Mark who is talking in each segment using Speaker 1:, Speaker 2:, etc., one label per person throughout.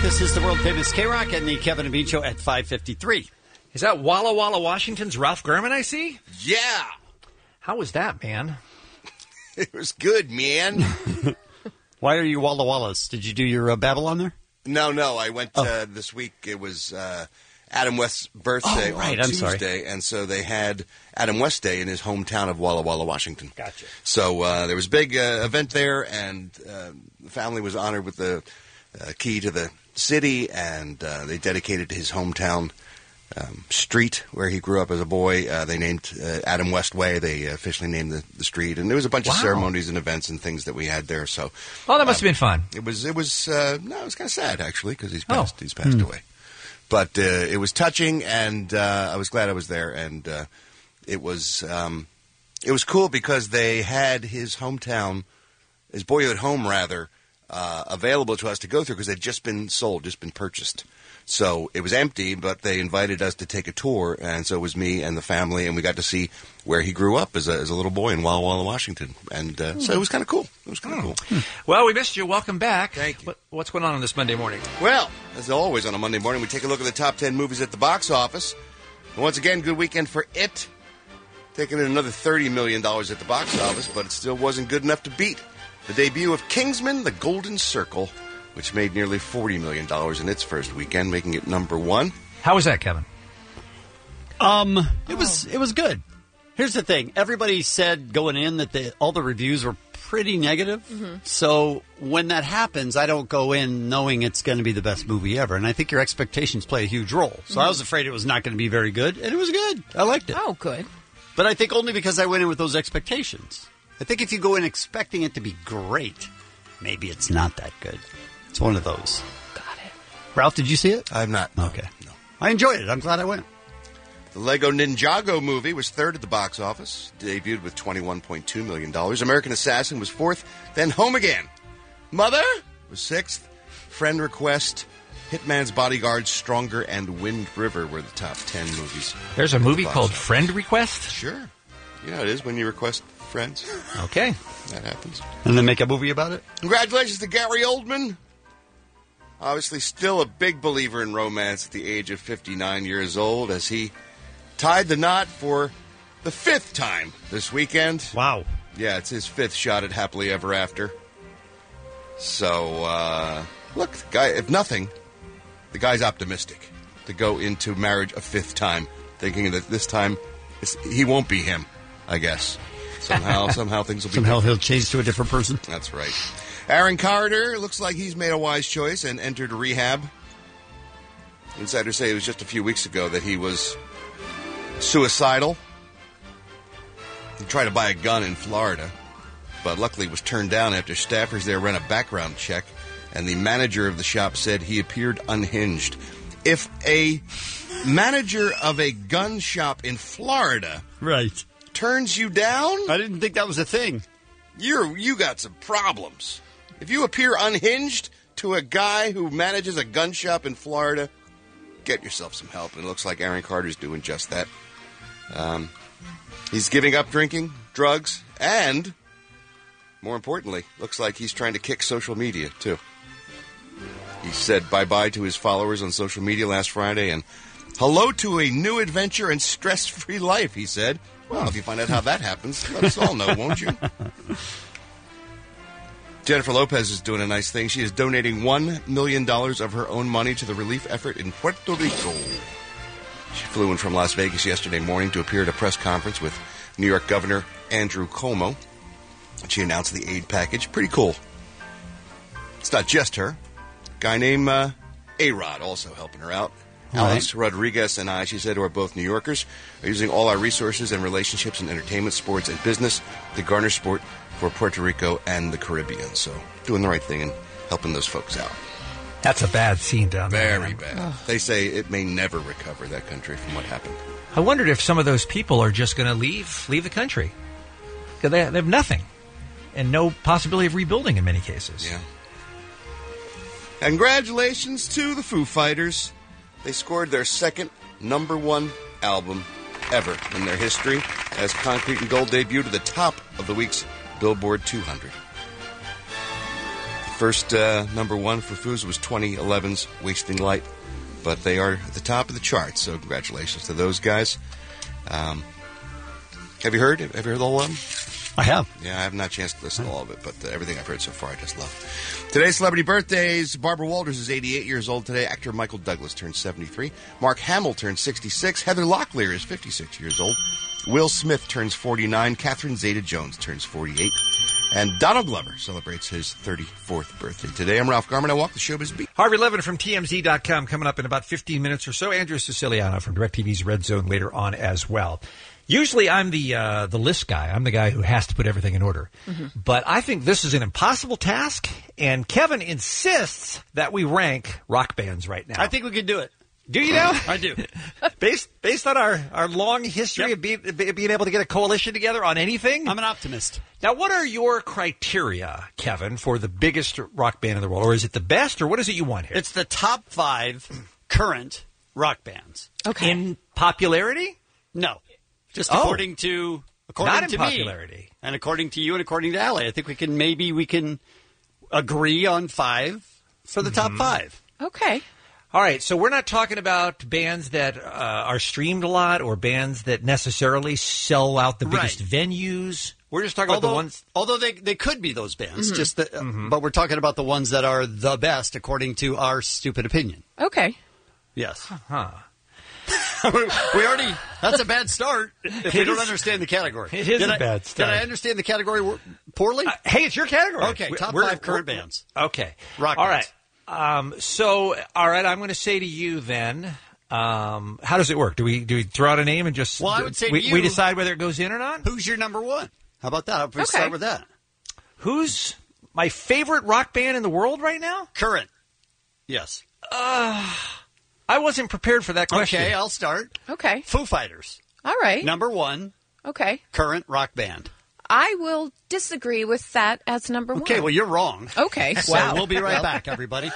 Speaker 1: This is the world-famous K-Rock and the Kevin and Bean Show at 5:53.
Speaker 2: Is that Walla Walla, Washington's Ralph Garman I see?
Speaker 3: Yeah.
Speaker 2: How was that, man?
Speaker 3: It was good, man.
Speaker 1: Why are you Walla Wallas? Did you do your Babylon there?
Speaker 3: No. I went this week. It was Adam West's birthday on Tuesday, and so they had Adam West Day in his hometown of Walla Walla, Washington.
Speaker 2: Gotcha.
Speaker 3: So there was a big event there, and the family was honored with the key to the city, and they dedicated his hometown street where he grew up as a boy. They named Adam West Way. They officially named the street, and there was a bunch of ceremonies and events and things that we had there. So,
Speaker 2: that must have been fun.
Speaker 3: It was kind of sad actually because he's passed away. But it was touching, and I was glad I was there. And it was cool because they had his hometown, his boyhood home rather, available to us to go through because they'd just been sold, just been purchased. So it was empty, but they invited us to take a tour, and so it was me and the family, and we got to see where he grew up as a little boy in Walla Walla, Washington. And so it was kind of cool. It was kind of cool.
Speaker 2: Well, we missed you. Welcome back.
Speaker 3: Thank you.
Speaker 2: What's going on this Monday morning?
Speaker 3: Well, as always on a Monday morning, we take a look at the top 10 movies at the box office. And once again, good weekend for It. Taking in another $30 million at the box office, but it still wasn't good enough to beat the debut of Kingsman: The Golden Circle, which made nearly $40 million in its first weekend, making it number one.
Speaker 2: How was that, Kevin?
Speaker 1: It was good. Here's the thing. Everybody said going in that all the reviews were pretty negative. Mm-hmm. So when that happens, I don't go in knowing it's going to be the best movie ever. And I think your expectations play a huge role. So I was afraid it was not going to be very good, and it was good. I liked it.
Speaker 4: Oh, good.
Speaker 1: But I think only because I went in with those expectations. I think if you go in expecting it to be great, maybe it's not that good. It's one of those.
Speaker 4: Got it.
Speaker 1: Ralph, did you see it?
Speaker 3: I'm not.
Speaker 1: Okay.
Speaker 3: No.
Speaker 1: I enjoyed it. I'm glad I went.
Speaker 3: The Lego Ninjago movie was third at the box office, debuted with $21.2 million. American Assassin was fourth, then Home Again. Mother was sixth. Friend Request, Hitman's Bodyguard, Stronger, and Wind River were the top 10 movies.
Speaker 2: There's a movie called Friend Request?
Speaker 3: Sure. You know how it is when you request friends.
Speaker 2: Okay.
Speaker 3: That happens.
Speaker 1: And then make a movie about it?
Speaker 3: Congratulations to Gary Oldman. Obviously still a big believer in romance at the age of 59 years old as he tied the knot for the fifth time this weekend.
Speaker 1: Wow.
Speaker 3: Yeah, it's his fifth shot at Happily Ever After. So, look, the guy, if nothing, the guy's optimistic to go into marriage a fifth time, thinking that this time he won't be him, I guess. Somehow things will be
Speaker 1: Somehow
Speaker 3: different.
Speaker 1: he'll change to a different person.
Speaker 3: That's right. Aaron Carter looks like he's made a wise choice and entered rehab. Insiders say it was just a few weeks ago that he was suicidal. He tried to buy a gun in Florida, but luckily was turned down after staffers there ran a background check, and the manager of the shop said he appeared unhinged. If a manager of a gun shop in Florida turns you down,
Speaker 1: I didn't think that was a thing.
Speaker 3: You got some problems. If you appear unhinged to a guy who manages a gun shop in Florida, get yourself some help. And it looks like Aaron Carter's doing just that. He's giving up drinking, drugs, and, more importantly, looks like he's trying to kick social media, too. He said bye-bye to his followers on social media last Friday and hello to a new adventure and stress-free life, he said. Well, if you find out how that happens, let us all know, won't you? Jennifer Lopez is doing a nice thing. She is donating $1 million of her own money to the relief effort in Puerto Rico. She flew in from Las Vegas yesterday morning to appear at a press conference with New York Governor Andrew Cuomo. She announced the aid package. Pretty cool. It's not just her. A guy named A-Rod also helping her out. Alex Rodriguez and I, she said, who are both New Yorkers, are using all our resources and relationships in entertainment, sports, and business to garner support for Puerto Rico and the Caribbean. So doing the right thing and helping those folks out.
Speaker 2: That's a bad scene down there.
Speaker 3: Very bad. Oh. They say it may never recover, that country, from what happened.
Speaker 2: I wondered if some of those people are just going to leave the country. Because they have nothing. And no possibility of rebuilding in many cases.
Speaker 3: Yeah. Congratulations to the Foo Fighters. They scored their second #1 album ever in their history as Concrete and Gold debuted at the top of the week's Billboard 200. first number one for Foos was 2011's Wasting Light, but they are at the top of the charts, so congratulations to those guys. Have you heard? Have you heard the whole album?
Speaker 1: I have.
Speaker 3: Yeah, I have not a chance to listen to all of it, but everything I've heard so far I just love. Today's celebrity birthdays. Barbara Walters is 88 years old today. Actor Michael Douglas turns 73. Mark Hamill turns 66. Heather Locklear is 56 years old. Will Smith turns 49. Catherine Zeta-Jones turns 48. And Donald Glover celebrates his 34th birthday today. I'm Ralph Garman. I walk the showbiz beat.
Speaker 2: Harvey Levin from TMZ.com coming up in about 15 minutes or so. Andrew Siciliano from DirecTV's Red Zone later on as well. Usually I'm the list guy. I'm the guy who has to put everything in order. Mm-hmm. But I think this is an impossible task, and Kevin insists that we rank rock bands right now.
Speaker 1: I think we could do it.
Speaker 2: Do you know?
Speaker 1: I do.
Speaker 2: Based on our long history of being able to get a coalition together on anything?
Speaker 1: I'm an optimist.
Speaker 2: Now, what are your criteria, Kevin, for the biggest rock band in the world? Or is it the best, or what is it you want here?
Speaker 1: It's the top 5 current rock bands.
Speaker 2: Okay. In popularity?
Speaker 1: No. Just according to
Speaker 2: popularity.
Speaker 1: Me, and according to you, and according to Allie, I think we can agree on 5 for the top 5.
Speaker 4: Okay.
Speaker 2: All right, so we're not talking about bands that are streamed a lot or bands that necessarily sell out the biggest venues. We're just talking about the ones.
Speaker 1: Although they could be those bands, but we're talking about the ones that are the best according to our stupid opinion.
Speaker 4: Okay.
Speaker 1: Yes.
Speaker 2: Huh.
Speaker 1: We already. That's a bad start. If we don't understand the category,
Speaker 2: it is a bad start.
Speaker 1: Did I understand the category poorly?
Speaker 2: Hey, it's your category.
Speaker 1: Okay, top 5 current bands.
Speaker 2: Okay,
Speaker 1: rock
Speaker 2: all
Speaker 1: bands.
Speaker 2: Right. All right. I'm going to say to you then. How does it work? Do we throw out a name and just?
Speaker 1: Well, I would say
Speaker 2: we decide whether it goes in or not.
Speaker 1: Who's your number 1? How about that? If we start with that.
Speaker 2: Who's my favorite rock band in the world right now?
Speaker 1: Current. Yes.
Speaker 2: I wasn't prepared for that question.
Speaker 1: Okay, I'll start.
Speaker 4: Okay.
Speaker 1: Foo Fighters.
Speaker 4: All right.
Speaker 1: Number 1.
Speaker 4: Okay.
Speaker 1: Current rock band.
Speaker 4: I will disagree with that as number 1.
Speaker 1: Okay, well, you're wrong.
Speaker 4: Okay.
Speaker 1: So we'll be right back, everybody.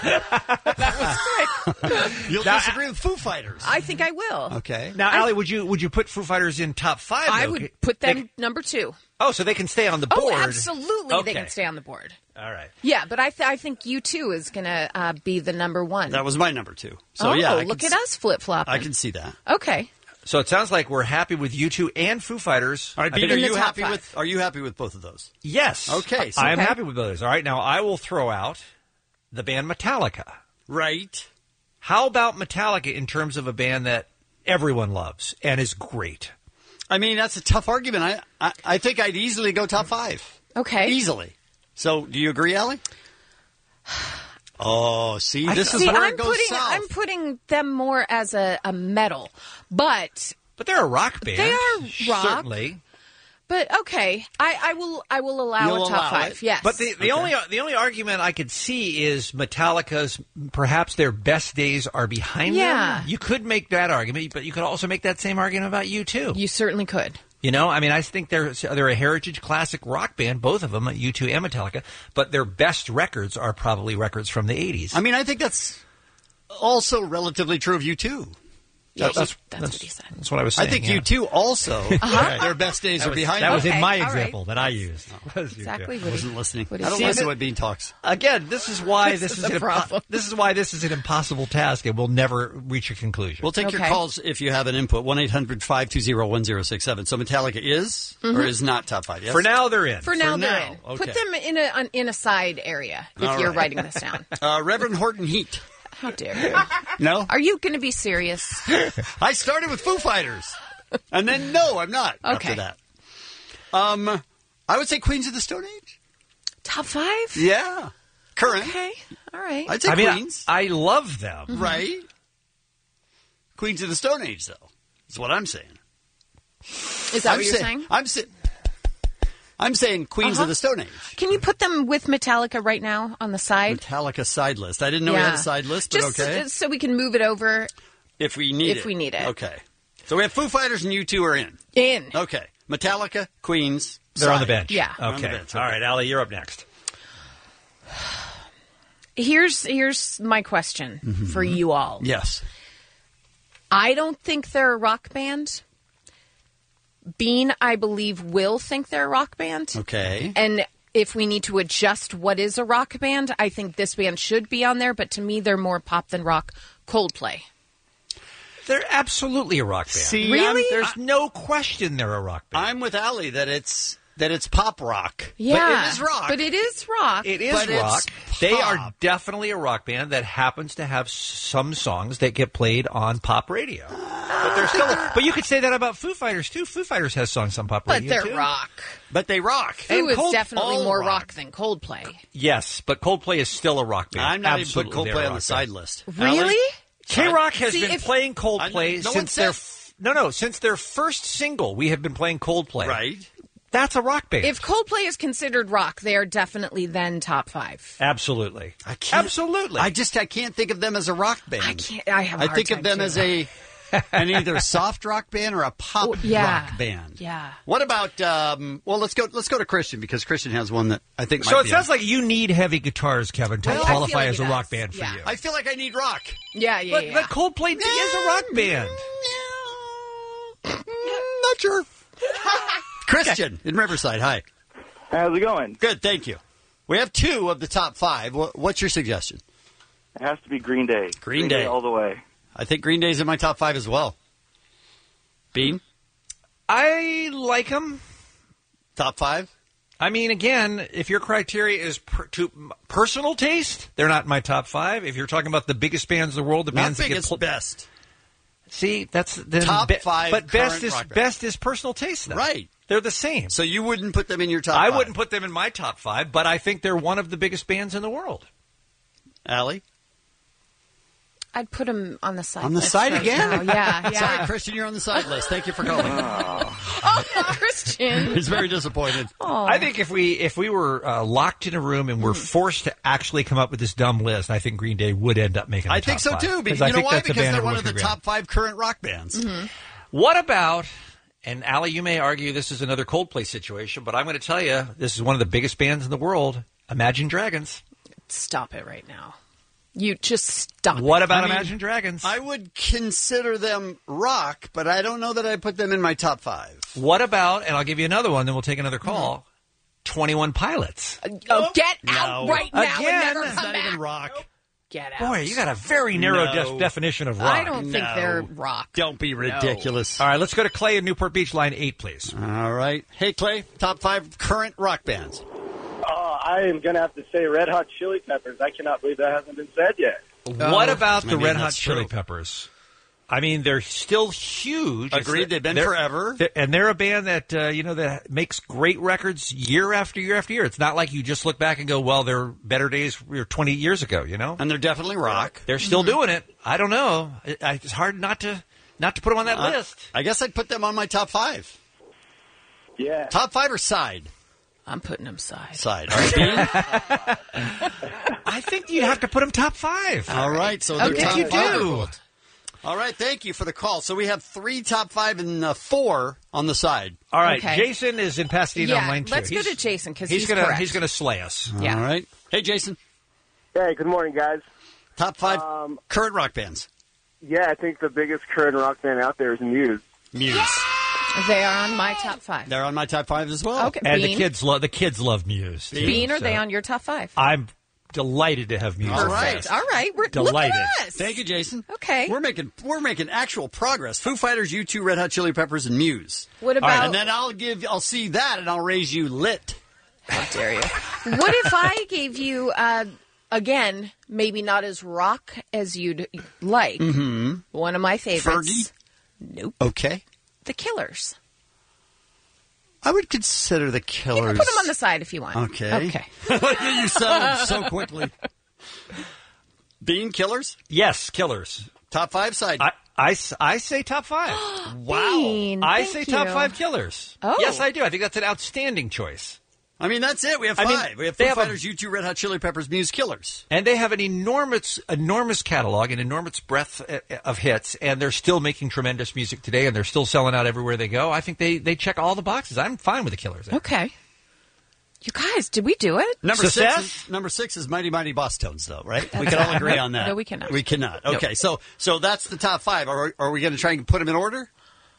Speaker 1: You'll disagree with Foo Fighters.
Speaker 4: I think I will.
Speaker 1: Okay.
Speaker 2: Now, Allie, would you put Foo Fighters in top 5?
Speaker 4: I would put them number 2.
Speaker 2: Oh, so they can stay on the board.
Speaker 4: Oh, absolutely, they can stay on the board.
Speaker 2: All right.
Speaker 4: Yeah, but I think U2 is going to be the number 1.
Speaker 1: That was my number 2. So
Speaker 4: look at us flip-flopping.
Speaker 1: I can see that.
Speaker 4: Okay.
Speaker 2: So it sounds like we're happy with U2 and Foo Fighters.
Speaker 1: All right, Pete, are you happy with both of those?
Speaker 2: Yes.
Speaker 1: Okay.
Speaker 2: I am happy with those. All right, now I will throw out the band Metallica.
Speaker 1: Right.
Speaker 2: How about Metallica in terms of a band that everyone loves and is great?
Speaker 1: I mean, that's a tough argument. I think I'd easily go top 5.
Speaker 4: Okay.
Speaker 1: Easily. So, do you agree, Allie? Oh, this is where it goes south.
Speaker 4: I'm putting them more as a metal, but
Speaker 2: they're a rock band.
Speaker 4: They are rock,
Speaker 2: certainly.
Speaker 4: But okay, I will allow a top 5. Yes,
Speaker 2: but the only argument I could see is Metallica's perhaps their best days are behind them. You could make that argument, but you could also make that same argument about U2.
Speaker 4: You certainly could.
Speaker 2: You know, I mean, I think they're a heritage classic rock band, both of them, U2 and Metallica, but their best records are probably records from the 80s.
Speaker 1: I mean, I think that's also relatively true of U2.
Speaker 4: That's what he said.
Speaker 2: That's what I was saying.
Speaker 1: I think U2 also, their best days are behind them.
Speaker 2: That was in my example that I used.
Speaker 4: Exactly.
Speaker 1: I wasn't listening. I don't
Speaker 4: See,
Speaker 1: listen when Bean talks.
Speaker 2: Again, this is why this is
Speaker 4: an
Speaker 2: an impossible task, and we'll never reach a conclusion.
Speaker 1: We'll take your calls if you have an input. 1-800-520-1067. So Metallica is or is not top 5? Yes?
Speaker 2: For now, they're in.
Speaker 4: For now, they're in.
Speaker 1: Okay.
Speaker 4: Put them in a side area if you're writing this down.
Speaker 1: Reverend Horton Heat.
Speaker 4: How dare you?
Speaker 1: No?
Speaker 4: Are you going to be serious?
Speaker 1: I started with Foo Fighters. And then, no, I'm not after that. I would say Queens of the Stone Age.
Speaker 4: Top 5?
Speaker 1: Yeah. Current.
Speaker 4: Okay. All right.
Speaker 1: I'd say Queens.
Speaker 2: I love them.
Speaker 1: Mm-hmm. Right? Queens of the Stone Age, though. That's what I'm saying.
Speaker 4: Is that what you're saying?
Speaker 1: I'm saying Queens of the Stone Age.
Speaker 4: Can you put them with Metallica right now on the side?
Speaker 1: Metallica side list. I didn't know we had a side list, but okay.
Speaker 4: So we can move it over.
Speaker 1: If we need it. Okay. So we have Foo Fighters and U2 are in.
Speaker 4: In.
Speaker 1: Okay. Metallica, Queens,
Speaker 2: they're on the bench.
Speaker 4: Yeah.
Speaker 2: Okay. All right, Allie, you're up next.
Speaker 4: Here's my question for you all.
Speaker 1: Yes.
Speaker 4: I don't think they're a rock band. Bean, I believe, will think they're a rock band.
Speaker 1: Okay.
Speaker 4: And if we need to adjust what is a rock band, I think this band should be on there. But to me, they're more pop than rock. Coldplay.
Speaker 2: They're absolutely a rock band.
Speaker 1: See,
Speaker 4: Really?
Speaker 2: There's no question they're a rock band.
Speaker 1: I'm with Allie that it's pop rock.
Speaker 4: Yeah,
Speaker 1: But it is rock.
Speaker 4: But it is rock.
Speaker 2: It is
Speaker 1: But it's
Speaker 2: rock. They are
Speaker 1: pop.
Speaker 2: definitely a rock band that happens to have some songs that get played on pop radio. But they're still. But you could say that about Foo Fighters too. Foo Fighters has songs on pop
Speaker 4: But
Speaker 2: radio
Speaker 4: they're
Speaker 2: too.
Speaker 4: rock.
Speaker 1: But they rock.
Speaker 4: Who is
Speaker 2: Cold-
Speaker 4: definitely
Speaker 1: all
Speaker 4: more
Speaker 1: rock.
Speaker 4: rock than Coldplay.
Speaker 2: Yes, but Coldplay is still a rock band.
Speaker 1: I'm not
Speaker 2: Absolutely,
Speaker 1: even putting
Speaker 2: they're a
Speaker 1: Coldplay on
Speaker 2: rock
Speaker 1: the side
Speaker 2: band.
Speaker 1: list.
Speaker 4: Really?
Speaker 1: Allie?
Speaker 2: K-Rock has
Speaker 4: See,
Speaker 2: been
Speaker 4: if-
Speaker 2: playing Coldplay
Speaker 1: no one
Speaker 2: since their
Speaker 1: said-
Speaker 2: since their first single. We have been playing Coldplay.
Speaker 1: Right.
Speaker 2: That's a rock band.
Speaker 4: If Coldplay is considered rock, they are definitely then top 5.
Speaker 2: Absolutely.
Speaker 1: I can't,
Speaker 2: Absolutely.
Speaker 1: I can't think of them as a rock band.
Speaker 4: I can't. I have. A
Speaker 1: I
Speaker 4: hard
Speaker 1: think of
Speaker 4: time
Speaker 1: them
Speaker 4: too.
Speaker 1: as an either soft rock band or a pop
Speaker 4: yeah.
Speaker 1: rock band.
Speaker 4: Yeah.
Speaker 1: What about? Well, let's go to Christian because Christian has one that I think.
Speaker 2: So
Speaker 1: might
Speaker 2: it
Speaker 1: be
Speaker 2: sounds like you need heavy guitars, Kevin, to
Speaker 4: Well, I
Speaker 2: qualify
Speaker 4: feel like
Speaker 2: as
Speaker 4: it
Speaker 2: a rock
Speaker 4: does.
Speaker 2: band for
Speaker 4: Yeah.
Speaker 2: you.
Speaker 1: I feel like I need rock.
Speaker 4: Yeah.
Speaker 2: But Coldplay is a rock band.
Speaker 1: Not sure. Christian in Riverside. Hi.
Speaker 5: How's it going?
Speaker 1: Good. Thank you. We have 2 of the top 5. What's your suggestion?
Speaker 5: It has to be Green Day.
Speaker 1: Green Day.
Speaker 5: all the way.
Speaker 1: I think Green Day's in my top 5 as well. Bean,
Speaker 2: I like them.
Speaker 1: top 5.
Speaker 2: I mean, again, if your criteria is personal taste, they're not in my top 5. If you're talking about the biggest bands in the world, the
Speaker 1: Not
Speaker 2: bands that
Speaker 1: biggest,
Speaker 2: get
Speaker 1: best.
Speaker 2: see, that's the
Speaker 1: Top 5
Speaker 2: But
Speaker 1: current rock bands.
Speaker 2: best is personal taste, though.
Speaker 1: Right.
Speaker 2: They're the same.
Speaker 1: So you wouldn't put them in your top
Speaker 2: I
Speaker 1: 5?
Speaker 2: wouldn't put them in my top 5, but I think they're one of the biggest bands in the world.
Speaker 1: Allie?
Speaker 4: I'd put them on the side.
Speaker 1: On the
Speaker 4: list
Speaker 1: side
Speaker 4: right
Speaker 1: again?
Speaker 4: now. Yeah.
Speaker 1: Sorry, Christian, you're on the side list. Thank you for calling.
Speaker 4: Oh, Christian.
Speaker 1: He's very disappointed.
Speaker 2: I think if we were locked in a room and were forced to actually come up with this dumb list, I think Green Day would end up making the
Speaker 1: I
Speaker 2: top
Speaker 1: think so,
Speaker 2: 5.
Speaker 1: too. Because
Speaker 2: I
Speaker 1: you know
Speaker 2: think
Speaker 1: why?
Speaker 2: that's a
Speaker 1: Because
Speaker 2: band
Speaker 1: they're one of
Speaker 2: everyone
Speaker 1: the
Speaker 2: should
Speaker 1: top 5 current rock bands.
Speaker 2: What about, and Allie, you may argue this is another Coldplay situation, but I'm going to tell you this is one of the biggest bands in the world, Imagine Dragons.
Speaker 4: Stop it right now. You just stop.
Speaker 2: What
Speaker 4: it.
Speaker 2: about
Speaker 1: I mean,
Speaker 2: Imagine Dragons?
Speaker 1: I would consider them rock, but I don't know that I'd put them in my top 5.
Speaker 2: What about, and I'll give you another one, then we'll take another call, 21 Pilots.
Speaker 4: Oh, get out right now
Speaker 2: Again,
Speaker 4: and never
Speaker 2: it's
Speaker 4: come
Speaker 1: Not
Speaker 4: back.
Speaker 1: even rock.
Speaker 4: Get out.
Speaker 2: Boy, you got a very narrow
Speaker 1: No.
Speaker 2: definition of rock.
Speaker 4: I don't think
Speaker 1: No.
Speaker 4: they're rock.
Speaker 1: Don't be ridiculous.
Speaker 2: All right, let's go to Clay in Newport Beach, line 8, please.
Speaker 1: All right. Hey, Clay, top 5 current rock bands.
Speaker 5: I am going to have to say Red Hot Chili Peppers. I cannot believe that hasn't been said yet.
Speaker 2: What about
Speaker 1: I
Speaker 2: the
Speaker 1: mean,
Speaker 2: Red Hot
Speaker 1: that's
Speaker 2: Chili
Speaker 1: true.
Speaker 2: Peppers? I mean, they're still huge.
Speaker 1: Agreed. They've been forever.
Speaker 2: And they're a band that, that makes great records year after year after year. It's not like you just look back and go, well, their better days were 20 years ago, you know?
Speaker 1: And they're definitely rock.
Speaker 2: They're still doing it. I don't know. It's hard not to put them on that list.
Speaker 1: I guess I'd put them on my top 5.
Speaker 5: Yeah.
Speaker 1: Top 5 or side?
Speaker 4: I'm putting them side.
Speaker 1: Side. All right, Bean?
Speaker 2: I think you have to put them top 5.
Speaker 1: All right, so they're
Speaker 4: Okay.
Speaker 1: top
Speaker 2: You
Speaker 1: 5.
Speaker 2: do.
Speaker 1: All right, thank you for the call. So we have 3 top 5 and 4 on the side.
Speaker 2: All right,
Speaker 4: Okay.
Speaker 2: Jason is in Pasadena on
Speaker 4: Yeah,
Speaker 2: line 2.
Speaker 4: let's go to Jason because
Speaker 2: he's
Speaker 4: he's
Speaker 2: gonna
Speaker 4: correct.
Speaker 2: he's gonna slay us.
Speaker 4: Yeah.
Speaker 1: All right. Hey, Jason.
Speaker 5: Hey, good morning, guys.
Speaker 1: Top 5 current rock bands.
Speaker 5: Yeah, I think the biggest current rock band out there is Muse.
Speaker 1: Muse.
Speaker 4: They are on my top 5.
Speaker 1: They're on my top 5 as well.
Speaker 4: Okay.
Speaker 2: And
Speaker 4: Bean?
Speaker 2: the kids love Muse. too,
Speaker 4: Bean, are
Speaker 2: so
Speaker 4: they on your top 5?
Speaker 2: I'm delighted to have Muse.
Speaker 1: All
Speaker 2: on
Speaker 1: right.
Speaker 2: this.
Speaker 4: All right. We're
Speaker 2: Delighted.
Speaker 4: Look at us.
Speaker 1: Thank you, Jason.
Speaker 4: Okay.
Speaker 1: We're making actual progress. Foo Fighters, U2, Red Hot Chili Peppers, and Muse.
Speaker 4: What about?
Speaker 1: And then I'll see that and I'll raise you lit.
Speaker 4: How dare you? What if I gave you again, maybe not as rock as you'd like? Mm-hmm. One of my favorites.
Speaker 1: Fergie?
Speaker 4: Nope.
Speaker 1: Okay.
Speaker 4: The Killers.
Speaker 1: I would consider the
Speaker 4: You
Speaker 1: Killers.
Speaker 4: can put them on the side if you want.
Speaker 1: Okay.
Speaker 4: Okay.
Speaker 1: You settled so quickly. Bean Killers?
Speaker 2: Yes, Killers.
Speaker 1: Top 5 side.
Speaker 2: I say top 5.
Speaker 1: Wow.
Speaker 4: Bean,
Speaker 2: I
Speaker 4: thank
Speaker 2: say top
Speaker 4: you.
Speaker 2: 5 Killers.
Speaker 4: Oh.
Speaker 2: Yes, I do. I think that's an outstanding choice.
Speaker 1: I mean, that's it. We have
Speaker 2: I
Speaker 1: 5.
Speaker 2: mean,
Speaker 1: we have
Speaker 2: they
Speaker 1: Foo
Speaker 2: have a-
Speaker 1: Fighters, U2, Red Hot Chili Peppers, Muse, Killers.
Speaker 2: And they have an enormous catalog, an enormous breadth of hits, and they're still making tremendous music today, and they're still selling out everywhere they go. I think they check all the boxes. I'm fine with the Killers.
Speaker 4: Okay. You guys, did we do it?
Speaker 1: Number 6 is Mighty Mighty Boss Tones, though, right? We can all agree on that.
Speaker 4: No, we cannot.
Speaker 1: We cannot. Okay, so that's the top 5. Are we going to try and put them in order?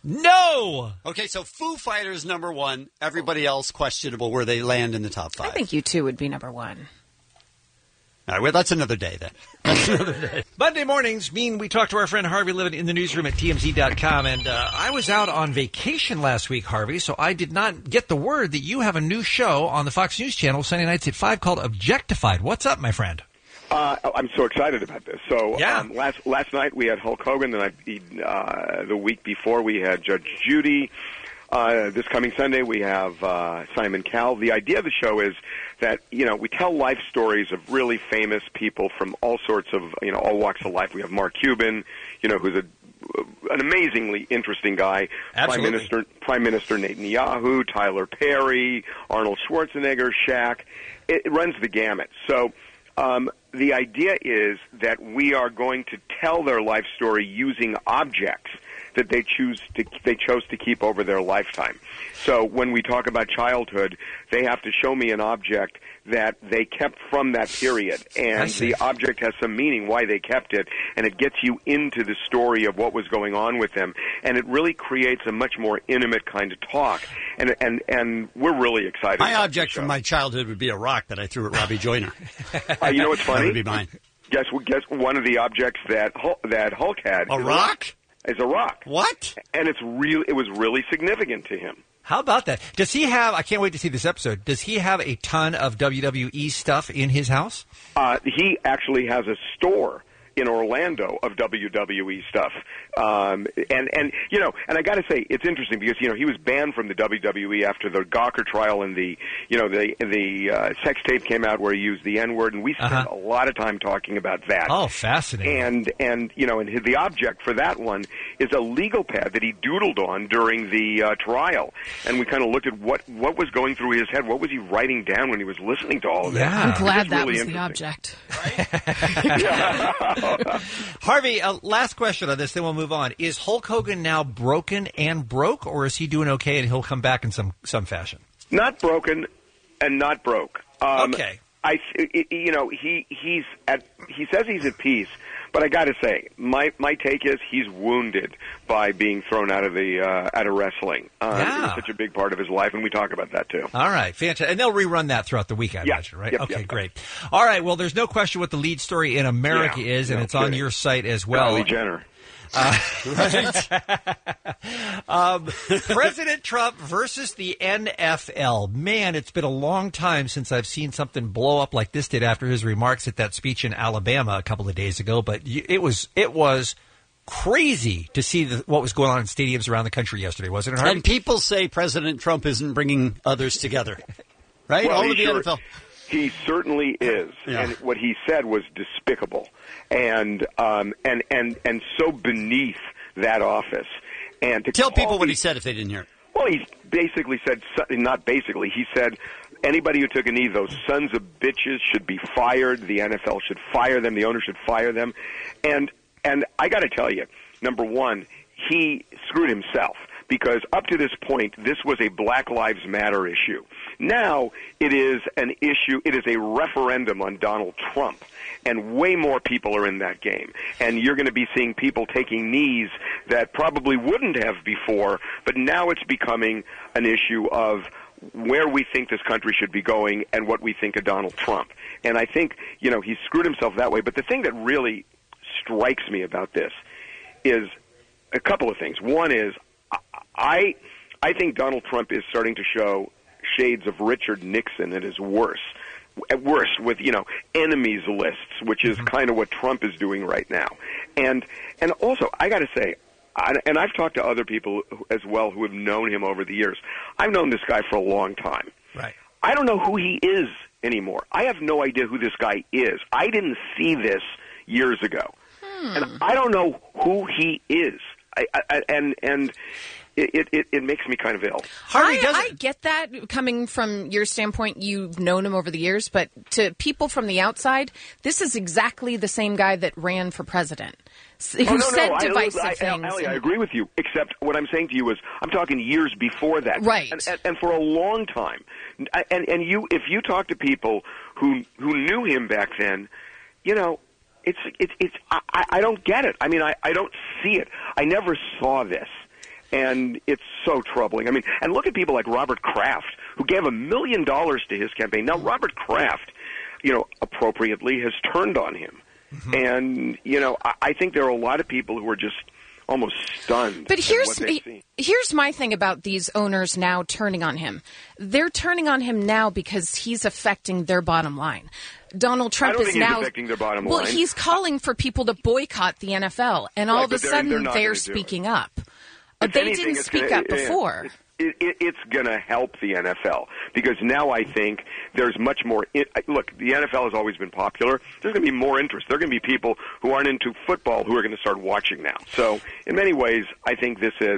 Speaker 2: No!
Speaker 1: Okay, so Foo Fighters number one. Everybody else questionable where they land in the top 5.
Speaker 4: I think U2 would be number 1.
Speaker 1: All right, well, that's another day then. That's another day.
Speaker 2: Monday mornings mean we talk to our friend Harvey Living in the newsroom at TMZ.com. And I was out on vacation last week, Harvey, so I did not get the word that you have a new show on the Fox News Channel Sunday nights at 5 called Objectified. What's up, my friend?
Speaker 6: I'm so excited about this. So
Speaker 2: Yeah.
Speaker 6: last night we had Hulk Hogan. The week before we had Judge Judy. This coming Sunday we have Simon Cowell. The idea of the show is that, we tell life stories of really famous people from all sorts of, all walks of life. We have Mark Cuban, who's an amazingly interesting guy.
Speaker 2: Absolutely.
Speaker 6: Prime Minister Netanyahu, Tyler Perry, Arnold Schwarzenegger, Shaq. It runs the gamut. So the idea is that we are going to tell their life story using objects that they chose to keep over their lifetime. So when we talk about childhood, they have to show me an object that they kept from that period, and the object has some meaning why they kept it, and it gets you into the story of what was going on with them, and it really creates a much more intimate kind of talk, and we're really excited.
Speaker 1: My object from my childhood would be a rock that I threw at Robbie Joyner.
Speaker 6: You know what's funny?
Speaker 1: That would be mine.
Speaker 6: Guess one of the objects that Hulk had.
Speaker 1: A rock?
Speaker 6: Is a rock.
Speaker 1: What?
Speaker 6: And it was really significant to him.
Speaker 2: How about that? Does he have, I can't wait to see this episode, does he have a ton of WWE stuff in his house?
Speaker 6: He actually has a store in Orlando of WWE stuff. And I got to say, it's interesting because, he was banned from the WWE after the Gawker trial, and the sex tape came out where he used the N-word, and we spent a lot of time talking about that.
Speaker 2: Oh, fascinating.
Speaker 6: And the object for that one is a legal pad that he doodled on during the trial. And we kind of looked at what was going through his head. What was he writing down when he was listening to all of that?
Speaker 4: I'm glad that
Speaker 6: really
Speaker 4: was the object.
Speaker 2: Harvey, last question on this, then we'll move on. Is Hulk Hogan now broken and broke, or is he doing okay and he'll come back in some fashion?
Speaker 6: Not broken and not broke.
Speaker 2: Okay.
Speaker 6: He says he's at peace, but I got to say, my take is he's wounded by being thrown out of wrestling. It was such a big part of his life, and we talk about that too.
Speaker 2: All right, fantastic. And they'll rerun that throughout the week, I imagine, right?
Speaker 6: Yep,
Speaker 2: okay,
Speaker 6: yep.
Speaker 2: Great. All right, well, there's no question what the lead story in America is, and it's on your site as well.
Speaker 6: Kylie Jenner.
Speaker 2: President Trump versus the NFL. Man, it's been a long time since I've seen something blow up like this did after his remarks at that speech in Alabama a couple of days ago. But it was crazy to see what was going on in stadiums around the country yesterday, wasn't it, Harvey?
Speaker 1: And people say President Trump isn't bringing others together, right?
Speaker 6: Well,
Speaker 1: All of the NFL.
Speaker 6: He certainly is, and what he said was despicable, and so beneath that office. And to
Speaker 1: tell people what he said if they didn't hear it.
Speaker 6: Well, he basically said, not basically, he said anybody who took a knee, those sons of bitches should be fired. The NFL should fire them. The owner should fire them. And I got to tell you, number one, he screwed himself. Because up to this point, this was a Black Lives Matter issue. Now it is an issue, it is a referendum on Donald Trump. And way more people are in that game. And you're going to be seeing people taking knees that probably wouldn't have before, but now it's becoming an issue of where we think this country should be going and what we think of Donald Trump. And I think, he screwed himself that way. But the thing that really strikes me about this is a couple of things. One is, I think Donald Trump is starting to show shades of Richard Nixon at his worst with, enemies lists, which is kind of what Trump is doing right now. And also, I got to say, and I've talked to other people as well who have known him over the years. I've known this guy for a long time.
Speaker 2: Right.
Speaker 6: I don't know who he is anymore. I have no idea who this guy is. I didn't see this years ago. And I don't know who he is. It makes me kind of ill.
Speaker 4: I get that coming from your standpoint. You've known him over the years, but to people from the outside, this is exactly the same guy that ran for president. Who said divisive things.
Speaker 6: Allie, I agree with you, except what I'm saying to you is I'm talking years before that.
Speaker 4: Right.
Speaker 6: And for a long time. And if you talk to people who knew him back then, I don't get it. I mean, I don't see it. I never saw this. And it's so troubling. I mean, and look at people like Robert Kraft, who gave $1 million to his campaign. Now, Robert Kraft, appropriately has turned on him. Mm-hmm. And, I think there are a lot of people who are just almost stunned.
Speaker 4: But here's my thing about these owners now turning on him. They're turning on him now because he's affecting their bottom line. Donald Trump is now
Speaker 6: affecting their bottom
Speaker 4: line.
Speaker 6: Well,
Speaker 4: he's calling for people to boycott the NFL, and all of a sudden they're speaking up. They didn't speak up before.
Speaker 6: It's going to help the NFL because now I think there's much more. Look, the NFL has always been popular. There's going to be more interest. There are going to be people who aren't into football who are going to start watching now. So, in many ways, I think this is.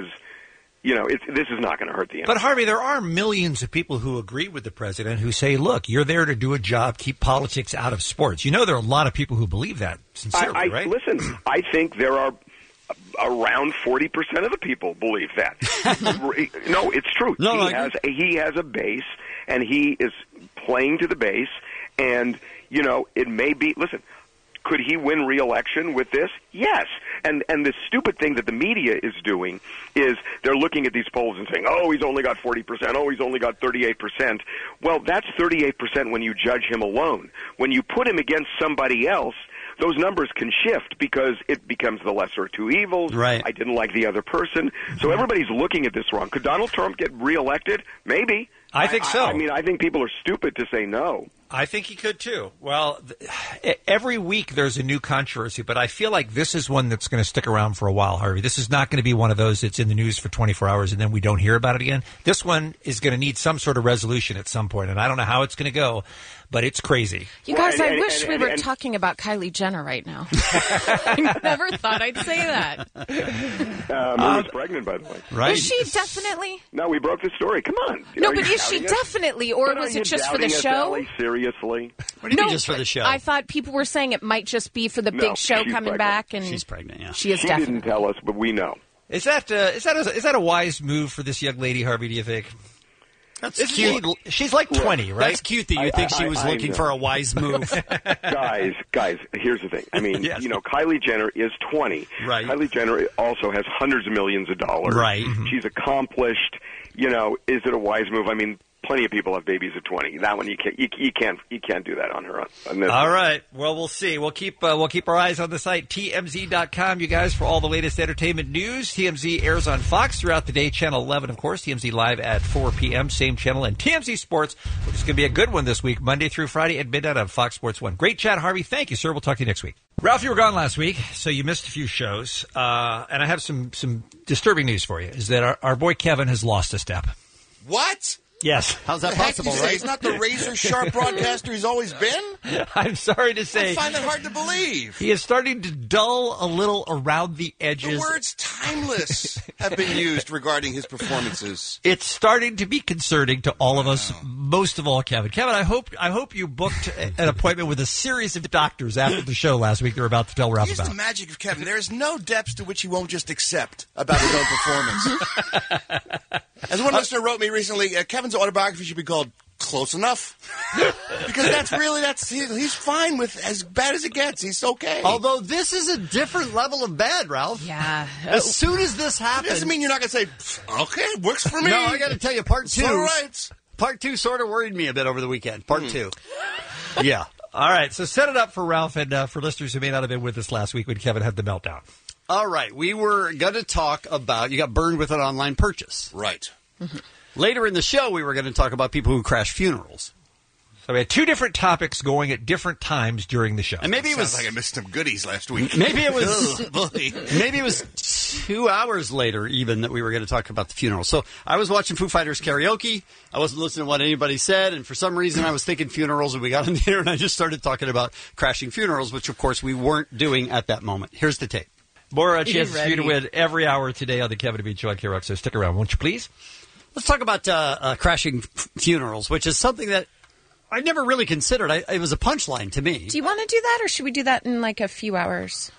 Speaker 6: This is not going to hurt the NFL.
Speaker 2: But, Harvey, there are millions of people who agree with the president who say, look, you're there to do a job, keep politics out of sports. There are a lot of people who believe that sincerely, right?
Speaker 6: Listen, I think there are around 40% of the people believe that. No, it's true.
Speaker 1: No,
Speaker 6: he has a base, and he is playing to the base, and, it may be – listen – could he win re-election with this? Yes. And the stupid thing that the media is doing is they're looking at these polls and saying, oh, he's only got 40%, oh, he's only got 38%. Well, that's 38% when you judge him alone. When you put him against somebody else, those numbers can shift because it becomes the lesser of two evils.
Speaker 1: Right.
Speaker 6: I didn't like the other person. So everybody's looking at this wrong. Could Donald Trump get re-elected? Maybe.
Speaker 2: I think so.
Speaker 6: I think people are stupid to say no.
Speaker 2: I think he could, too. Well, every week there's a new controversy, but I feel like this is one that's going to stick around for a while, Harvey. This is not going to be one of those that's in the news for 24 hours and then we don't hear about it again. This one is going to need some sort of resolution at some point, and I don't know how it's going to go, but it's crazy.
Speaker 4: You guys, I wish we were talking about Kylie Jenner right now. I never thought I'd say that.
Speaker 6: Maria's pregnant, by the way.
Speaker 1: Right.
Speaker 4: Is she definitely?
Speaker 6: No, we broke the story. Come on.
Speaker 4: No, but is she definitely, or was it just for the show?
Speaker 6: Seriously?
Speaker 1: What do you mean just for the show?
Speaker 4: I thought people were saying it might just be for the big show coming back. And
Speaker 1: she's pregnant, yeah.
Speaker 4: She is
Speaker 6: She
Speaker 4: definitely.
Speaker 6: didn't tell us, but we know.
Speaker 2: Is that a wise move for this young lady, Harvey, do you think?
Speaker 1: That's cute.
Speaker 2: She's like 20, right?
Speaker 1: That's cute that you think she was looking for a wise move.
Speaker 6: Guys, here's the thing. I mean,
Speaker 2: Yes.
Speaker 6: Kylie Jenner is 20.
Speaker 1: Right.
Speaker 6: Kylie Jenner also has hundreds of millions of dollars.
Speaker 1: Right.
Speaker 6: She's accomplished. Is it a wise move? I mean, plenty of people have babies at 20. That one you can't do that on her. On this.
Speaker 2: All right. Well, we'll see. We'll keep our eyes on the site TMZ.com, you guys, for all the latest entertainment news. TMZ airs on Fox throughout the day, Channel 11, of course. TMZ Live at 4 p.m. Same channel, and TMZ Sports, which is going to be a good one this week, Monday through Friday at midnight on Fox Sports 1. Great chat, Harvey. Thank you, sir. We'll talk to you next week. Ralph, you were gone last week, so you missed a few shows. And I have some disturbing news for you. Is that our boy Kevin has lost a step.
Speaker 7: What?
Speaker 2: Yes.
Speaker 1: How's that
Speaker 7: The heck
Speaker 1: possible,
Speaker 7: did you say?
Speaker 1: right?
Speaker 7: He's not the razor-sharp broadcaster he's always been?
Speaker 2: I'm sorry to say.
Speaker 7: I find that hard to believe.
Speaker 2: He is starting to dull a little around the edges.
Speaker 7: The words timeless have been used regarding his performances.
Speaker 2: It's starting to be concerning to all of us, most of all Kevin. Kevin, I hope you booked an appointment with a series of doctors after the show last week. They're about to tell Ralph
Speaker 7: Here's
Speaker 2: about.
Speaker 7: the magic of Kevin. There is no depths to which he won't just accept about his own performance. As one listener wrote me recently, Kevin's autobiography should be called Close Enough. Because he's fine with as bad as it gets. He's okay.
Speaker 1: Although this is a different level of bad, Ralph.
Speaker 4: Yeah.
Speaker 1: As soon as this
Speaker 7: It
Speaker 1: happens.
Speaker 7: doesn't mean you're not going to say, okay, it works for me.
Speaker 1: No, I got to tell you, part two.
Speaker 7: All right.
Speaker 1: Part two sort of worried me a bit over the weekend. Part two. Yeah.
Speaker 2: All right, so set it up for Ralph and for listeners who may not have been with us last week when Kevin had the meltdown.
Speaker 1: All right. We were going to talk about you got burned with an online purchase.
Speaker 7: Right.
Speaker 1: Later in the show, we were going to talk about people who crash funerals.
Speaker 2: So we had two different topics going at different times during the show.
Speaker 1: And maybe it was
Speaker 7: Sounds like I missed some goodies last week.
Speaker 1: Maybe it was
Speaker 7: Oh, boy.
Speaker 1: maybe it was 2 hours later even that we were going to talk about the funeral. So I was watching Foo Fighters karaoke. I wasn't listening to what anybody said, and for some reason I was thinking funerals, and we got in there and I just started talking about crashing funerals, which of course we weren't doing at that moment. Here's the tape.
Speaker 2: More chances for you to win every hour today on the Kevin and Bean Show on KROC, so stick around, won't you please?
Speaker 1: Let's talk about crashing funerals, which is something that I never really considered. It was a punchline to me.
Speaker 4: Do you want to do that, or should we do that in like a few hours?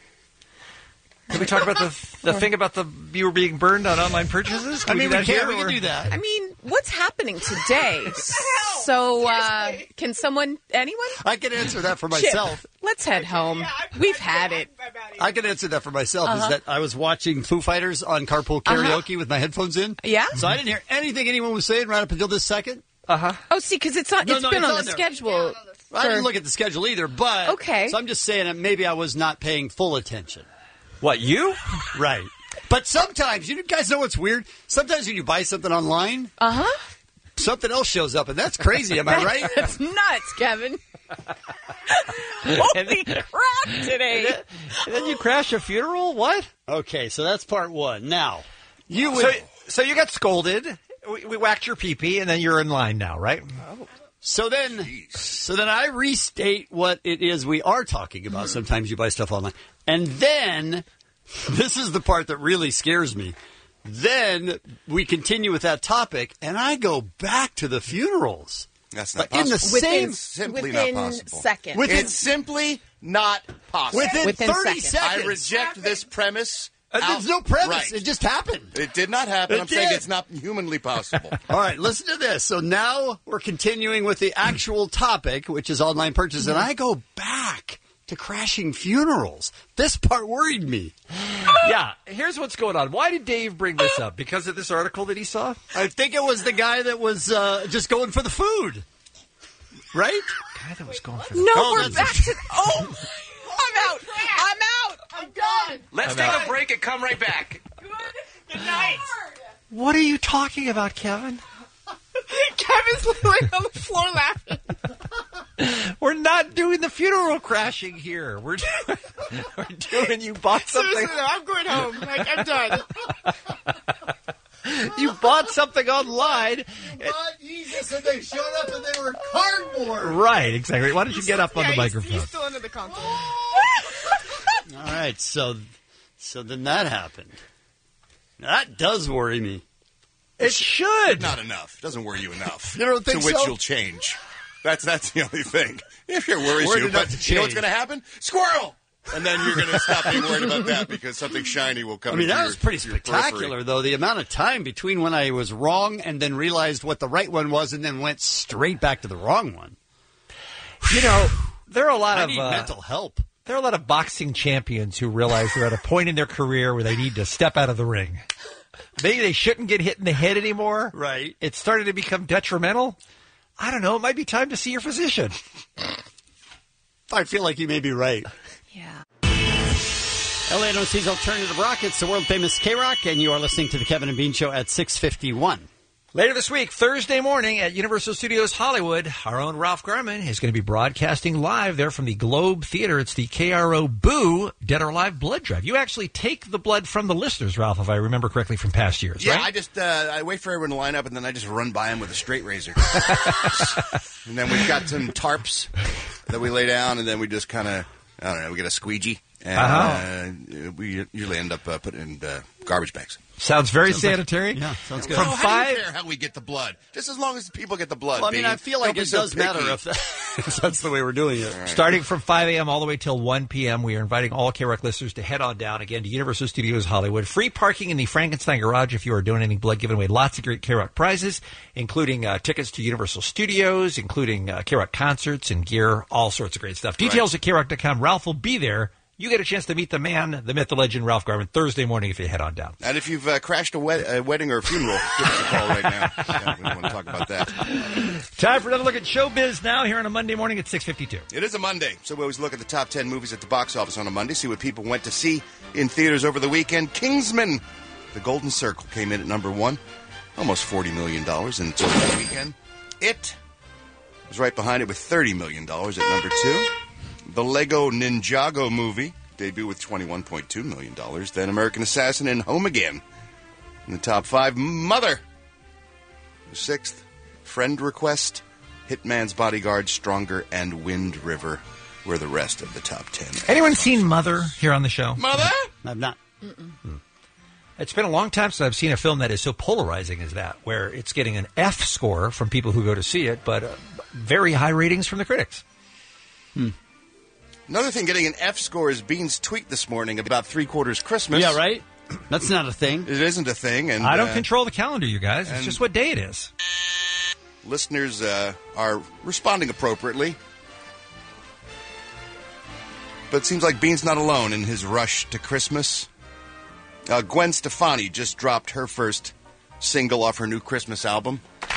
Speaker 2: Can we talk about the thing about you were being burned on online purchases? Can
Speaker 1: I mean,
Speaker 2: do
Speaker 1: we
Speaker 2: that
Speaker 1: can
Speaker 2: here, or-
Speaker 1: do that.
Speaker 4: I mean, what's happening today? So, can anyone?
Speaker 1: I can answer that for myself.
Speaker 4: Chip, let's head home. We've had it.
Speaker 1: I can answer that for myself. Is that I was watching Foo Fighters on Carpool Karaoke with my headphones in.
Speaker 4: Yeah.
Speaker 1: So I didn't hear anything anyone was saying right up until this second.
Speaker 4: Oh, see, because it's been on the schedule.
Speaker 1: I didn't look at the schedule either, but
Speaker 4: okay.
Speaker 1: So I'm just saying that maybe I was not paying full attention.
Speaker 2: What, you?
Speaker 1: Right. But sometimes, you guys know what's weird? Sometimes when you buy something online, something else shows up, and that's crazy. Am I right?
Speaker 4: That's nuts, Kevin. Holy crap today.
Speaker 2: And then you crash a funeral? What?
Speaker 1: Okay, so that's part one. Now, you would...
Speaker 2: So you got scolded. We whacked your pee-pee, and then you're in line now, right?
Speaker 1: Oh. So then I restate what it is we are talking about. Sometimes you buy stuff online. And then, this is the part that really scares me. Then we continue with that topic, and I go back to the funerals.
Speaker 7: That's not
Speaker 1: possible. In the same...
Speaker 7: Simply not possible.
Speaker 4: Seconds.
Speaker 7: It's simply not possible.
Speaker 1: Within 30 seconds.
Speaker 7: I reject this premise.
Speaker 1: There's no premise.
Speaker 7: Right.
Speaker 1: It just happened.
Speaker 7: It did not happen. I'm saying it's not humanly possible.
Speaker 1: All right, listen to this. So now we're continuing with the actual topic, which is online purchase, and I go back to crashing funerals. This part worried me.
Speaker 2: Yeah, here's what's going on. Why did Dave bring this up? Because of this article that he saw?
Speaker 1: I think it was the guy that was just going for the food. Right?
Speaker 2: Guy that was going for the
Speaker 4: No,
Speaker 2: food.
Speaker 4: we're back to... Oh, I'm out. I'm done.
Speaker 8: Let's take a break and come right back.
Speaker 4: Good night.
Speaker 2: What are you talking about, Kevin?
Speaker 4: Kevin's literally on the floor laughing.
Speaker 2: We're not doing the funeral crashing here. We're doing you bought something.
Speaker 4: Seriously, though, I'm going home. I'm done.
Speaker 2: You bought something online.
Speaker 1: Jesus, and they showed up and they were cardboard.
Speaker 2: Right, exactly. Why don't you get up on the microphone?
Speaker 4: He's still under the console.
Speaker 1: All right, so then that happened. That does worry me.
Speaker 2: It should.
Speaker 7: Not enough. Doesn't worry you enough.
Speaker 1: You don't think
Speaker 7: to which
Speaker 1: so?
Speaker 7: you'll change. That's the only thing. If it worries
Speaker 1: Worried
Speaker 7: you,
Speaker 1: enough
Speaker 7: but
Speaker 1: to
Speaker 7: you know what's
Speaker 1: change.
Speaker 7: going to happen? Squirrel! And then you're going to stop being worried about that because something shiny will come.
Speaker 1: I mean,
Speaker 7: into
Speaker 1: that was pretty
Speaker 7: your
Speaker 1: spectacular,
Speaker 7: periphery.
Speaker 1: though. The amount of time between when I was wrong and then realized what the right one was and then went straight back to the wrong one.
Speaker 2: You know, there are a lot
Speaker 1: I
Speaker 2: of
Speaker 1: need mental help.
Speaker 2: There are a lot of boxing champions who realize they're at a point in their career where they need to step out of the ring. They shouldn't get hit in the head anymore.
Speaker 1: Right.
Speaker 2: It's starting to become detrimental. I don't know. It might be time to see your physician.
Speaker 1: I feel like you may be right.
Speaker 4: Yeah.
Speaker 1: LANOC's Alternative Rock. It's the world-famous K-Rock, and you are listening to the Kevin and Bean Show at 6:51.
Speaker 2: Later this week, Thursday morning at Universal Studios Hollywood, our own Ralph Garman is going to be broadcasting live there from the Globe Theater. It's the KRO Boo Dead or Alive Blood Drive. You actually take the blood from the listeners, Ralph, if I remember correctly from past years,
Speaker 7: Yeah,
Speaker 2: right?
Speaker 7: I just I wait for everyone to line up, and then I just run by them with a straight razor. And then we've got some tarps that we lay down, and then we just kind of, I don't know, we get a squeegee, and we usually end up putting in garbage bags.
Speaker 2: Sounds very sanitary.
Speaker 1: Yeah, sounds good.
Speaker 2: From
Speaker 7: How do you care how we get the blood? Just as long as people get the blood.
Speaker 1: Well, I mean,
Speaker 7: Bean.
Speaker 1: I feel like
Speaker 7: Don't be
Speaker 1: it
Speaker 7: so
Speaker 1: does matter
Speaker 7: picky.
Speaker 1: if that's the way we're doing it.
Speaker 2: Starting from 5 a.m. all the way till 1 p.m., we are inviting all K-Rock listeners to head on down again to Universal Studios Hollywood. Free parking in the Frankenstein Garage if you are donating blood, giving away lots of great K-Rock prizes, including tickets to Universal Studios, including K-Rock concerts and gear, all sorts of great stuff. Details at KRock.com. Ralph will be there. You get a chance to meet the man, the myth, the legend, Ralph Garman, Thursday morning if you head on down.
Speaker 7: And if you've crashed a wedding or a funeral, give us a call right now. Yeah, we want to talk about that.
Speaker 2: Time for another look at showbiz now here on a Monday morning at 6:52.
Speaker 7: It is a Monday, so we always look at the top 10 movies at the box office on a Monday, see what people went to see in theaters over the weekend. Kingsman, The Golden Circle, came in at number 1, almost $40 million in its opening weekend. It was right behind it with $30 million at number 2. The Lego Ninjago movie debuted with $21.2 million. Then American Assassin and Home Again in the top 5. Mother, the 6th. Friend Request, Hitman's Bodyguard, Stronger, and Wind River were the rest of the top 10.
Speaker 2: Anyone seen Mother here on the show?
Speaker 7: Mother?
Speaker 1: I've not.
Speaker 2: It's been a long time since I've seen a film that is so polarizing as that, where it's getting an F score from people who go to see it, but very high ratings from the critics.
Speaker 7: Another thing getting an F score is Bean's tweet this morning about 3/4 Christmas.
Speaker 1: Yeah, right? That's not a thing.
Speaker 7: It isn't a thing. And
Speaker 2: I don't control the calendar, you guys. It's just what day it is.
Speaker 3: listeners are responding appropriately. But it seems like Bean's not alone in his rush to Christmas. Gwen Stefani just dropped her first single off her new Christmas album.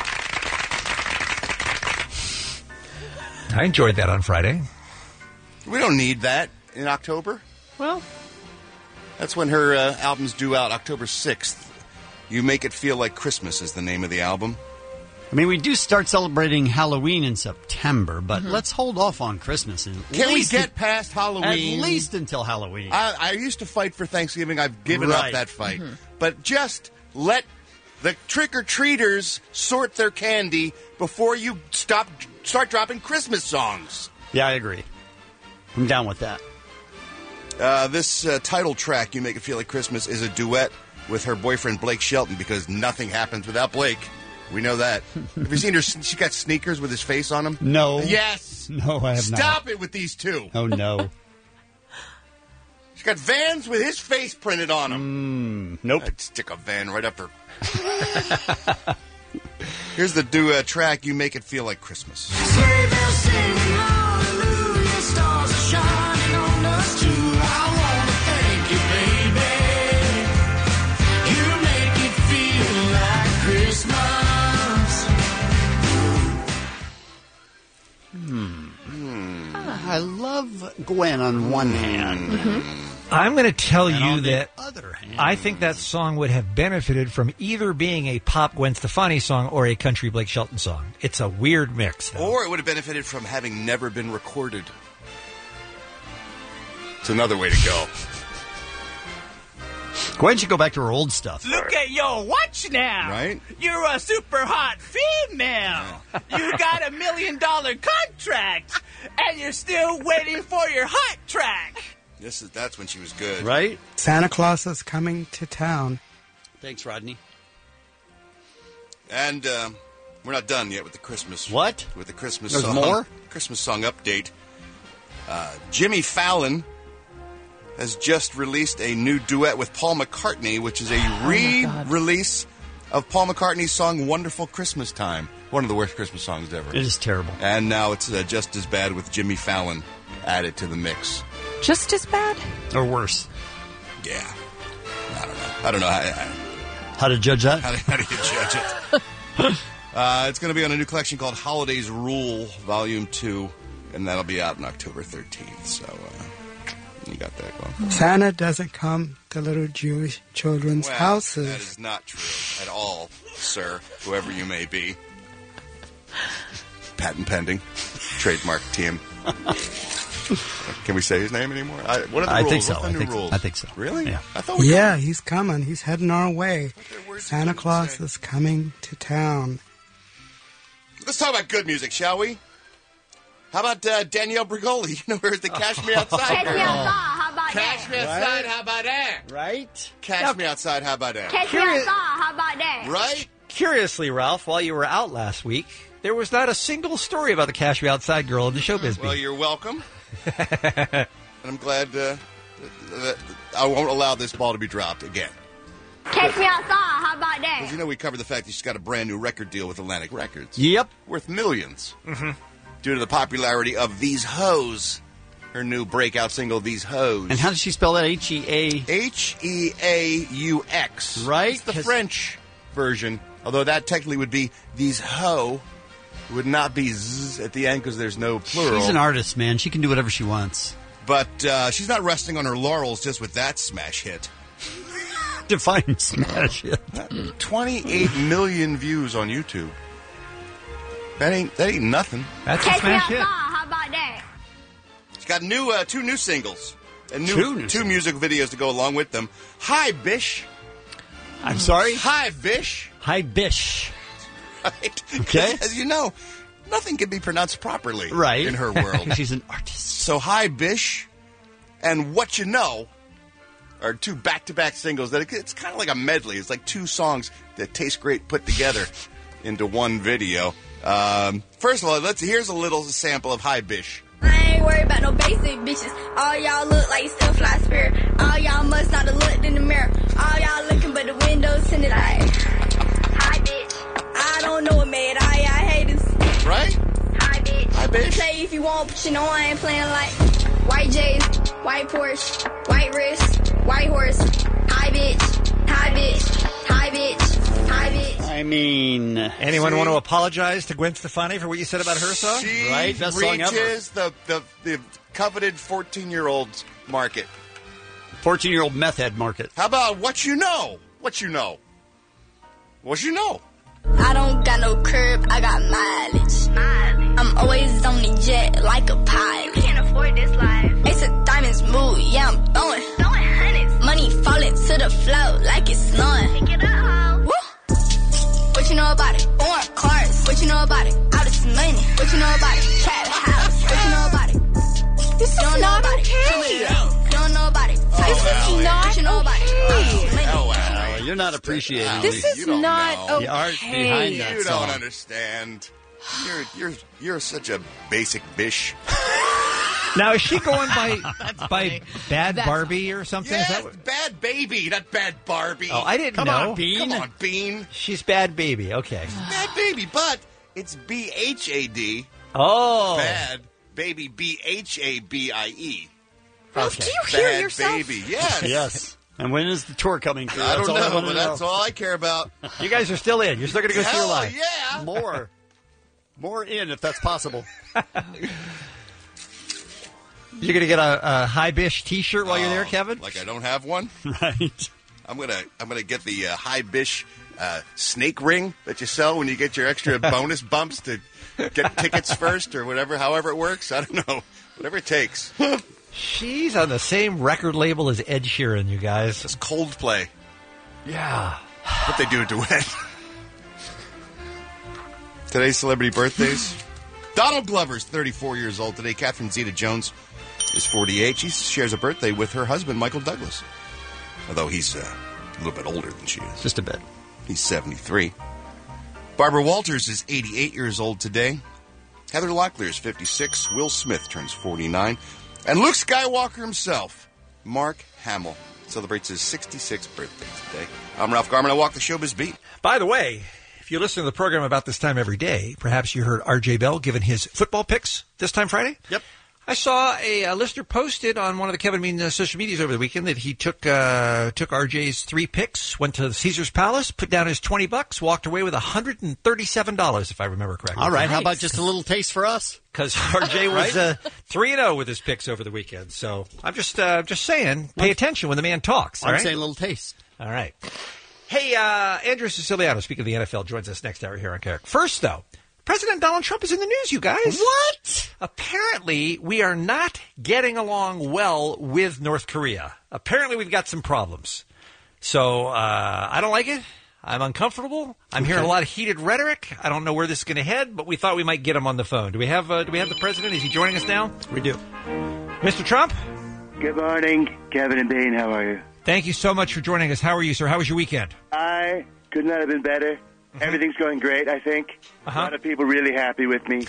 Speaker 2: I enjoyed that on Friday.
Speaker 3: We don't need that in October.
Speaker 4: Well,
Speaker 3: that's when her album's due out, October 6th. You Make It Feel Like Christmas is the name of the album.
Speaker 1: I mean, we do start celebrating Halloween in September, but let's hold off on Christmas.
Speaker 3: Can we get past Halloween?
Speaker 1: At least until Halloween.
Speaker 3: I used to fight for Thanksgiving. I've given up that fight. But just let the trick-or-treaters sort their candy before you start dropping Christmas songs.
Speaker 1: Yeah, I agree. I'm down with that.
Speaker 3: This title track, You Make It Feel Like Christmas, is a duet with her boyfriend Blake Shelton because nothing happens without Blake. We know that. Have you seen her? She got sneakers with his face on them?
Speaker 1: No.
Speaker 3: Yes.
Speaker 1: No, I have not.
Speaker 3: Stop it with these two.
Speaker 1: Oh, no.
Speaker 3: She's got Vans with his face printed on them.
Speaker 1: Nope.
Speaker 3: I'd stick a Van right up her. Here's the duet track, You Make It Feel Like Christmas.
Speaker 9: Sleigh bells singing hallelujah, stars are shining on us too. I want to thank you, baby. You make it feel like Christmas.
Speaker 1: I love Gwen on one hand.
Speaker 2: I'm going to tell
Speaker 1: And
Speaker 2: you
Speaker 1: on the
Speaker 2: that
Speaker 1: other hand,
Speaker 2: I think that song would have benefited from either being a pop Gwen Stefani song or a country Blake Shelton song. It's a weird mix, though.
Speaker 3: Or it would have benefited from having never been recorded. It's another way to go.
Speaker 1: Gwen should go back to her old stuff.
Speaker 8: Look at your watch now.
Speaker 3: Right?
Speaker 8: You're a super hot female. You got $1 million contract, and you're still waiting for your hot track.
Speaker 3: That's when she was good.
Speaker 1: Right?
Speaker 10: Santa Claus is coming to town.
Speaker 1: Thanks, Rodney.
Speaker 3: And we're not done yet with the Christmas.
Speaker 1: What?
Speaker 3: With the Christmas
Speaker 1: There's
Speaker 3: song.
Speaker 1: more?
Speaker 3: Christmas song update. Jimmy Fallon has just released a new duet with Paul McCartney, which is a re-release of Paul McCartney's song Wonderful Christmas Time. One of the worst Christmas songs ever.
Speaker 1: It is terrible.
Speaker 3: And now it's just as bad with Jimmy Fallon added to the mix.
Speaker 4: Just as bad?
Speaker 1: Or worse.
Speaker 3: Yeah. I don't know.
Speaker 1: How to judge that?
Speaker 3: How do you judge it? It's going to be on a new collection called Holidays Rule, Volume 2, and that'll be out on October 13th. So you got that going.
Speaker 10: Santa doesn't come to little Jewish children's houses.
Speaker 3: That is not true at all, sir, whoever you may be. Patent pending. Trademark team. Can we say his name anymore? What are the rules?
Speaker 1: Think so.
Speaker 3: What's the new rules?
Speaker 1: I think so.
Speaker 3: Really?
Speaker 1: Yeah.
Speaker 3: I thought
Speaker 10: He's coming. He's heading our way. Santa Claus is coming to town.
Speaker 3: Let's talk about good music, shall we? How about Danielle Bregoli? You know her as the Cash Me Outside
Speaker 11: Catch
Speaker 3: girl.
Speaker 11: me outside, how about
Speaker 3: Cash me
Speaker 11: that?
Speaker 3: outside, how about that?
Speaker 1: Right?
Speaker 3: Cash me outside, how about that?
Speaker 11: Catch me outside, how about that?
Speaker 3: Right?
Speaker 2: Curiously, Ralph, while you were out last week, there was not a single story about the Cash Me Outside girl in the showbiz.
Speaker 3: Well, you're welcome. And I'm glad that I won't allow this ball to be dropped again.
Speaker 11: Catch me outside, how about that?
Speaker 3: Because you know we covered the fact that she's got a brand new record deal with Atlantic Records.
Speaker 1: Yep.
Speaker 3: Worth millions. Mm-hmm. Due to the popularity of These Hoes. Her new breakout single, These Hoes.
Speaker 1: And how does she spell that? H-E-A?
Speaker 3: H-E-A-U-X.
Speaker 1: Right?
Speaker 3: It's the French version. Although that technically would be These Ho. It would not be Z at the end because there's no plural.
Speaker 1: She's an artist, man. She can do whatever she wants.
Speaker 3: But she's not resting on her laurels just with that smash hit.
Speaker 1: Define smash hit.
Speaker 3: 28 million views on YouTube. That ain't nothing.
Speaker 2: That's
Speaker 11: Catch
Speaker 2: a smash
Speaker 11: me
Speaker 2: hit.
Speaker 11: outside, how about that?
Speaker 3: She's got two new singles and two music videos to go along with them. Hi, Bish.
Speaker 1: I'm sorry?
Speaker 3: Hi, Bish.
Speaker 1: Hi, Bish.
Speaker 3: Right?
Speaker 1: Okay.
Speaker 3: As you know, nothing can be pronounced properly
Speaker 1: right.
Speaker 3: in her world.
Speaker 1: She's an artist.
Speaker 3: So, Hi, Bish, and What You Know are two back-to-back singles. That it's kind of like a medley. It's like two songs that taste great put together into one video. First of all, here's a little sample of Hi, Bish.
Speaker 11: I ain't worried about no basic bitches. All y'all look like you still fly spirit. All y'all must not have looked in the mirror. All y'all looking but the windows tinted. Hi, bitch. I don't know what made I hate you want, but you know I ain't playing like white J's, white Porsche, white wrist, white horse, high bitch, high bitch, high bitch, high bitch.
Speaker 1: I mean,
Speaker 2: anyone want to apologize to Gwen Stefani for what you said about her song?
Speaker 7: She
Speaker 1: Right? Best song ever.
Speaker 7: reaches the coveted 14-year-old market.
Speaker 1: 14-year-old meth head market.
Speaker 7: How about what you know? What you know? What you know?
Speaker 11: I don't got no curb, I got mileage. I'm always on the jet like a pilot. Can't afford this life. Ace of diamonds move, yeah, I'm throwing hundreds. Money falling to the floor like it's snowing. Pick it up, woo. What you know about it? Foreign cars. What you know about it? All this money. What you know about it? Trap house. What you know about it?
Speaker 4: This is not okay.
Speaker 11: You don't know about it.
Speaker 4: This is not
Speaker 11: What you know about it?
Speaker 7: Oh, wow.
Speaker 1: You're not appreciating
Speaker 4: This
Speaker 1: it.
Speaker 4: is not
Speaker 7: know.
Speaker 1: The art behind that
Speaker 7: You
Speaker 1: song.
Speaker 7: don't understand. You're such a basic bish.
Speaker 2: Now, is she going by Bad Barbie or something? Is
Speaker 7: Yes,
Speaker 2: that what-
Speaker 7: Bad Baby, not Bad Barbie.
Speaker 2: Oh, I didn't
Speaker 1: Come
Speaker 2: know.
Speaker 1: on, Bean.
Speaker 7: Come on, Bean.
Speaker 2: She's Bad Baby. Okay.
Speaker 7: Bad Baby, but it's BHAD.
Speaker 2: Oh.
Speaker 7: Bad Baby, BHABIE.
Speaker 4: Ralph, do you hear
Speaker 7: Bad
Speaker 4: yourself?
Speaker 7: Baby, yes.
Speaker 1: Yes. And when is the tour coming through?
Speaker 7: I
Speaker 1: That's
Speaker 7: don't
Speaker 1: all
Speaker 7: know,
Speaker 1: wanna
Speaker 7: but that's all I care about.
Speaker 2: You guys are still in. You're still going to go see your
Speaker 7: Hell
Speaker 2: live.
Speaker 7: yeah.
Speaker 1: More in if that's possible.
Speaker 2: You're going to get a High Bish T-shirt while you're there, Kevin?
Speaker 7: Like I don't have one?
Speaker 1: Right.
Speaker 7: I'm gonna get the High Bish snake ring that you sell when you get your extra bonus bumps to get tickets first or whatever, however it works. I don't know. Whatever it takes.
Speaker 2: She's on the same record label as Ed Sheeran, you guys.
Speaker 7: It's Coldplay.
Speaker 2: Yeah.
Speaker 7: What they do a duet. Today's celebrity birthdays. Donald Glover's 34 years old today. Catherine Zeta-Jones is 48. She shares a birthday with her husband, Michael Douglas. Although he's a little bit older than she is.
Speaker 1: Just a bit.
Speaker 7: He's 73. Barbara Walters is 88 years old today. Heather Locklear is 56. Will Smith turns 49. And Luke Skywalker himself, Mark Hamill, celebrates his 66th birthday today. I'm Ralph Garman. I walk the showbiz beat.
Speaker 2: By the way, if you listen to the program about this time every day, perhaps you heard R.J. Bell giving his football picks this time Friday?
Speaker 1: Yep.
Speaker 2: I saw a listener posted on one of the Kevin Mean social medias over the weekend that he took RJ's 3 picks, went to Caesar's Palace, put down his $20, walked away with $137, if I remember correctly.
Speaker 1: All right. How about just a little taste for us?
Speaker 2: Because RJ was 3-0 with his picks over the weekend. So I'm just saying, pay attention when the man talks. All
Speaker 1: I'm
Speaker 2: right?
Speaker 1: saying a little taste.
Speaker 2: All right. Hey, Andrew Siciliano, speaking of the NFL, joins us next hour here on Carrick. First, though, President Donald Trump is in the news, you guys.
Speaker 1: What?
Speaker 2: Apparently, we are not getting along well with North Korea. Apparently, we've got some problems. So, I don't like it. I'm uncomfortable. I'm hearing a lot of heated rhetoric. I don't know where this is going to head, but we thought we might get him on the phone. Do we have the president? Is he joining us now?
Speaker 1: We do.
Speaker 2: Mr. Trump?
Speaker 12: Good morning, Kevin and Bean. How are you?
Speaker 2: Thank you so much for joining us. How are you, sir? How was your weekend?
Speaker 12: I could not have been better. Everything's going great, I think. A lot of people really happy with me.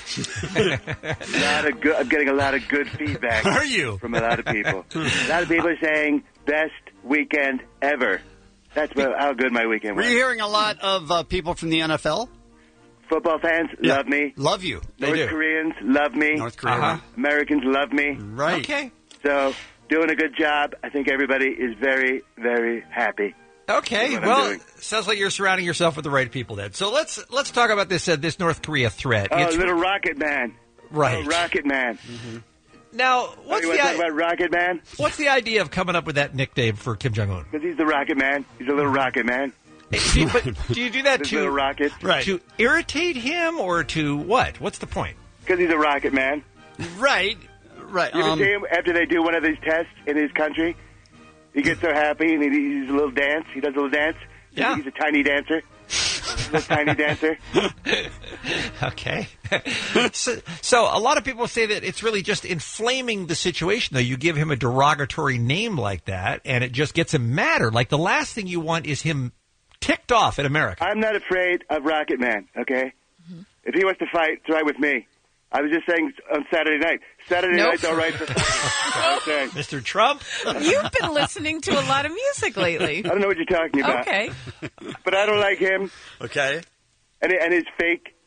Speaker 12: I'm getting a lot of good feedback.
Speaker 1: Are you?
Speaker 12: From a lot of people. A lot of people are saying, best weekend ever. That's how good my weekend
Speaker 1: Were
Speaker 12: was.
Speaker 1: you hearing a lot of people from the NFL?
Speaker 12: Football fans love me.
Speaker 1: Love you.
Speaker 12: North Koreans love me.
Speaker 1: North Korea.
Speaker 12: Americans love me.
Speaker 1: Right.
Speaker 2: Okay.
Speaker 12: So, doing a good job. I think everybody is very, very happy.
Speaker 2: Okay,
Speaker 12: That's what I'm
Speaker 2: well,
Speaker 12: doing.
Speaker 2: sounds like you're surrounding yourself with the right people then. So let's talk about this North Korea threat.
Speaker 12: Oh, Little Rocket Man.
Speaker 2: Right.
Speaker 12: Oh, Rocket Man.
Speaker 2: Now, what's
Speaker 12: you want to talk about Rocket Man?
Speaker 2: What's the idea of coming up with that nickname for Kim Jong Un?
Speaker 12: Because he's the Rocket Man. He's a little Rocket Man.
Speaker 2: But do you do that
Speaker 12: This little rocket.
Speaker 2: to irritate him or to what? What's the point?
Speaker 12: Because he's a Rocket Man.
Speaker 1: Right. Right.
Speaker 12: You ever see him after they do one of these tests in his country? He gets so happy and he does a little dance. He does a little dance.
Speaker 2: Yeah.
Speaker 12: He's a tiny dancer. A tiny dancer.
Speaker 2: Okay. So a lot of people say that it's really just inflaming the situation, though. You give him a derogatory name like that, and it just gets him madder. Like, the last thing you want is him ticked off at America.
Speaker 12: I'm not afraid of Rocket Man, okay? If he wants to fight, it's right with me. I was just saying on Saturday night. Saturday night's all right for fighting.
Speaker 2: Mr. Trump?
Speaker 4: You've been listening to a lot of music lately.
Speaker 12: I don't know what you're talking about.
Speaker 4: Okay.
Speaker 12: But I don't like him.
Speaker 1: Okay.
Speaker 12: And his fake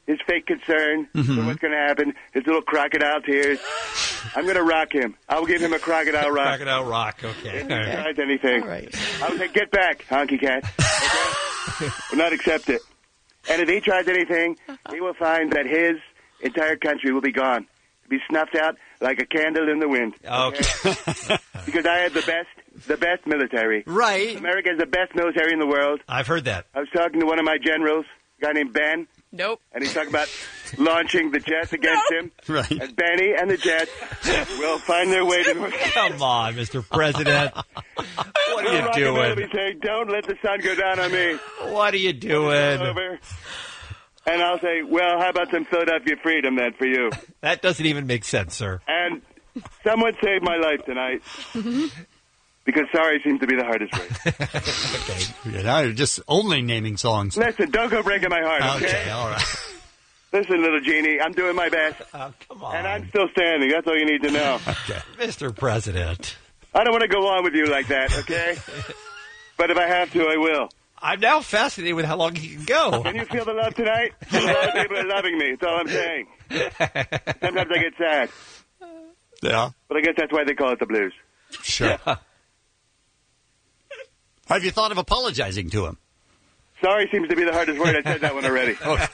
Speaker 12: his fake concern for what's going to happen, his little crocodile tears. I'm going to rock him. I'll give him a crocodile rock.
Speaker 2: Crocodile rock, okay.
Speaker 12: If he tries anything,
Speaker 4: All right.
Speaker 12: I would say, get back, honky cat. Okay? Will not accept it. And if he tries anything, he will find that his entire country will be gone. Be snuffed out like a candle in the wind.
Speaker 2: Okay.
Speaker 12: Because I have the best military.
Speaker 1: Right.
Speaker 12: America is the best military in the world.
Speaker 2: I've heard that.
Speaker 12: I was talking to one of my generals, a guy named Ben.
Speaker 4: Nope.
Speaker 12: And he's talking about launching the jets against him.
Speaker 1: Right.
Speaker 12: And Benny and the jets will find their way to North Carolina.
Speaker 2: Come on, Mr. President. What are you
Speaker 12: Rocket Man will
Speaker 2: doing?
Speaker 12: be saying, don't let the sun go down on me.
Speaker 2: What are you doing?
Speaker 12: Over. And I'll say, well, how about some Philadelphia freedom then for you?
Speaker 2: That doesn't even make sense, sir.
Speaker 12: And someone saved my life tonight. Because sorry seems to be the hardest word.
Speaker 1: Okay. Now you're just only naming songs.
Speaker 12: Listen, don't go breaking my heart, okay?
Speaker 1: Okay, all right.
Speaker 12: Listen, little genie, I'm doing my best.
Speaker 2: Oh, come on.
Speaker 12: And I'm still standing. That's all you need to know.
Speaker 2: Okay. Mr. President.
Speaker 12: I don't want to go on with you like that, okay? But if I have to, I will.
Speaker 2: I'm now fascinated with how long he can go.
Speaker 12: Can you feel the love tonight? A lot of people are loving me. That's all I'm saying. Sometimes I get sad.
Speaker 1: Yeah.
Speaker 12: But I guess that's why they call it the blues.
Speaker 1: Sure. Have you thought of apologizing to him?
Speaker 12: Sorry seems to be the hardest word. I said that one already.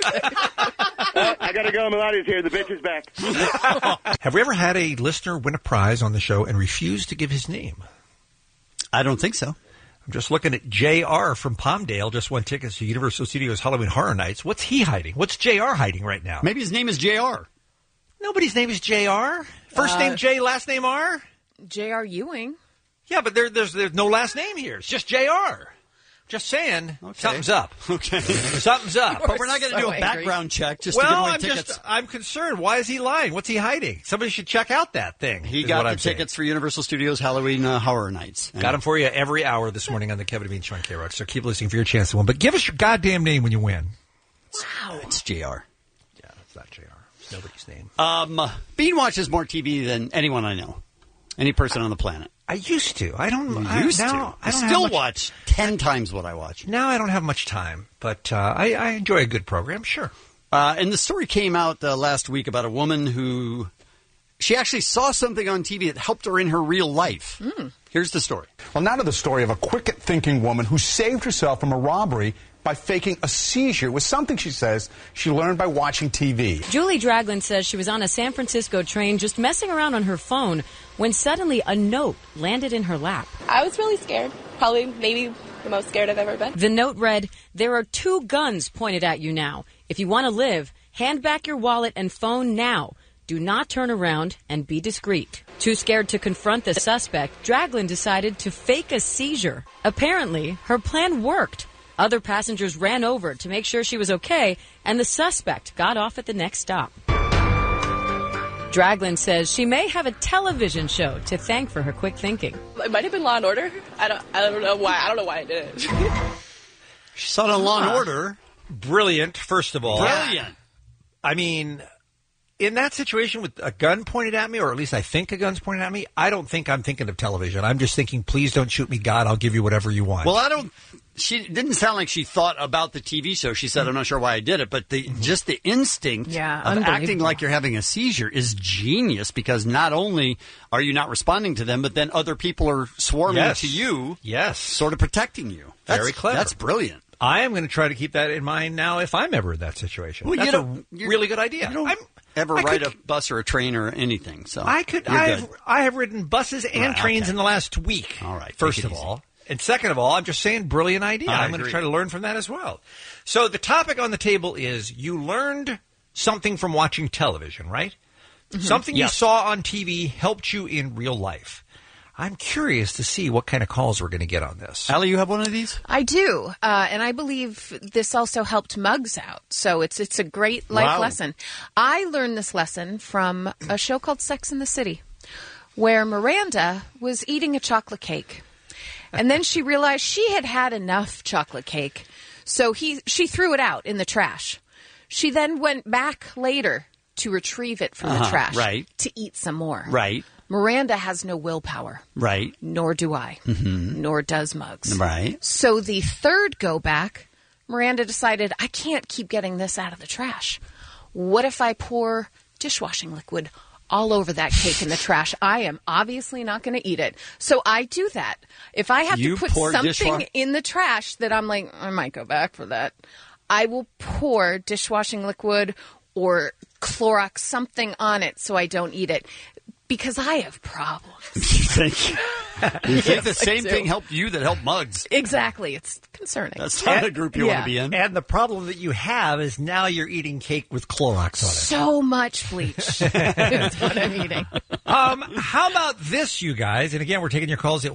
Speaker 12: I got to go. Melania's here. The bitch is back.
Speaker 2: Have we ever had a listener win a prize on the show and refuse to give his name?
Speaker 1: I don't think so.
Speaker 2: I'm just looking at JR from Palmdale, just won tickets to Universal Studios Halloween Horror Nights. What's he hiding? What's JR hiding right now?
Speaker 1: Maybe his name is JR.
Speaker 2: Nobody's name is JR. First name J, last name R?
Speaker 4: J.R. Ewing.
Speaker 2: Yeah, but there's no last name here. It's just JR. Just saying, something's up.
Speaker 1: Okay.
Speaker 2: Something's up.
Speaker 1: But we're not going to do a background check just to give away tickets.
Speaker 2: I'm concerned. Why is he lying? What's he hiding? Somebody should check out that thing.
Speaker 1: He got the tickets for Universal Studios Halloween Horror Nights.
Speaker 2: Got them for you every hour this morning on the Kevin and Bean Show on K-Rock. So keep listening for your chance to win. But give us your goddamn name when you win.
Speaker 1: Wow. It's JR.
Speaker 2: Yeah, it's not JR. It's nobody's name.
Speaker 1: Bean watches more TV than anyone I know. Any person on the planet.
Speaker 2: I used to. I don't.
Speaker 1: I used to. I still watch 10 times what I watch.
Speaker 2: Now I don't have much time, but I enjoy a good program, sure.
Speaker 1: And the story came out last week about a woman who she actually saw something on TV that helped her in her real life. Here's the story.
Speaker 13: Well, now to the story of a quick-thinking woman who saved herself from a robbery by faking a seizure with something she says she learned by watching TV.
Speaker 14: Julie Draglin says she was on a San Francisco train just messing around on her phone when suddenly a note landed in her lap.
Speaker 15: I was really scared. Probably maybe the most scared I've ever been.
Speaker 14: The note read, "There are 2 guns pointed at you now. If you want to live, hand back your wallet and phone now. Do not turn around and be discreet." Too scared to confront the suspect, Draglin decided to fake a seizure. Apparently, her plan worked. Other passengers ran over to make sure she was okay, and the suspect got off at the next stop. Draglin says she may have a television show to thank for her quick thinking.
Speaker 15: It might have been Law and Order. I don't know why. I don't know why I did it.
Speaker 1: She saw it on Law and Order.
Speaker 2: Brilliant, first of all.
Speaker 1: Brilliant.
Speaker 2: I mean, in that situation with a gun pointed at me, or at least I think a gun's pointed at me, I don't think I'm thinking of television. I'm just thinking, please don't shoot me, God. I'll give you whatever you want.
Speaker 1: Well, she didn't sound like she thought about the TV show. She said, I'm not sure why I did it, but just the instinct of acting like you're having a seizure is genius, because not only are you not responding to them, but then other people are swarming to you.
Speaker 2: Yes.
Speaker 1: Sort of protecting you.
Speaker 2: Very clever.
Speaker 1: That's brilliant.
Speaker 2: I am going to try to keep that in mind now if I'm ever in that situation.
Speaker 1: Well,
Speaker 2: That's a really good idea.
Speaker 1: You don't ever ride a bus or a train or anything. So
Speaker 2: I have ridden buses and trains in the last week.
Speaker 1: All right.
Speaker 2: First of all. And second of all, I'm just saying, brilliant idea. I'm going to try to learn from that as well. So the topic on the table is you learned something from watching television, right? Mm-hmm. Something you saw on TV helped you in real life. I'm curious to see what kind of calls we're going to get on this.
Speaker 1: Allie, you have one of these?
Speaker 4: I do. And I believe this also helped Muggs out. So it's a great life lesson. I learned this lesson from a show called Sex and the City, where Miranda was eating a chocolate cake. And then she realized she had had enough chocolate cake. So she threw it out in the trash. She then went back later to retrieve it from the trash to eat some more.
Speaker 1: Right.
Speaker 4: Miranda has no willpower.
Speaker 1: Right.
Speaker 4: Nor do I.
Speaker 1: Mm-hmm.
Speaker 4: Nor does Muggs.
Speaker 1: Right.
Speaker 4: So the third go back, Miranda decided, I can't keep getting this out of the trash. What if I pour dishwashing liquid all over that cake in the trash? I am obviously not going to eat it. So I do that. If I have to put something in the trash that I'm like, I might go back for that, I will pour dishwashing liquid or Clorox something on it so I don't eat it. Because I have problems.
Speaker 1: You think the same thing helped you that helped Muggs?
Speaker 4: Exactly. It's concerning.
Speaker 1: That's not a group you want to be in.
Speaker 2: And the problem that you have is now you're eating cake with Clorox on it.
Speaker 4: So much bleach is what I'm eating.
Speaker 2: How about this, you guys? And again, we're taking your calls at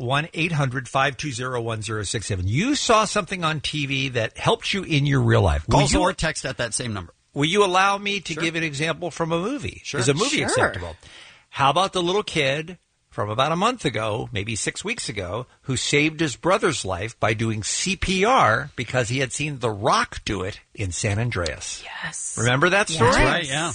Speaker 2: 1-800-520-1067. You saw something on TV that helped you in your real life.
Speaker 1: Call or text at that same number.
Speaker 2: Will you allow me to give an example from a movie? Sure. Is a movie acceptable? How about the little kid from about a month ago, maybe 6 weeks ago, who saved his brother's life by doing CPR because he had seen The Rock do it in San Andreas?
Speaker 4: Yes.
Speaker 2: Remember that story?
Speaker 1: That's right, yeah.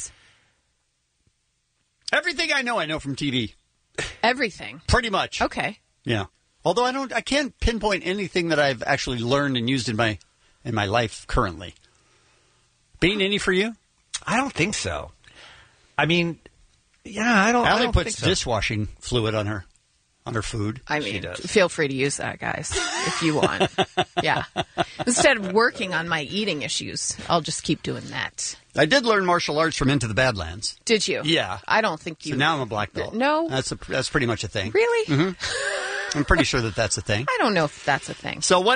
Speaker 1: Everything I know from TV.
Speaker 4: Everything?
Speaker 1: Pretty much.
Speaker 4: Okay.
Speaker 1: Yeah. Although I can't pinpoint anything that I've actually learned and used in my life currently. Bean, any for you?
Speaker 2: I don't think so. I mean... Yeah,
Speaker 1: Allie puts dishwashing fluid on her food.
Speaker 4: I mean, feel free to use that, guys, if you want. Yeah. Instead of working on my eating issues, I'll just keep doing that.
Speaker 1: I did learn martial arts from Into the Badlands.
Speaker 4: Did you?
Speaker 1: Yeah.
Speaker 4: I don't think you...
Speaker 1: So now I'm a black belt.
Speaker 4: No?
Speaker 1: That's pretty much a thing.
Speaker 4: Really?
Speaker 1: Mm-hmm. I'm pretty sure that's a thing.
Speaker 4: I don't know if that's a thing.
Speaker 1: So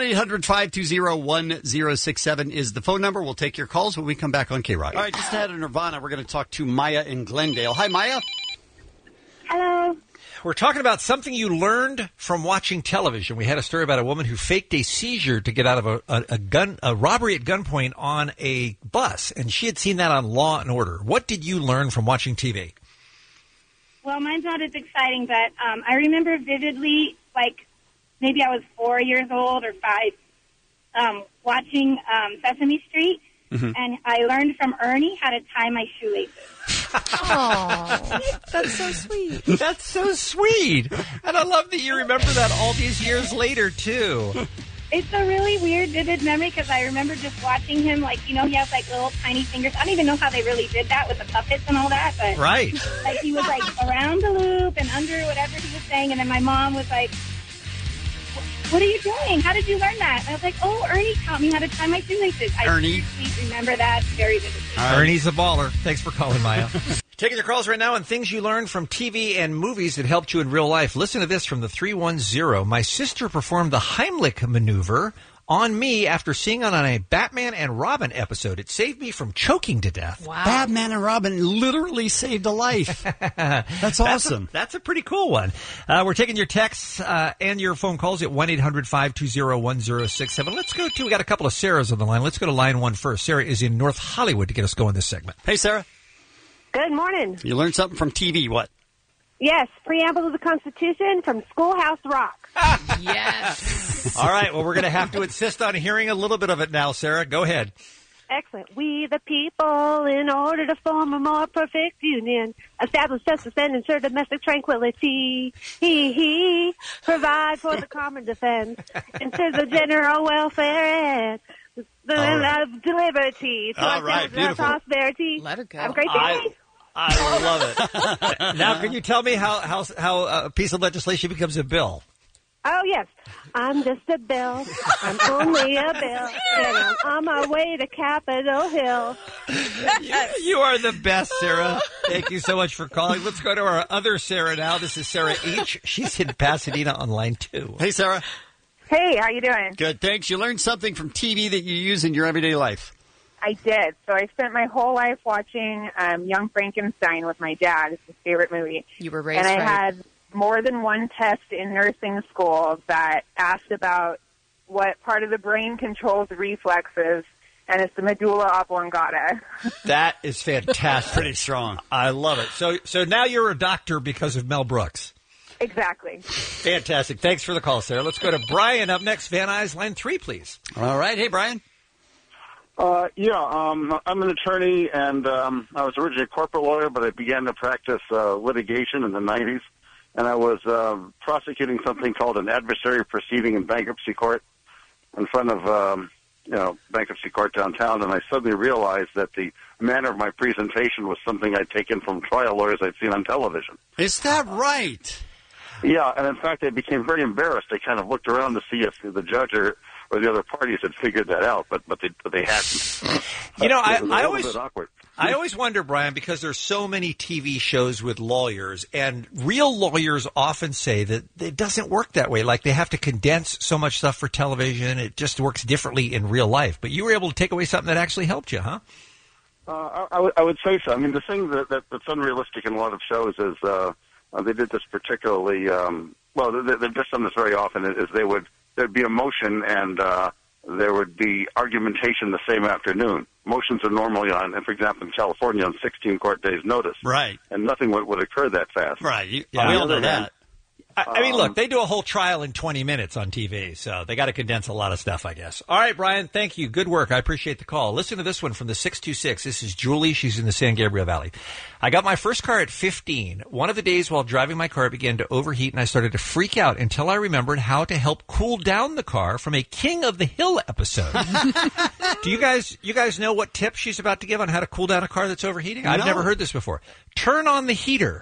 Speaker 1: 1-800-520-1067 is the phone number. We'll take your calls when we come back on K-Rock. All right, just ahead of Nirvana, we're going to talk to Maya in Glendale. Hi, Maya.
Speaker 16: Hello.
Speaker 2: We're talking about something you learned from watching television. We had a story about a woman who faked a seizure to get out of a robbery at gunpoint on a bus, and she had seen that on Law and Order. What did you learn from watching TV?
Speaker 16: Well, mine's not as exciting, but I remember vividly, like maybe I was 4 years old or 5, watching Sesame Street, and I learned from Ernie how to tie my shoelaces.
Speaker 4: Oh, that's so sweet.
Speaker 2: That's so sweet. And I love that you remember that all these years later, too.
Speaker 16: It's a really weird, vivid memory because I remember just watching him, like, you know, he has, like, little tiny fingers. I don't even know how they really did that with the puppets and all that, but...
Speaker 2: Right.
Speaker 16: Like, he was, like, around the loop and under whatever he was saying, and then my mom was like, what are you doing? How did you learn that? And I was like, oh, Ernie taught me how to tie my shoelaces.
Speaker 1: Ernie.
Speaker 16: I seriously remember that very vividly.
Speaker 2: Ernie's a baller. Thanks for calling, Maya. Taking your calls right now on things you learned from TV and movies that helped you in real life. Listen to this from the 310. My sister performed the Heimlich maneuver on me after seeing it on a Batman and Robin episode. It saved me from choking to death.
Speaker 4: Wow.
Speaker 1: Batman and Robin literally saved a life. That's awesome.
Speaker 2: That's a pretty cool one. We're taking your texts and your phone calls at 1-800-520-1067. Let's go to, we got a couple of Sarahs on the line. Let's go to line one first. Sarah is in North Hollywood to get us going this segment.
Speaker 1: Hey, Sarah.
Speaker 17: Good morning.
Speaker 1: You learned something from TV. What?
Speaker 17: Yes, preamble to the Constitution from Schoolhouse Rock.
Speaker 4: Yes.
Speaker 2: All right, well, we're going to have to insist on hearing a little bit of it now, Sarah. Go ahead.
Speaker 17: Excellent. We the people, in order to form a more perfect union, establish justice and ensure domestic tranquility. Provide for the common defense, ensure the general welfare and the liberty.
Speaker 1: All right, beautiful.
Speaker 17: Prosperity.
Speaker 4: Let it go.
Speaker 17: Have a great day.
Speaker 2: I love it. Now, can you tell me how a piece of legislation becomes a bill?
Speaker 17: Oh, yes. I'm just a bill. I'm only a bill. And I'm on my way to Capitol Hill.
Speaker 2: You are the best, Sarah. Thank you so much for calling. Let's go to our other Sarah now. This is Sarah H. She's in Pasadena on line 2.
Speaker 1: Hey, Sarah.
Speaker 18: Hey, how you doing?
Speaker 1: Good, thanks. You learned something from TV that you use in your everyday life.
Speaker 18: I did. So I spent my whole life watching Young Frankenstein with my dad. It's his favorite movie.
Speaker 4: You were raised
Speaker 18: And I
Speaker 4: right.
Speaker 18: had more than one test in nursing school that asked about what part of the brain controls reflexes, and it's the medulla oblongata.
Speaker 2: That is fantastic.
Speaker 1: Pretty strong.
Speaker 2: I love it. So now you're a doctor because of Mel Brooks.
Speaker 18: Exactly.
Speaker 2: Fantastic. Thanks for the call, Sarah. Let's go to Brian up next. Van Nuys, line 3, please.
Speaker 1: All right. Hey, Brian.
Speaker 19: I'm an attorney, and I was originally a corporate lawyer, but I began to practice litigation in the 90s, and I was prosecuting something called an adversary proceeding in bankruptcy court in front of bankruptcy court downtown, and I suddenly realized that the manner of my presentation was something I'd taken from trial lawyers I'd seen on television.
Speaker 1: Is that right?
Speaker 19: Yeah, and in fact, I became very embarrassed. I kind of looked around to see if the judge or the other parties had figured that out, but they hadn't.
Speaker 2: I always wonder, Brian, because there's so many TV shows with lawyers, and real lawyers often say that it doesn't work that way. Like, they have to condense so much stuff for television. It just works differently in real life. But you were able to take away something that actually helped you, huh?
Speaker 19: I would say so. I mean, the thing that's unrealistic in a lot of shows is they did this particularly. They've just done this very often. Is there'd be a motion and there would be argumentation the same afternoon. Motions are normally on, and for example, in California, on 16 court days' notice.
Speaker 1: Right.
Speaker 19: And nothing would occur that fast.
Speaker 1: Right. We all know that.
Speaker 2: I mean, look, they do a whole trial in 20 minutes on TV, so they got to condense a lot of stuff, I guess. All right, Brian, thank you. Good work. I appreciate the call. Listen to this one from the 626. This is Julie. She's in the San Gabriel Valley. I got my first car at 15. One of the days while driving my car, it began to overheat, and I started to freak out until I remembered how to help cool down the car from a King of the Hill episode. Do you guys know what tip she's about to give on how to cool down a car that's overheating? I've never heard this before. Turn on the heater.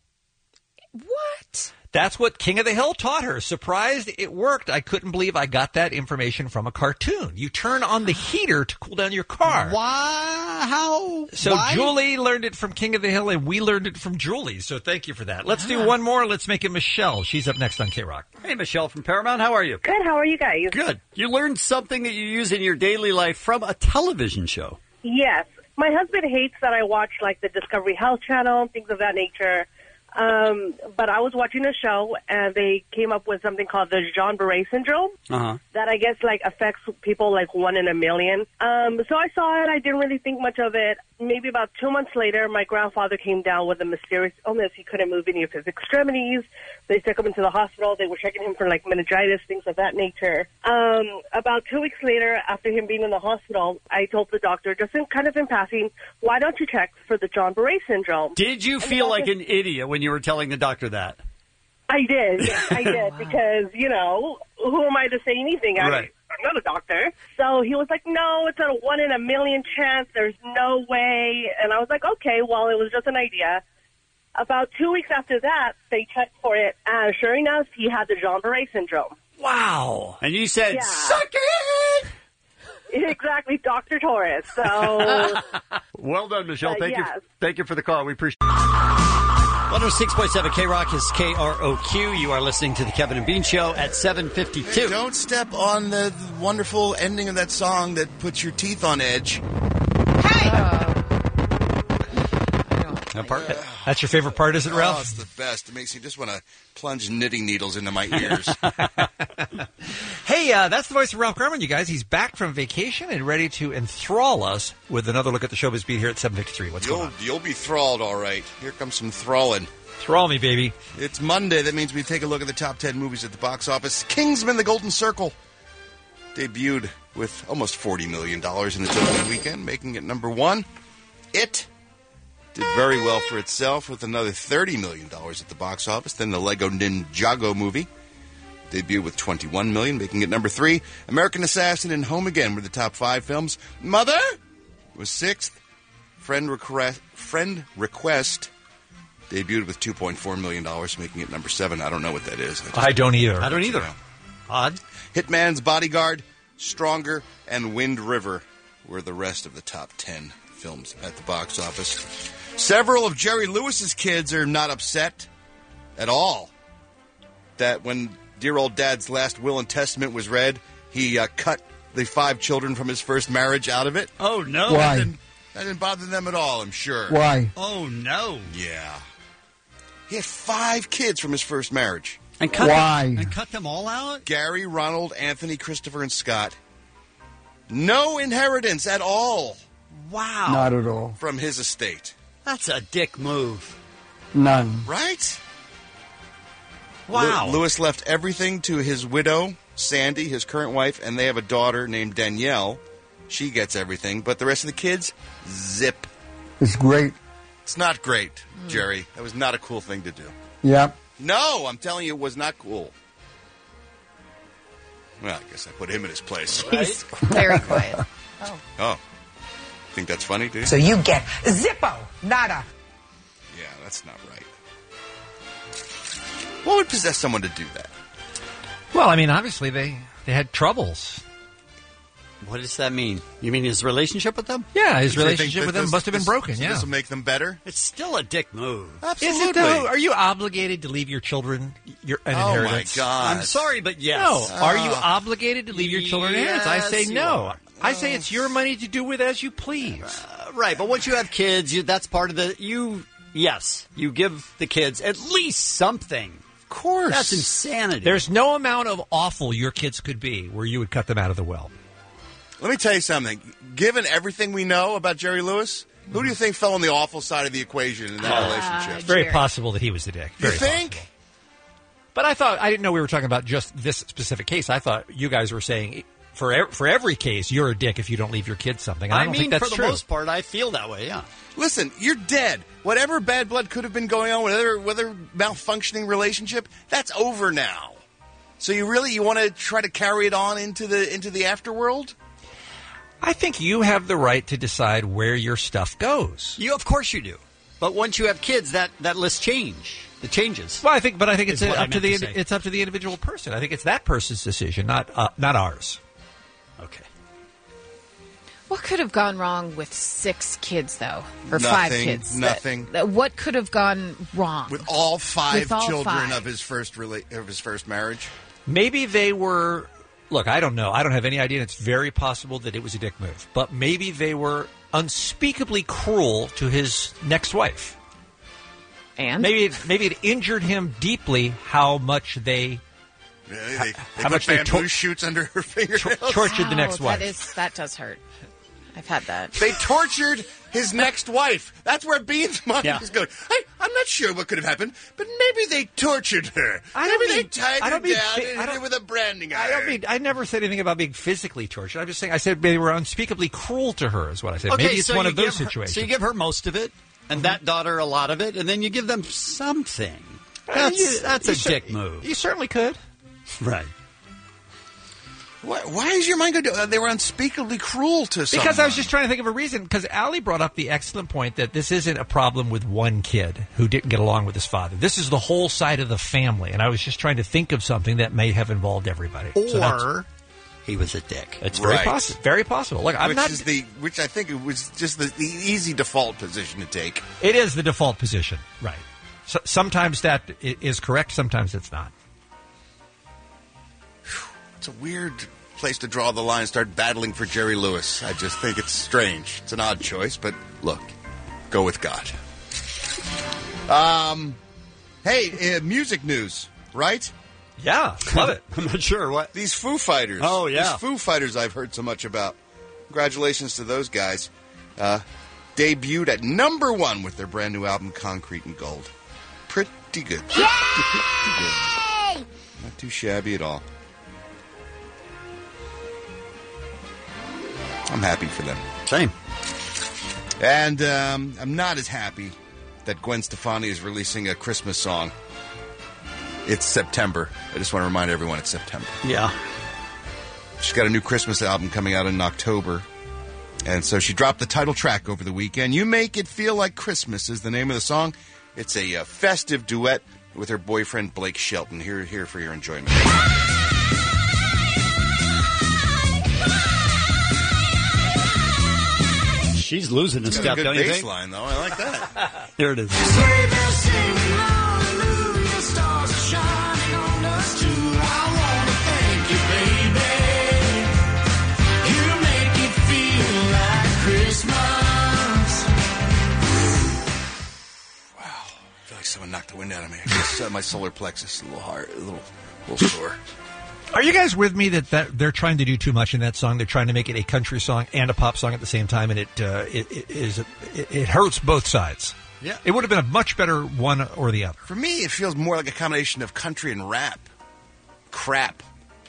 Speaker 4: What?
Speaker 2: That's what King of the Hill taught her. Surprised it worked. I couldn't believe I got that information from a cartoon. You turn on the heater to cool down your car.
Speaker 1: Why? How?
Speaker 2: So
Speaker 1: Why?
Speaker 2: Julie learned it from King of the Hill, and we learned it from Julie. So thank you for that. Let's do one more. Let's make it Michelle. She's up next on K-Rock.
Speaker 1: Hey, Michelle from Paramount. How are you?
Speaker 20: Good. How are you guys?
Speaker 1: Good. You learned something that you use in your daily life from a television show.
Speaker 20: Yes. My husband hates that I watch like the Discovery Health Channel, things of that nature. But I was watching a show, and they came up with something called the Guillain-Barré syndrome that I guess like affects people like 1 in a million. So I saw it. I didn't really think much of it. Maybe about 2 months later, my grandfather came down with a mysterious illness. He couldn't move any of his extremities. They took him into the hospital. They were checking him for like meningitis, things of that nature. About 2 weeks later, after him being in the hospital, I told the doctor, just in passing, why don't you check for the Guillain-Barré syndrome?
Speaker 1: Did you feel like an idiot when you were telling the doctor that?
Speaker 20: I did. Yes, I did. Because, who am I to say anything?
Speaker 1: Right.
Speaker 20: I'm not a doctor. So he was like, no, it's a 1 in a million chance. There's no way. And I was like, okay, well, it was just an idea. About 2 weeks after that, they checked for it. And sure enough, he had the Guillain-Barré syndrome.
Speaker 1: Wow. And you said,
Speaker 20: Yeah.
Speaker 1: suck it!
Speaker 20: Exactly, Dr. Torres. So,
Speaker 1: well done, Michelle. Thank
Speaker 20: yes.
Speaker 1: you. Thank you for the call. We appreciate it. 106.7 K-Rock is KROQ. You are listening to the Kevin and Bean Show at 7:52.
Speaker 7: Hey, don't step on the wonderful ending of that song that puts your teeth on edge.
Speaker 2: That part? That's your favorite part, is it, Ralph?
Speaker 7: Oh, it's the best. It makes me just want to plunge knitting needles into my ears.
Speaker 2: Hey, that's the voice of Ralph Garman, you guys. He's back from vacation and ready to enthrall us with another look at the showbiz beat here at 7:53. What's going on?
Speaker 7: You'll be thralled, all right. Here comes some thralling.
Speaker 2: Thrall me, baby.
Speaker 7: It's Monday. That means we take a look at the top 10 movies at the box office. Kingsman: The Golden Circle debuted with almost $40 million in its opening weekend, making it number one. It did very well for itself with another $30 million at the box office. Then the Lego Ninjago movie debuted with $21 million, making it number 3. American Assassin and Home Again were the top 5 films. Mother was 6th. Friend Request debuted with $2.4 million, making it number 7. I don't know what that is.
Speaker 2: I don't either.
Speaker 1: I don't either. Odd.
Speaker 7: Hitman's Bodyguard, Stronger, and Wind River were the rest of the top 10 films at the box office. Several of Jerry Lewis's kids are not upset at all that when dear old Dad's last will and testament was read, he cut the 5 children from his first marriage out of it.
Speaker 1: Oh, no.
Speaker 7: Why? That didn't bother them at all, I'm sure.
Speaker 10: Why?
Speaker 1: Oh, no.
Speaker 7: Yeah. He had 5 kids from his first marriage.
Speaker 1: And cut
Speaker 10: Why?
Speaker 1: Them, and cut them all out?
Speaker 7: Gary, Ronald, Anthony, Christopher, and Scott. No inheritance at all.
Speaker 1: Wow.
Speaker 10: Not at all.
Speaker 7: From his estate.
Speaker 1: That's a dick move.
Speaker 10: None.
Speaker 7: Right?
Speaker 1: Wow.
Speaker 7: Lewis left everything to his widow, Sandy, his current wife, and they have a daughter named Danielle. She gets everything, but the rest of the kids, zip.
Speaker 10: It's great.
Speaker 7: It's not great, Jerry. That was not a cool thing to do.
Speaker 10: Yep.
Speaker 7: No, I'm telling you, it was not cool.
Speaker 3: Well, I guess I put him in his place.
Speaker 4: He's very quiet.
Speaker 3: Oh. Think that's funny, dude?
Speaker 21: So you get Zippo, nada.
Speaker 3: Yeah, that's not right. What would possess someone to do that?
Speaker 2: Well, I mean, obviously they had troubles.
Speaker 1: What does that mean? You mean his relationship with them?
Speaker 2: Yeah, his
Speaker 3: Do you think
Speaker 2: relationship
Speaker 3: that
Speaker 2: with them must have been broken,
Speaker 3: So
Speaker 2: yeah.
Speaker 3: this will make them better?
Speaker 1: It's still a dick move.
Speaker 3: Absolutely.
Speaker 2: Is it though? Are you obligated to leave your children an inheritance?
Speaker 3: Oh, my God.
Speaker 1: I'm sorry, but yes.
Speaker 2: No. Are you obligated to leave your children an inheritance? I say
Speaker 1: Yes, you
Speaker 2: no.
Speaker 1: are.
Speaker 2: I say it's your money to do with as you please.
Speaker 1: Right, but once you have kids, that's part of yes, you give the kids at least something.
Speaker 3: Of course.
Speaker 1: That's insanity.
Speaker 2: There's no amount of awful your kids could be where you would cut them out of the well.
Speaker 3: Let me tell you something. Given everything we know about Jerry Lewis, who do you think fell on the awful side of the equation in that relationship?
Speaker 2: It's very possible that he was the dick.
Speaker 3: You
Speaker 2: Very
Speaker 3: think?
Speaker 2: possible. But I didn't know we were talking about just this specific case. I thought you guys were saying for every case you're a dick if you don't leave your kids something. I don't think that's
Speaker 1: for the
Speaker 2: true.
Speaker 1: most part, I feel that way, yeah.
Speaker 3: Listen, you're dead. Whatever bad blood could have been going on, whatever malfunctioning relationship, that's over now. So you want to try to carry it on into the afterworld?
Speaker 2: I think you have the right to decide where your stuff goes.
Speaker 1: Of course you do. But once you have kids, that list changes.
Speaker 2: Well, I think it's
Speaker 1: Is what I
Speaker 2: up to
Speaker 1: meant to say.
Speaker 2: it's up to the individual person. I think it's that person's decision, not ours.
Speaker 1: Okay.
Speaker 4: What could have gone wrong with 6 kids, though? Or 5
Speaker 3: Nothing,
Speaker 4: kids?
Speaker 3: nothing.
Speaker 4: What could have gone wrong?
Speaker 3: With all 5
Speaker 4: With all
Speaker 3: children
Speaker 4: 5.
Speaker 3: of his first marriage?
Speaker 2: Maybe they were. Look, I don't know. I don't have any idea. It's very possible that it was a dick move. But maybe they were unspeakably cruel to his next wife.
Speaker 4: And
Speaker 2: maybe it injured him deeply how much they
Speaker 3: They
Speaker 2: how
Speaker 3: put
Speaker 2: much they
Speaker 3: bamboo shoots under her fingernails?
Speaker 2: tortured the next wife.
Speaker 4: That does hurt. I've had that.
Speaker 3: They tortured his next wife. That's where Bean's mind was going. I'm not sure what could have happened, but maybe they tortured her. Maybe they tied her down and hit her with a branding iron.
Speaker 2: I never said anything about being physically tortured. I'm just saying I said they were unspeakably cruel to her is what I said.
Speaker 1: Okay,
Speaker 2: Maybe it's
Speaker 1: so
Speaker 2: one
Speaker 1: you
Speaker 2: of those
Speaker 1: give her-
Speaker 2: situations.
Speaker 1: So you give her most of it, and that daughter a lot of it, and then you give them something. That's a dick move.
Speaker 2: You certainly could.
Speaker 1: Right.
Speaker 3: Why is your mind going to... they were unspeakably cruel to someone.
Speaker 2: Because I was just trying to think of a reason. Because Allie brought up the excellent point that this isn't a problem with one kid who didn't get along with his father. This is the whole side of the family. And I was just trying to think of something that may have involved everybody.
Speaker 1: Or he was a dick.
Speaker 2: It's very possible. Very possible. Look, I'm not.
Speaker 3: Which I think it was just the easy default position to take.
Speaker 2: It is the default position, right? So, sometimes that is correct. Sometimes it's not.
Speaker 3: It's a weird place to draw the line and start battling for Jerry Lewis. I just think it's strange. It's an odd choice, but look, go with God. Hey, music news, right?
Speaker 2: Yeah, love it.
Speaker 1: I'm not sure what.
Speaker 3: These Foo Fighters.
Speaker 1: Oh, yeah.
Speaker 3: These Foo Fighters I've heard so much about. Congratulations to those guys. Debuted at number 1 with their brand new album, Concrete and Gold. Pretty good. Pretty good. Not too shabby at all. I'm happy for them.
Speaker 1: Same.
Speaker 3: And I'm not as happy that Gwen Stefani is releasing a Christmas song. It's September. I just want to remind everyone it's September.
Speaker 1: Yeah.
Speaker 3: She's got a new Christmas album coming out in October. And so she dropped the title track over the weekend. You Make It Feel Like Christmas is the name of the song. It's a festive duet with her boyfriend Blake Shelton. Here for your enjoyment.
Speaker 1: She's losing a
Speaker 3: It's got
Speaker 1: step,
Speaker 3: a good
Speaker 1: don't you
Speaker 3: bass
Speaker 1: think?
Speaker 3: line, though. I like that.
Speaker 1: There it is.
Speaker 9: Sleigh bells singing hallelujah, stars are shining on us too. I want to thank you, baby. You make it feel like Christmas.
Speaker 3: Wow. I feel like someone knocked the wind out of me. I guess my solar plexus is a little hard, a little sore.
Speaker 2: Are you guys with me that they're trying to do too much in that song? They're trying to make it a country song and a pop song at the same time, and it hurts both sides.
Speaker 3: Yeah.
Speaker 2: It would have been a much better one or the other.
Speaker 3: For me, it feels more like a combination of country and rap. Crap.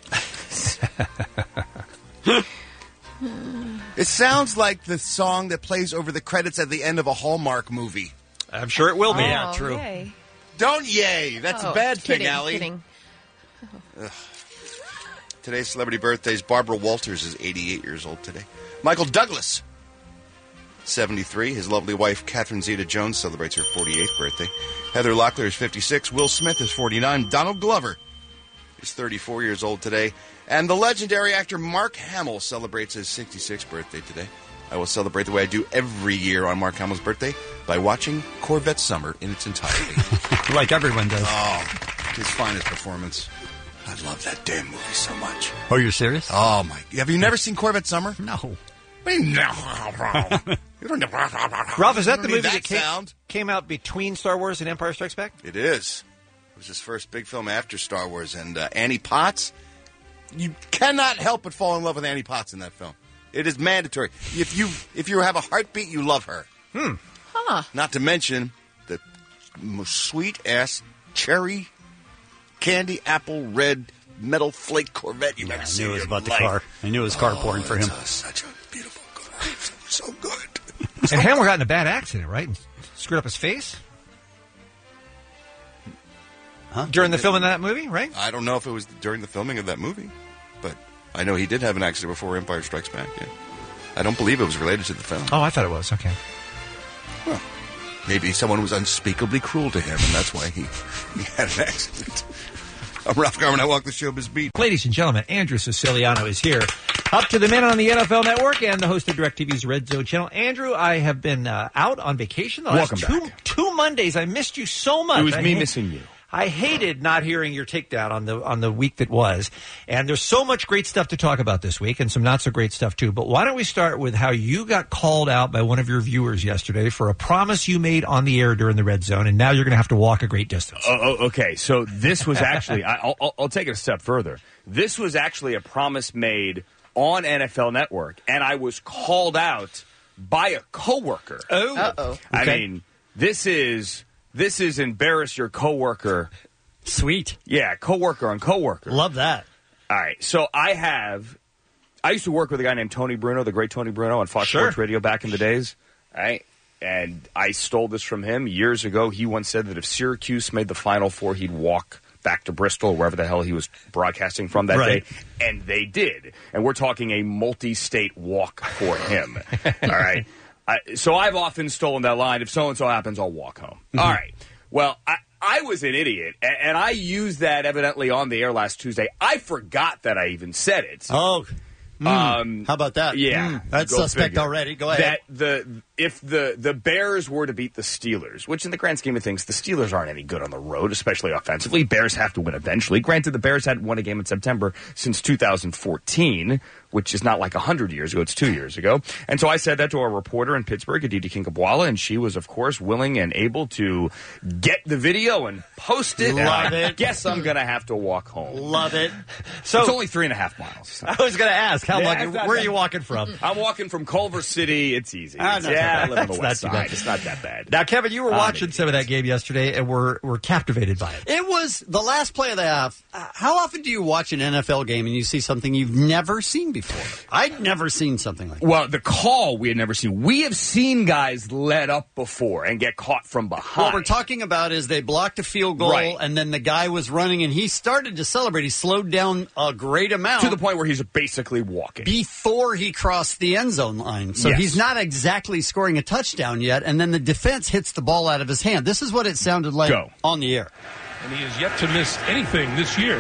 Speaker 3: It sounds like the song that plays over the credits at the end of a Hallmark movie.
Speaker 2: I'm sure it will be.
Speaker 1: Yeah, true.
Speaker 4: Yay.
Speaker 3: Don't yay. That's a bad thing,
Speaker 4: kidding,
Speaker 3: Allie.
Speaker 4: Kidding.
Speaker 3: Today's celebrity birthdays. Barbara Walters is 88 years old today. Michael Douglas, 73. His lovely wife, Catherine Zeta-Jones, celebrates her 48th birthday. Heather Locklear is 56. Will Smith is 49. Donald Glover is 34 years old today. And the legendary actor Mark Hamill celebrates his 66th birthday today. I will celebrate the way I do every year on Mark Hamill's birthday by watching Corvette Summer in its entirety.
Speaker 2: Like everyone does.
Speaker 3: Oh, his finest performance. I love that damn movie so much.
Speaker 1: Oh, you're serious?
Speaker 3: Oh, my. Have you never seen Corvette Summer?
Speaker 1: No.
Speaker 3: Ralph,
Speaker 2: is that the movie that came out between Star Wars and Empire Strikes Back?
Speaker 3: It is. It was his first big film after Star Wars. And Annie Potts, you cannot help but fall in love with Annie Potts in that film. It is mandatory. If you have a heartbeat, you love her.
Speaker 4: Huh.
Speaker 3: Not to mention the most sweet-ass cherry candy apple red metal flake Corvette you've ever seen.
Speaker 1: I knew it was
Speaker 3: in
Speaker 1: about the
Speaker 3: life.
Speaker 1: car. I knew it was car porn for him.
Speaker 3: Such a beautiful car. So good.
Speaker 2: And Hamill got in a bad accident, right? And screwed up his face?
Speaker 1: Huh?
Speaker 2: During the filming of that movie, right?
Speaker 3: I don't know if it was during the filming of that movie, but I know he did have an accident before Empire Strikes Back. Yeah. I don't believe it was related to the film.
Speaker 2: Oh, I thought it was. Okay.
Speaker 3: Well, maybe someone was unspeakably cruel to him, and that's why he had an accident. I'm Ralph Garman. I walk the showbiz beat.
Speaker 2: Ladies and gentlemen, Andrew Siciliano is here. Up to the minute on the NFL Network and the host of DirecTV's Red Zone channel. Andrew, I have been out on vacation the last two Mondays. I missed you so much.
Speaker 5: It was me missing you.
Speaker 2: I hated not hearing your takedown on the week that was. And there's so much great stuff to talk about this week and some not so great stuff too. But why don't we start with how you got called out by one of your viewers yesterday for a promise you made on the air during the Red Zone, and now you're going to have to walk a great distance.
Speaker 5: Okay. So this was actually, I'll take it a step further. This was actually a promise made on NFL Network, and I was called out by a coworker.
Speaker 2: Oh. Uh-oh.
Speaker 5: I
Speaker 2: Okay.
Speaker 5: mean, this is embarrass your coworker.
Speaker 1: Sweet.
Speaker 5: Yeah, coworker on coworker.
Speaker 1: Love that.
Speaker 5: All right. So I used to work with a guy named Tony Bruno, the great Tony Bruno on Fox Sports Radio back in the days. All right. And I stole this from him years ago. He once said that if Syracuse made the Final Four, he'd walk back to Bristol, wherever the hell he was broadcasting from that day. And they did. And we're talking a multi-state walk for him. All right. So I've often stolen that line. If so-and-so happens, I'll walk home.
Speaker 1: Mm-hmm.
Speaker 5: All right. Well, I was an idiot, and I used that evidently on the air last Tuesday. I forgot that I even said it.
Speaker 1: Oh. How about that?
Speaker 5: Yeah.
Speaker 1: That's
Speaker 5: Go
Speaker 1: suspect
Speaker 5: figure.
Speaker 1: already. Go ahead.
Speaker 5: That if the Bears were to beat the Steelers, which in the grand scheme of things, the Steelers aren't any good on the road, especially offensively. Bears have to win eventually. Granted, the Bears hadn't won a game in September since 2014, which is not like 100 years ago. It's 2 years ago. And so I said that to a reporter in Pittsburgh, Aditi Kinkabwala, and she was, of course, willing and able to get the video and post it.
Speaker 1: Love
Speaker 5: and I
Speaker 1: it.
Speaker 5: guess I'm going to have to walk home.
Speaker 1: Love it.
Speaker 5: So it's only 3.5 miles.
Speaker 2: I was going to ask, how long? Where are you walking from?
Speaker 5: I'm walking from Culver City. It's easy.
Speaker 2: Ah, no,
Speaker 5: I live on the
Speaker 2: that's
Speaker 5: west
Speaker 2: not too bad.
Speaker 5: side. It's not that bad.
Speaker 2: Now, Kevin, you were watching some of that game yesterday and were captivated by it.
Speaker 1: It was the last play of the half. How often do you watch an NFL game and you see something you've never seen before? I'd never seen something like that.
Speaker 5: Well, the call we had never seen. We have seen guys let up before and get caught from behind.
Speaker 1: What we're talking about is they blocked a field goal,
Speaker 5: Right.
Speaker 1: and then the guy was running, and he started to celebrate. He slowed down a great amount.
Speaker 5: To the point where he's basically walking.
Speaker 1: Before he crossed the end zone line. So
Speaker 5: Yes.
Speaker 1: he's not exactly scoring a touchdown yet, and then the defense hits the ball out of his hand. This is what it sounded like on the air.
Speaker 22: And he has yet to miss anything this year.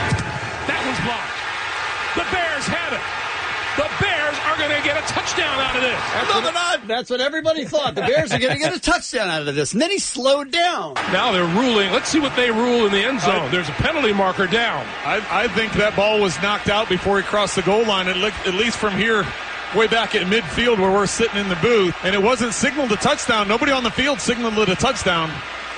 Speaker 22: That was blocked. The Bears have it. The Bears are going to get a touchdown out of this.
Speaker 1: That's what everybody thought. The Bears are going to get a touchdown out of this. And then he slowed down.
Speaker 22: Now they're ruling. Let's see what they rule in the end zone. There's a penalty marker down.
Speaker 23: I think that ball was knocked out before he crossed the goal line, at least from here way back at midfield where we're sitting in the booth. And it wasn't signaled a touchdown. Nobody on the field signaled it a touchdown.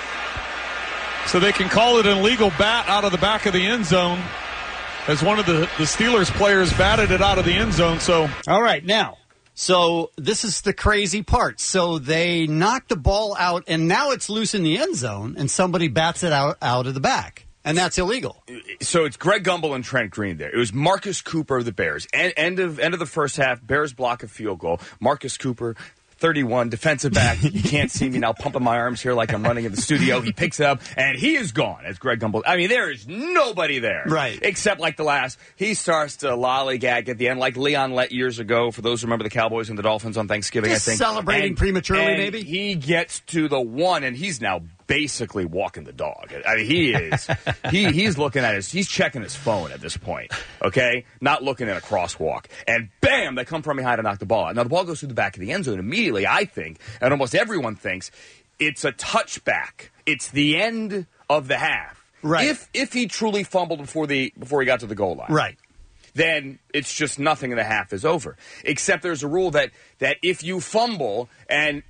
Speaker 23: So they can call it an illegal bat out of the back of the end zone as one of the Steelers players batted it out of the end zone. So
Speaker 1: All right, now. So this is the crazy part. So they knocked the ball out, and now it's loose in the end zone, and somebody bats it out of the back. And that's illegal.
Speaker 5: So it's Greg Gumbel and Trent Green there. It was Marcus Cooper of the Bears. End of the first half, Bears block a field goal. Marcus Cooper 31, defensive back. You can't see me now pumping my arms here like I'm running in the studio. He picks it up, and he is gone, as Greg Gumbel. I mean, there is nobody there.
Speaker 1: Right.
Speaker 5: Except like the last. He starts to lollygag at the end, like Leon Lett years ago, for those who remember the Cowboys and the Dolphins on Thanksgiving,
Speaker 1: Just
Speaker 5: I think.
Speaker 1: celebrating prematurely,
Speaker 5: and
Speaker 1: maybe?
Speaker 5: He gets to the one, and he's now basically walking the dog. I mean, he is. He's looking at he's checking his phone at this point, okay? Not looking at a crosswalk. And bam, they come from behind to knock the ball out. Now, the ball goes through the back of the end zone immediately, I think, and almost everyone thinks, it's a touchback. It's the end of the half.
Speaker 1: Right.
Speaker 5: If he truly fumbled before he got to the goal line.
Speaker 1: Right.
Speaker 5: Then it's just nothing and the half is over. Except there's a rule that if you fumble and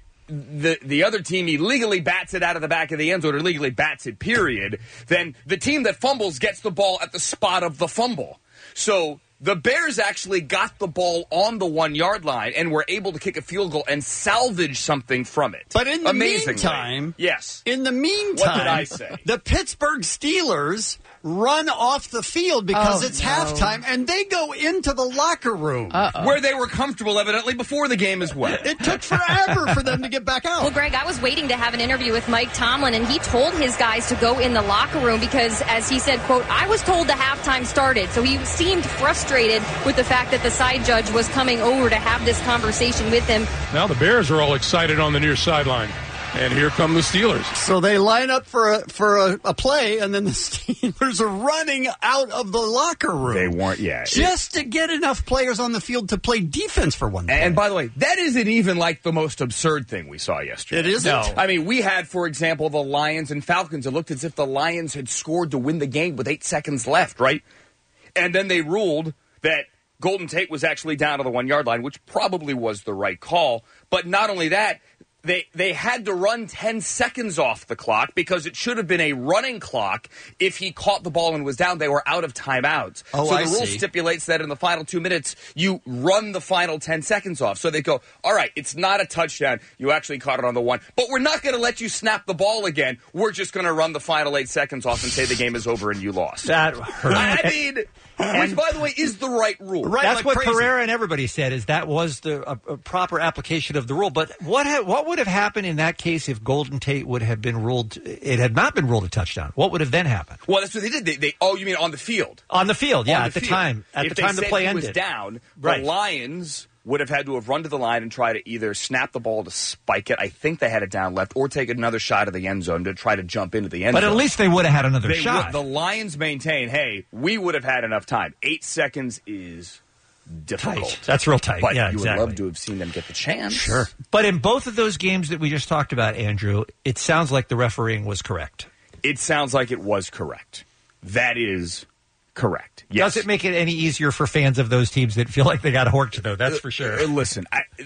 Speaker 5: the other team illegally bats it out of the back of the end zone, or illegally bats it, period, then the team that fumbles gets the ball at the spot of the fumble. So the Bears actually got the ball on the 1 yard line and were able to kick a field goal and salvage something from it.
Speaker 1: But in the
Speaker 5: Amazingly.
Speaker 1: meantime,
Speaker 5: yes.
Speaker 1: In the meantime,
Speaker 5: what did I say?
Speaker 1: The Pittsburgh Steelers run off the field because it's halftime, and they go into the locker room
Speaker 5: where they were comfortable, evidently, before the game as well.
Speaker 1: It took forever for them to get back out.
Speaker 6: Well, Greg, I was waiting to have an interview with Mike Tomlin, and he told his guys to go in the locker room because, as he said, quote, I was told the halftime started. So he seemed frustrated with the fact that the side judge was coming over to have this conversation with him.
Speaker 22: Now the Bears are all excited on the near sideline. And here come the Steelers.
Speaker 1: So they line up for a play, and then the Steelers are running out of the locker room.
Speaker 5: They weren't,
Speaker 1: just to get enough players on the field to play defense for one play.
Speaker 5: And by the way, that isn't even like the most absurd thing we saw yesterday.
Speaker 1: It isn't? No.
Speaker 5: I mean, we had, for example, the Lions and Falcons. It looked as if the Lions had scored to win the game with 8 seconds left, right? And then they ruled that Golden Tate was actually down to the 1 yard line, which probably was the right call. But not only that, They had to run 10 seconds off the clock because it should have been a running clock. If he caught the ball and was down, they were out of timeouts.
Speaker 1: Oh,
Speaker 5: so
Speaker 1: I
Speaker 5: the rule
Speaker 1: see.
Speaker 5: stipulates that in the final 2 minutes, you run the final 10 seconds off. So they go, all right, it's not a touchdown. You actually caught it on the 1. But we're not going to let you snap the ball again. We're just going to run the final 8 seconds off and say the game is over and you lost.
Speaker 2: That hurt.
Speaker 5: I mean, which, by the way, is the right rule.
Speaker 2: Right, that's what crazy. Pereira and everybody said, is that was a proper application of the rule. But what would have happened in that case if Golden Tate would have been ruled, it had not been ruled a touchdown? What would have then happened?
Speaker 5: Well, that's what they did. You mean on the field?
Speaker 2: On the field, yeah,
Speaker 5: at
Speaker 2: the time. At
Speaker 5: if
Speaker 2: the time the play ended.
Speaker 5: If they said he was down,
Speaker 2: right.
Speaker 5: The Lions would have had to have run to the line and try to either snap the ball to spike it. I think they had it down left, or take another shot of the end zone to try to jump into the end zone.
Speaker 2: But at least they would have had another shot.
Speaker 5: The Lions maintain, hey, we would have had enough time. 8 seconds is difficult.
Speaker 2: Tight. That's real tight.
Speaker 5: But
Speaker 2: yeah,
Speaker 5: you
Speaker 2: exactly.
Speaker 5: would love to have seen them get the chance.
Speaker 2: Sure. But in both of those games that we just talked about, Andrew, it sounds like the refereeing was correct.
Speaker 5: It sounds like it was correct. That is correct. Yes.
Speaker 2: Does it make it any easier for fans of those teams that feel like they got horked, though? That's for sure.
Speaker 5: Listen,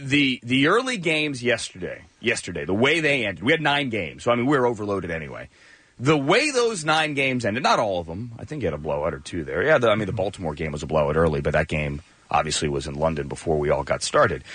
Speaker 5: the early games yesterday, the way they ended, we had 9 games, so I mean, we were overloaded anyway. The way those 9 games ended, not all of them, I think you had a blowout or 2 there. Yeah, the Baltimore game was a blowout early, but that game obviously was in London before we all got started.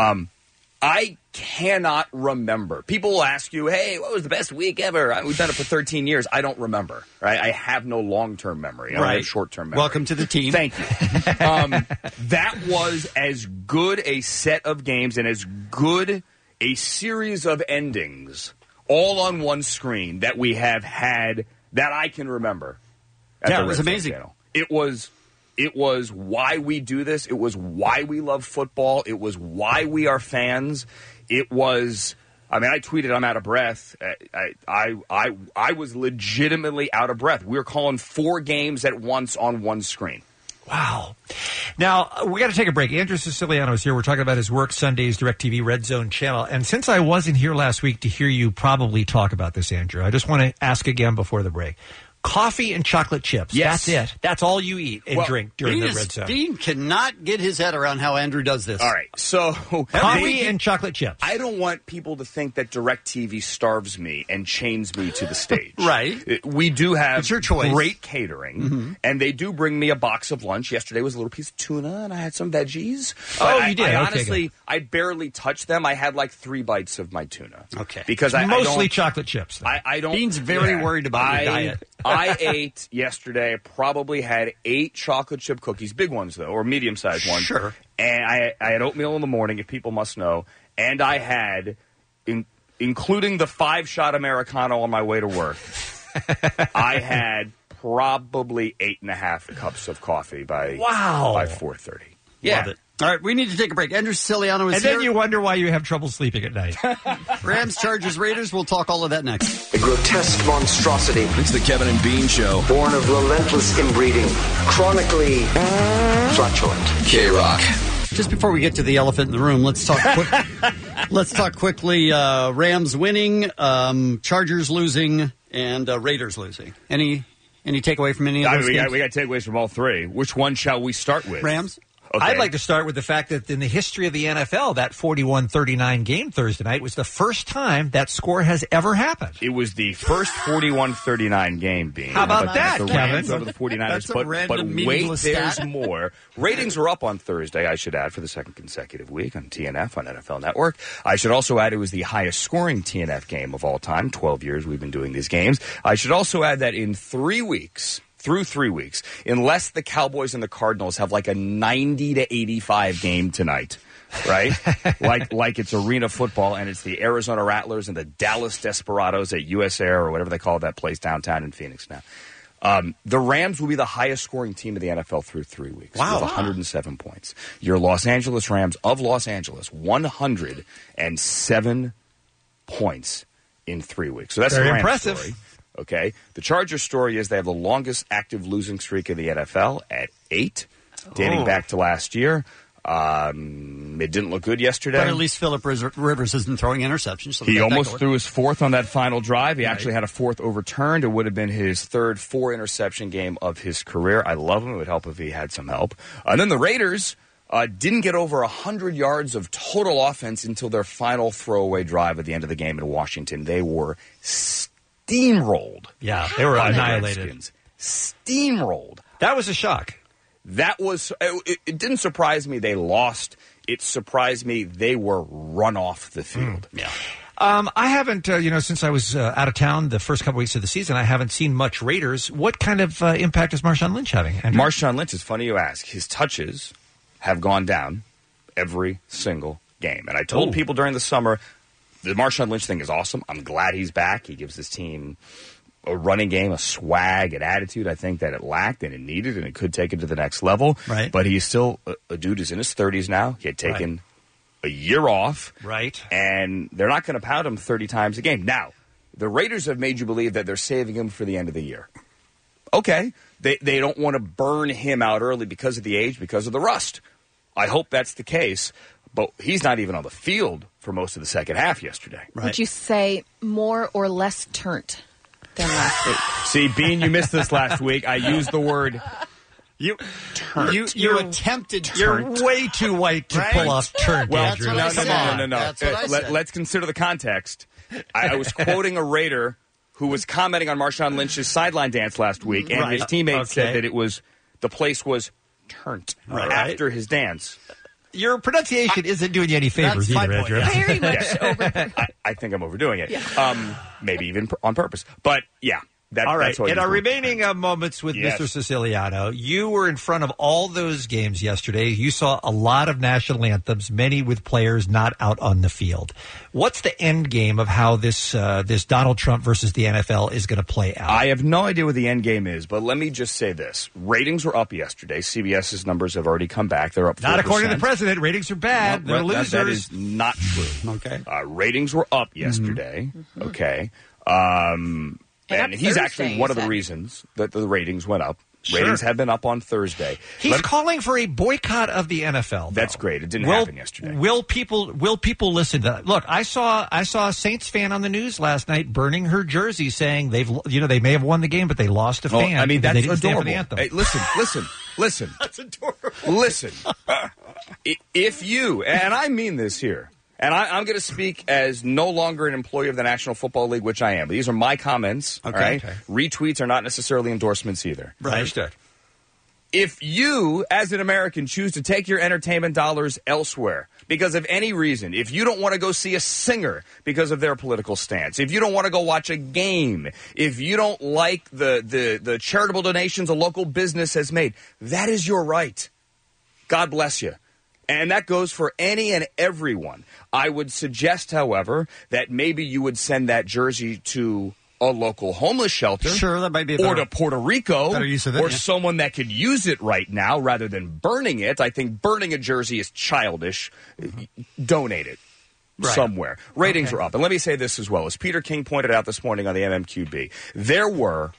Speaker 5: I cannot remember. People will ask you, hey, what was the best week ever? We've done it for 13 years. I don't remember. Right? I have no long-term memory. I have short-term memory.
Speaker 1: Welcome to the team.
Speaker 5: Thank you. That was as good a set of games and as good a series of endings all on one screen that we have had that I can remember.
Speaker 1: Yeah, it was amazing.
Speaker 5: Channel. It was why we do this. It was why we love football. It was why we are fans. It was, I tweeted I'm out of breath. I was legitimately out of breath. We were calling 4 games at once on one screen.
Speaker 2: Wow. Now, we got to take a break. Andrew Siciliano is here. We're talking about his work Sundays DirecTV Red Zone channel. And since I wasn't here last week to hear you probably talk about this, Andrew, I just want to ask again before the break. Coffee and chocolate chips.
Speaker 5: Yes.
Speaker 2: That's it. That's all you eat and drink during the Red Zone.
Speaker 1: Dean cannot get his head around how Andrew does this.
Speaker 5: All right. So
Speaker 2: coffee and chocolate chips.
Speaker 5: I don't want people to think that DirecTV starves me and chains me to the stage.
Speaker 1: Right.
Speaker 5: We do have
Speaker 1: it's your choice.
Speaker 5: Great catering, and they do bring me a box of lunch. Yesterday was a little piece of tuna, and I had some veggies.
Speaker 2: You did?
Speaker 5: Honestly, I barely touched them. I had like 3 bites of my tuna.
Speaker 1: Okay.
Speaker 5: Because
Speaker 2: mostly chocolate chips. Though.
Speaker 5: I don't.
Speaker 1: Dean's very worried about your diet.
Speaker 5: I ate yesterday. I probably had 8 chocolate chip cookies, big ones though, or medium-sized ones.
Speaker 1: Sure.
Speaker 5: And I had oatmeal in the morning, if people must know. and I had, including the 5-shot Americano on my way to work, I had probably 8.5 cups of coffee by 4:30. Yeah.
Speaker 1: Love it. All right, we need to take a break. Andrew Siciliano is
Speaker 2: And
Speaker 1: here.
Speaker 2: then you wonder why you have trouble sleeping at night.
Speaker 1: Rams, Chargers, Raiders. We'll talk all of that next.
Speaker 8: A grotesque monstrosity.
Speaker 11: It's the Kevin and Bean Show.
Speaker 8: Born of relentless inbreeding. Chronically flatulent.
Speaker 11: K-Rock.
Speaker 1: Just before we get to the elephant in the room, let's talk let's talk quickly. Rams winning, Chargers losing, and Raiders losing. Any takeaway from any of those games?
Speaker 5: We got takeaways from all three. Which one shall we start with?
Speaker 1: Rams?
Speaker 5: Okay.
Speaker 2: I'd like to start with the fact that in the history of the NFL, that 41-39 game Thursday night was the first time that score has ever happened.
Speaker 5: It was the first 41-39 game, Bean.
Speaker 2: How about that,
Speaker 5: the
Speaker 2: Kevin?
Speaker 5: Rams over the 49ers.
Speaker 1: That's a
Speaker 5: but
Speaker 1: random,
Speaker 5: wait,
Speaker 1: meaningless
Speaker 5: there's
Speaker 1: stat.
Speaker 5: more. Ratings were up on Thursday, I should add, for the second consecutive week on TNF, on NFL Network. I should also add it was the highest scoring TNF game of all time. 12 years we've been doing these games. I should also add that in 3 weeks... Through 3 weeks, unless the Cowboys and the Cardinals have like a 90-85 game tonight, right? like it's arena football, and it's the Arizona Rattlers and the Dallas Desperados at US Air or whatever they call that place downtown in Phoenix now. The Rams will be the highest scoring team of the NFL through 3 weeks.
Speaker 1: Wow.
Speaker 5: With 107 points. Your Los Angeles Rams of Los Angeles, 107 points in 3 weeks. So that's
Speaker 2: very
Speaker 5: the Rams
Speaker 2: impressive.
Speaker 5: story. Okay. The Chargers story is they have the longest active losing streak in the NFL at 8, dating back to last year. It didn't look good yesterday.
Speaker 1: But at least Phillip Rivers isn't throwing interceptions. So
Speaker 5: He almost threw his fourth on that final drive. He actually had a fourth overturned. It would have been his third 4-interception game of his career. I love him. It would help if he had some help. And then the Raiders didn't get over 100 yards of total offense until their final throwaway drive at the end of the game in Washington. They were steamrolled.
Speaker 2: Yeah, they were
Speaker 5: by the
Speaker 2: annihilated.
Speaker 5: Redskins. Steamrolled.
Speaker 2: That was a shock.
Speaker 5: That was. It didn't surprise me they lost. It surprised me they were run off the field.
Speaker 1: Yeah.
Speaker 2: I haven't, since I was out of town the first couple weeks of the season, I haven't seen much Raiders. What kind of impact is Marshawn Lynch having, Andrew?
Speaker 5: Marshawn Lynch, is funny you ask. His touches have gone down every single game. And I told people during the summer, the Marshawn Lynch thing is awesome. I'm glad he's back. He gives his team a running game, a swag, an attitude I think that it lacked and it needed, and it could take it to the next level.
Speaker 1: Right.
Speaker 5: But he's still a dude who's in his 30s now. He had taken a year off.
Speaker 2: Right.
Speaker 5: And they're not going to pound him 30 times a game. Now, the Raiders have made you believe that they're saving him for the end of the year. Okay. They don't want to burn him out early because of the age, because of the rust. I hope that's the case. But he's not even on the field for most of the second half yesterday.
Speaker 4: Right. Would you say more or less turnt than last week?
Speaker 5: See, Bean, you missed this last week. I used the word
Speaker 1: You attempted
Speaker 2: You're
Speaker 1: turnt.
Speaker 2: way too white to
Speaker 1: Right?
Speaker 2: pull off turnt,
Speaker 5: Well,
Speaker 2: Andrew.
Speaker 1: that's what I said.
Speaker 5: No.
Speaker 1: That's what I said.
Speaker 5: Let's consider the context. I was quoting a Raider who was commenting on Marshawn Lynch's sideline dance last week, and his teammates said that the place was turnt after his dance.
Speaker 2: Your pronunciation isn't doing you any favors
Speaker 1: That's my
Speaker 2: either,
Speaker 1: point,
Speaker 2: Andrew.
Speaker 4: Very much over.
Speaker 5: I think I'm overdoing it. Maybe even on purpose. But yeah.
Speaker 2: All right.
Speaker 5: That's all
Speaker 2: In
Speaker 5: you
Speaker 2: our
Speaker 5: do.
Speaker 2: remaining moments with
Speaker 5: Yes.
Speaker 2: Mr. Siciliano, you were in front of all those games yesterday. You saw a lot of national anthems, many with players not out on the field. What's the end game of how this Donald Trump versus the NFL is going to play out?
Speaker 5: I have no idea what the end game is, but let me just say this. Ratings were up yesterday. CBS's numbers have already come back. They're up 4%.
Speaker 2: Not according to the president. Ratings are bad. They're losers.
Speaker 5: That is not true.
Speaker 1: Okay.
Speaker 5: Ratings were up yesterday.
Speaker 4: Mm-hmm.
Speaker 5: Okay.
Speaker 4: up
Speaker 5: And he's
Speaker 4: Thursday,
Speaker 5: actually one
Speaker 4: you
Speaker 5: of the
Speaker 4: said.
Speaker 5: reasons that the ratings went up.
Speaker 2: Sure.
Speaker 5: Ratings have been up on Thursday.
Speaker 2: He's calling for a boycott of the NFL. though.
Speaker 5: That's great. It didn't happen yesterday.
Speaker 2: Will people listen to that? Look, I saw a Saints fan on the news last night burning her jersey, saying they may have won the game, but they lost a fan.
Speaker 5: I mean,
Speaker 2: because
Speaker 5: that's
Speaker 2: they didn't stand for
Speaker 5: adorable.
Speaker 2: the anthem.
Speaker 5: Hey, listen.
Speaker 1: That's adorable.
Speaker 5: Listen. If you, and I mean this here, and I'm going to speak as no longer an employee of the National Football League, which I am. But these are my comments.
Speaker 1: Okay.
Speaker 5: All right? Retweets are not necessarily endorsements either.
Speaker 1: Right.
Speaker 2: Understood.
Speaker 5: If you, as an American, choose to take your entertainment dollars elsewhere because of any reason, if you don't want to go see a singer because of their political stance, if you don't want to go watch a game, if you don't like the charitable donations a local business has made, that is your right. God bless you. And that goes for any and everyone. I would suggest, however, that maybe you would send that jersey to a local homeless shelter.
Speaker 1: Sure, that might be a
Speaker 5: or
Speaker 1: better,
Speaker 5: to Puerto Rico,
Speaker 1: better use of it,
Speaker 5: or
Speaker 1: yeah.
Speaker 5: someone that could use it right now rather than burning it. I think burning a jersey is childish. Donate it somewhere. Ratings are up. And let me say this as well. As Peter King pointed out this morning on the MMQB, there were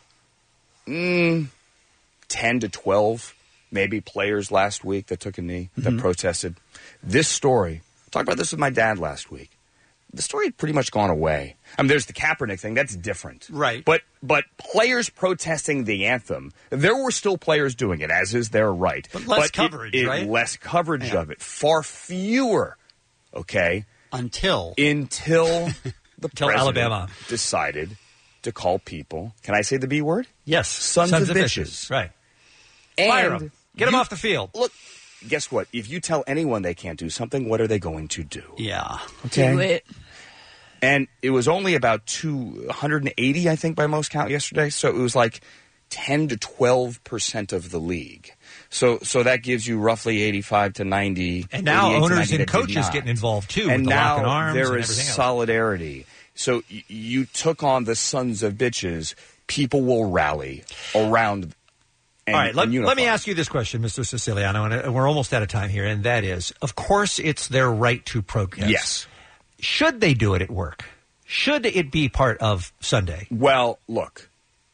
Speaker 5: 10 to 12 maybe players last week that took a knee, that protested. This story, I talked about this with my dad last week. The story had pretty much gone away. I mean, there's the Kaepernick thing. That's different.
Speaker 1: Right.
Speaker 5: But players protesting the anthem, there were still players doing it, as is their right.
Speaker 1: But less coverage, right?
Speaker 5: Less coverage of it. Far fewer, okay?
Speaker 1: Until
Speaker 5: the president
Speaker 2: Alabama
Speaker 5: decided to call people, can I say the B word?
Speaker 2: Yes.
Speaker 5: Sons of bitches.
Speaker 2: Right.
Speaker 5: And
Speaker 2: fire them. Get them off the field.
Speaker 5: Look, guess what? If you tell anyone they can't do something, what are they going to do?
Speaker 1: Yeah.
Speaker 5: Okay.
Speaker 4: Do it.
Speaker 5: And it was only about 280, I think, by most count yesterday. So it was like 10 to 12% of the league. So that gives you roughly 85 to 90.
Speaker 2: And now
Speaker 5: 88 to
Speaker 2: owners
Speaker 5: 90
Speaker 2: and
Speaker 5: that did
Speaker 2: coaches
Speaker 5: not.
Speaker 2: getting involved, too,
Speaker 5: And
Speaker 2: with the
Speaker 5: now
Speaker 2: lock and arms
Speaker 5: there
Speaker 2: and
Speaker 5: is
Speaker 2: everything else.
Speaker 5: solidarity. So you took on the sons of bitches. People will rally around.
Speaker 2: All right, let me ask you this question, Mr. Siciliano, and we're almost out of time here, and that is, of course, it's their right to protest.
Speaker 5: Yes.
Speaker 2: Should they do it at work? Should it be part of Sunday?
Speaker 5: Well, look,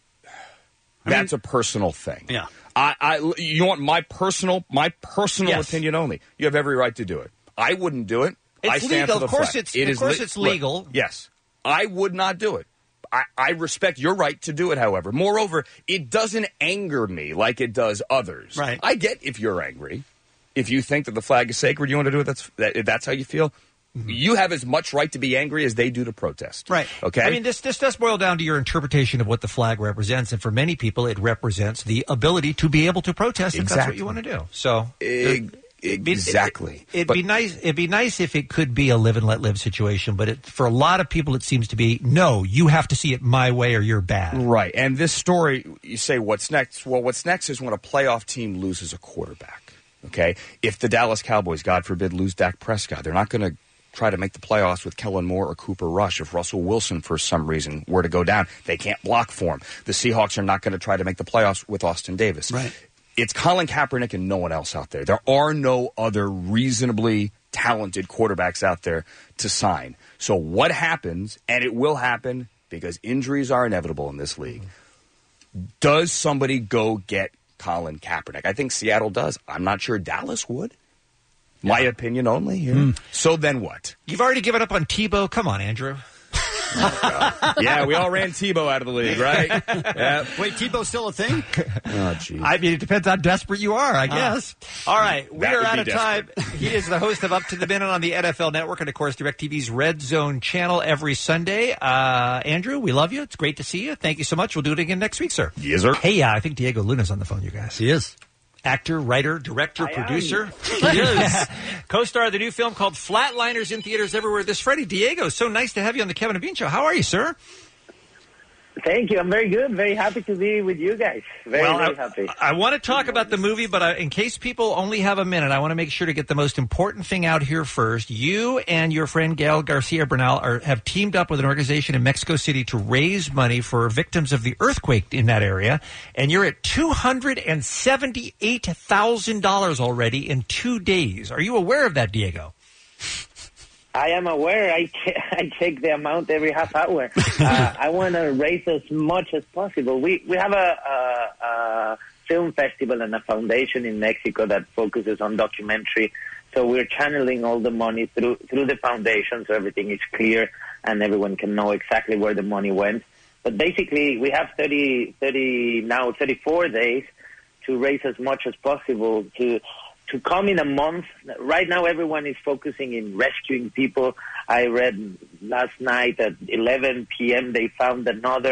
Speaker 5: that's a personal thing.
Speaker 1: Yeah.
Speaker 5: You want my personal
Speaker 2: Yes.
Speaker 5: opinion only. You have every right to do it. I wouldn't do it.
Speaker 2: It's
Speaker 5: I stand
Speaker 2: legal.
Speaker 5: for the
Speaker 2: Of course
Speaker 5: flag.
Speaker 2: it's legal.
Speaker 5: Look, yes. I would not do it. I respect your right to do it, however. Moreover, it doesn't anger me like it does others.
Speaker 1: Right.
Speaker 5: I get if you're angry. If you think that the flag is sacred, you want to do it, that's how you feel. You have as much right to be angry as they do to protest.
Speaker 1: Right.
Speaker 5: Okay?
Speaker 2: I mean, this does boil down to your interpretation of what the flag represents, and for many people, it represents the ability to be able to protest if that's what you want to do. So
Speaker 5: exactly.
Speaker 2: It'd be nice. It'd be nice if it could be a live and let live situation, but for a lot of people, it seems to be no. You have to see it my way, or you're bad.
Speaker 5: Right. And this story, you say, what's next? Well, what's next is when a playoff team loses a quarterback. Okay. If the Dallas Cowboys, God forbid, lose Dak Prescott, they're not going to try to make the playoffs with Kellen Moore or Cooper Rush. If Russell Wilson, for some reason, were to go down, they can't block for him. The Seahawks are not going to try to make the playoffs with Austin Davis.
Speaker 1: Right.
Speaker 5: It's Colin Kaepernick and no one else out there. There are no other reasonably talented quarterbacks out there to sign. So what happens, and it will happen because injuries are inevitable in this league, does somebody go get Colin Kaepernick? I think Seattle does. I'm not sure Dallas would. My opinion only here. So then what?
Speaker 2: You've already given up on Tebow. Come on, Andrew.
Speaker 5: Yeah, we all ran Tebow out of the league, right? Yeah.
Speaker 1: Wait, Tebow's still a thing?
Speaker 5: Oh, geez.
Speaker 2: I mean, it depends how desperate you are, I guess. All right, we
Speaker 5: That
Speaker 2: are
Speaker 5: would
Speaker 2: out
Speaker 5: be
Speaker 2: of time. He is the host of Up to the Minute on the NFL Network and, of course, DirecTV's Red Zone channel every Sunday. Andrew, we love you. It's great to see you. Thank you so much. We'll do it again next week, sir.
Speaker 5: Yes, sir.
Speaker 2: Hey, I think Diego Luna's on the phone, you guys.
Speaker 1: He is.
Speaker 2: Actor, writer, director, producer. He is. Co-star of the new film called Flatliners in theaters everywhere this Friday. Diego, so nice to have you on the Kevin and Bean Show. How are you, sir?
Speaker 12: Thank you. I'm very good. Very happy to be with you guys. Very happy.
Speaker 2: I want to talk about the movie, but in case people only have a minute, I want to make sure to get the most important thing out here first. You and your friend Gael Garcia Bernal have teamed up with an organization in Mexico City to raise money for victims of the earthquake in that area, and you're at $278,000 already in 2 days. Are you aware of that, Diego?
Speaker 12: I am aware. I check the amount every half hour. I want to raise as much as possible. We have a film festival and a foundation in Mexico that focuses on documentary. So we're channeling all the money through the foundation, so everything is clear and everyone can know exactly where the money went. But basically, we have 34 days to raise as much as possible to come in a month. Right now, everyone is focusing in rescuing people. I read last night at 11 p.m. they found a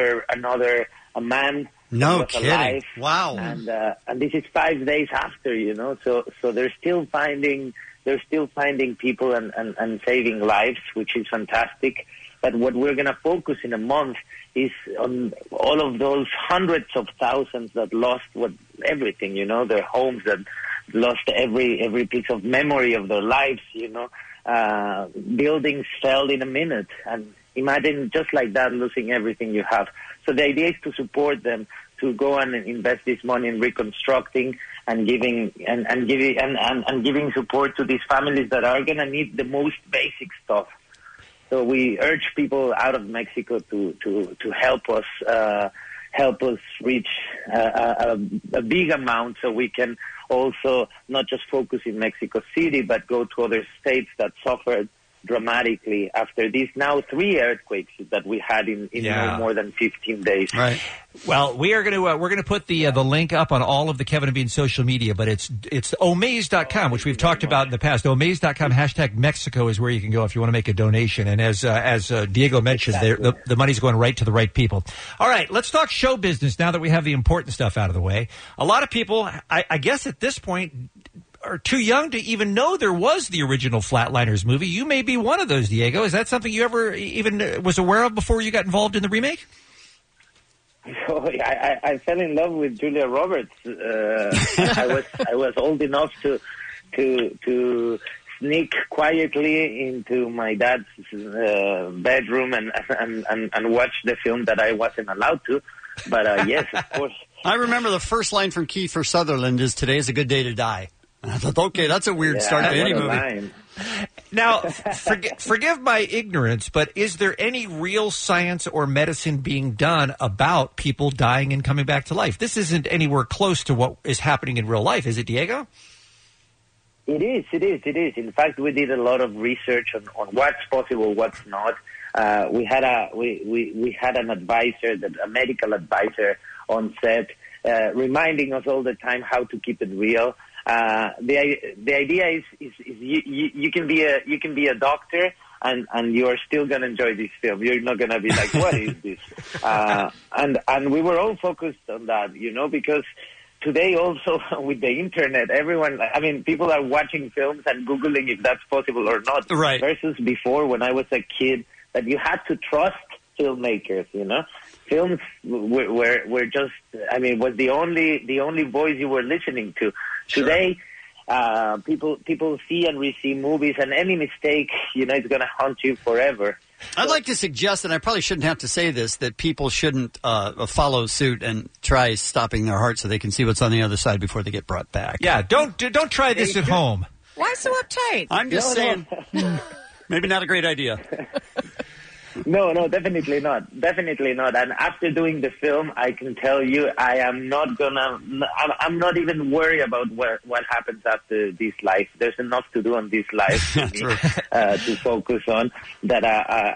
Speaker 12: man.
Speaker 1: No
Speaker 12: was
Speaker 1: kidding!
Speaker 12: Alive.
Speaker 1: Wow.
Speaker 12: And this is 5 days after, So they're still finding people and saving lives, which is fantastic. But what we're going to focus in a month is on all of those hundreds of thousands that lost everything, their homes, lost every piece of memory of their lives, buildings fell in a minute, and imagine just like that losing everything you have. So the idea is to support them, to go and invest this money in reconstructing and giving giving support to these families that are going to need the most basic stuff. So we urge people out of Mexico to help us reach a big amount, so we can also not just focus in Mexico City, but go to other states that suffered dramatically after these now 3 earthquakes that we had in no more than 15 days.
Speaker 2: Right. Well, we're going to put the link up on all of the Kevin and Bean social media, but it's omaze.com, which we've talked about in the past. Omaze.com #Mexico is where you can go if you want to make a donation. And as Diego mentioned, the money's going right to the right people. All right, let's talk show business now that we have the important stuff out of the way. A lot of people, I guess at this point, are too young to even know there was the original Flatliners movie. You may be one of those, Diego. Is that something you ever even was aware of before you got involved in the remake?
Speaker 12: So I fell in love with Julia Roberts. I was old enough to sneak quietly into my dad's bedroom and watch the film that I wasn't allowed to. But yes, of course.
Speaker 1: I remember the first line from Kiefer Sutherland is, "Today is a good day to die." And I thought, okay, that's a weird start to any movie.
Speaker 12: Line.
Speaker 2: Now, forgive my ignorance, but is there any real science or medicine being done about people dying and coming back to life? This isn't anywhere close to what is happening in real life, is it, Diego?
Speaker 12: It is. In fact, we did a lot of research on what's possible, what's not. We had an advisor, a medical advisor on set, reminding us all the time how to keep it real. The idea is you can be a doctor and you are still gonna enjoy this film. You're not gonna be like, what is this? And we were all focused on that, because today also with the internet, people are watching films and Googling if that's possible or not.
Speaker 1: Right.
Speaker 12: Versus before, when I was a kid, that you had to trust filmmakers, Films were just, was the only voice you were listening to. Sure. Today, people see and receive movies, and any mistake, it's going to haunt you forever.
Speaker 1: I'd like to suggest, and I probably shouldn't have to say this, that people shouldn't follow suit and try stopping their heart so they can see what's on the other side before they get brought back.
Speaker 2: Yeah, don't try this at home.
Speaker 4: Why so uptight?
Speaker 1: I'm just saying, maybe not a great idea.
Speaker 12: No, definitely not. And after doing the film, I can tell you, I'm not even worried about what happens after this life. There's enough to do on this life to focus on that.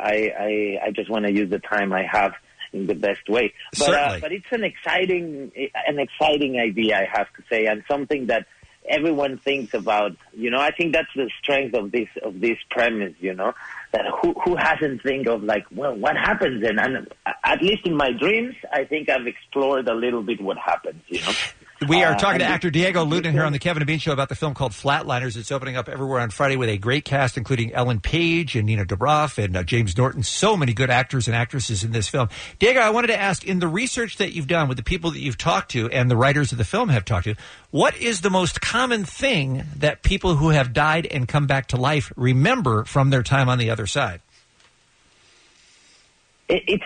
Speaker 12: I just want to use the time I have in the best way. But it's an exciting idea, I have to say, and something that everyone thinks about. I think that's the strength of this premise. That who hasn't think of what happens then? And at least in my dreams, I think I've explored a little bit what happens.
Speaker 2: We are talking to actor Diego Luna here on the Kevin and Bean Show about the film called Flatliners. It's opening up everywhere on Friday with a great cast, including Ellen Page and Nina Dobrev and James Norton. So many good actors and actresses in this film. Diego, I wanted to ask, in the research that you've done with the people that you've talked to and the writers of the film have talked to, what is the most common thing that people who have died and come back to life remember from their time on the other side?
Speaker 12: It's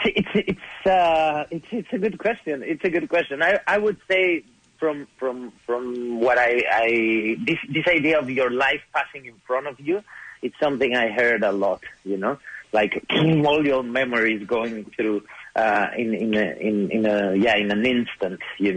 Speaker 12: a good question. It's a good question. I would say from what this idea of your life passing in front of you, it's something I heard a lot. Like all your memories going through in an instant.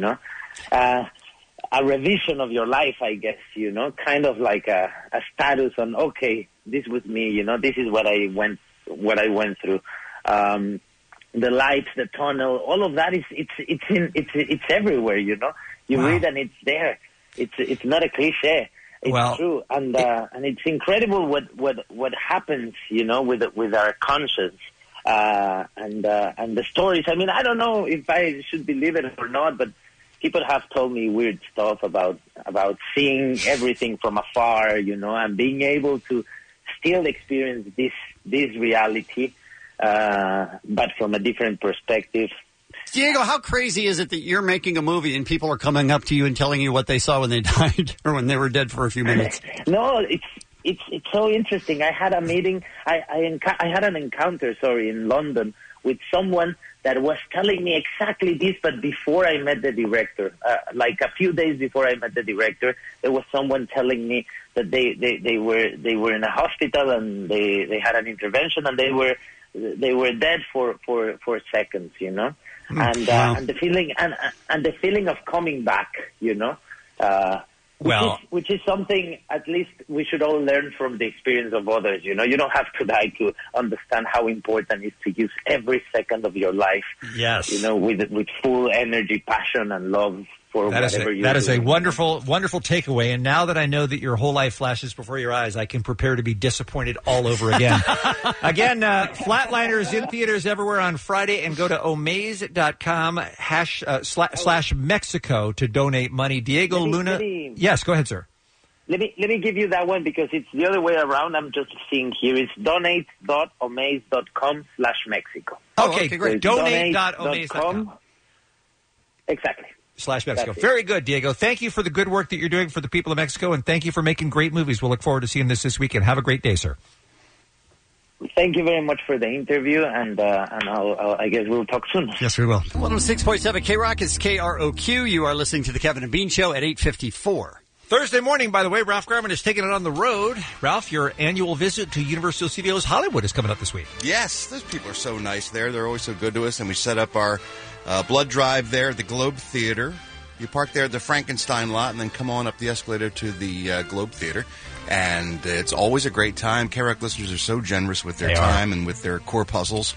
Speaker 12: A revision of your life, I guess. Kind of like a status on, okay, this was me. This is what I went through. The lights, the tunnel, all of that it's everywhere. You wow. Read and it's there. It's not a cliche. It's true, and it's incredible what happens. With our conscience and the stories. I don't know if I should believe it or not, but people have told me weird stuff about seeing everything from afar. And being able to still experience this reality. But from a different perspective.
Speaker 1: Diego, how crazy is it that you're making a movie and people are coming up to you and telling you what they saw when they died or when they were dead for a few minutes?
Speaker 12: No, it's so interesting. I had a meeting. I had an encounter, in London with someone that was telling me exactly this, but before I met the director, like a few days before I met the director, there was someone telling me that they were in a hospital and they had an intervention and they were dead for seconds, you know. And the feeling of coming back, you know, which is something at least we should all learn from the experience of others. You know, you don't have to die to understand how important it is to use every second of your life.
Speaker 2: Yes,
Speaker 12: you know, with full energy, passion, and love.
Speaker 2: That is a wonderful, wonderful takeaway. And now that I know that your whole life flashes before your eyes, I can prepare to be disappointed all over again. Again, Flatliners in theaters everywhere on Friday, and go to omaze.com / Mexico to donate money. Diego Luna. Yes, go ahead, sir.
Speaker 12: Let me give you that one because it's the other way around. I'm just seeing here. It's donate.omaze.com / Mexico.
Speaker 2: Okay, great. Donate.omaze.com.
Speaker 12: Exactly.
Speaker 2: / Mexico. Very good, Diego. Thank you for the good work that you're doing for the people of Mexico, and thank you for making great movies. We'll look forward to seeing this weekend. Have a great day, sir.
Speaker 12: Thank you very much for the interview, and I guess we'll talk soon.
Speaker 1: Yes, we will. 106.7 K-Rock is KROQ. You are listening to the Kevin and Bean Show at 8:54.
Speaker 2: Thursday morning, by the way, Ralph Garman is taking it on the road. Ralph, your annual visit to Universal Studios Hollywood is coming up this week.
Speaker 3: Yes, those people are so nice there. They're always so good to us, and we set up our blood drive there at the Globe Theater. You park there at the Frankenstein lot and then come on up the escalator to the Globe Theater. And it's always a great time. K-Rock listeners are so generous with their time and with their core puzzles.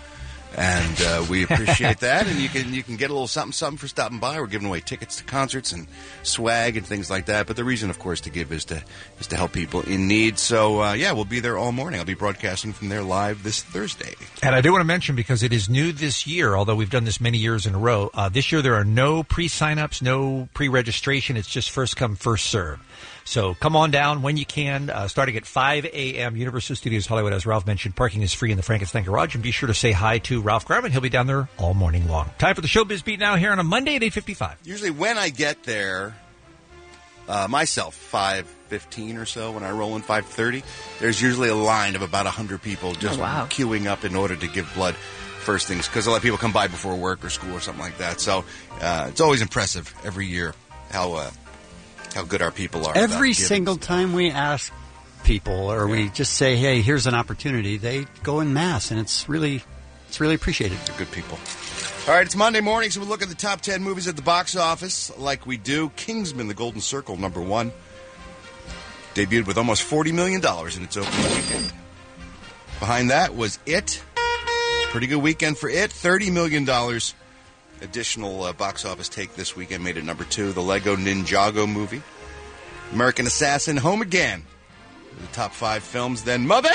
Speaker 3: And we appreciate that. And you can get a little something for stopping by. We're giving away tickets to concerts and swag and things like that. But the reason, of course, to give is to help people in need. So, we'll be there all morning. I'll be broadcasting from there live this Thursday.
Speaker 2: And I do want to mention, because it is new this year, although we've done this many years in a row, this year there are no pre-sign-ups, no pre-registration. It's just first come, first serve. So come on down when you can, starting at 5 a.m. Universal Studios Hollywood. As Ralph mentioned, parking is free in the Frankenstein Garage. And be sure to say hi to Ralph Garman. He'll be down there all morning long. Time for the Showbiz Beat now here on a Monday at 8:55.
Speaker 3: Usually when I get there, myself, 5:15 or so, when I roll in 5:30, there's usually a line of about 100 people just queuing up in order to give blood first things, because a lot of people come by before work or school or something like that. So it's always impressive every year how good our people are.
Speaker 1: Every single time we ask people or we just say, hey, here's an opportunity, they go en masse, and it's really appreciated.
Speaker 3: They're good people. All right, it's Monday morning, so we look at the top 10 movies at the box office like we do. Kingsman: The Golden Circle, number 1. Debuted with almost $40 million in its opening weekend. Behind that was It. Pretty good weekend for It. $30 million. Additional box office take this weekend made it number 2. The Lego Ninjago movie. American Assassin: Home Again. The top 5 films. Then Mother.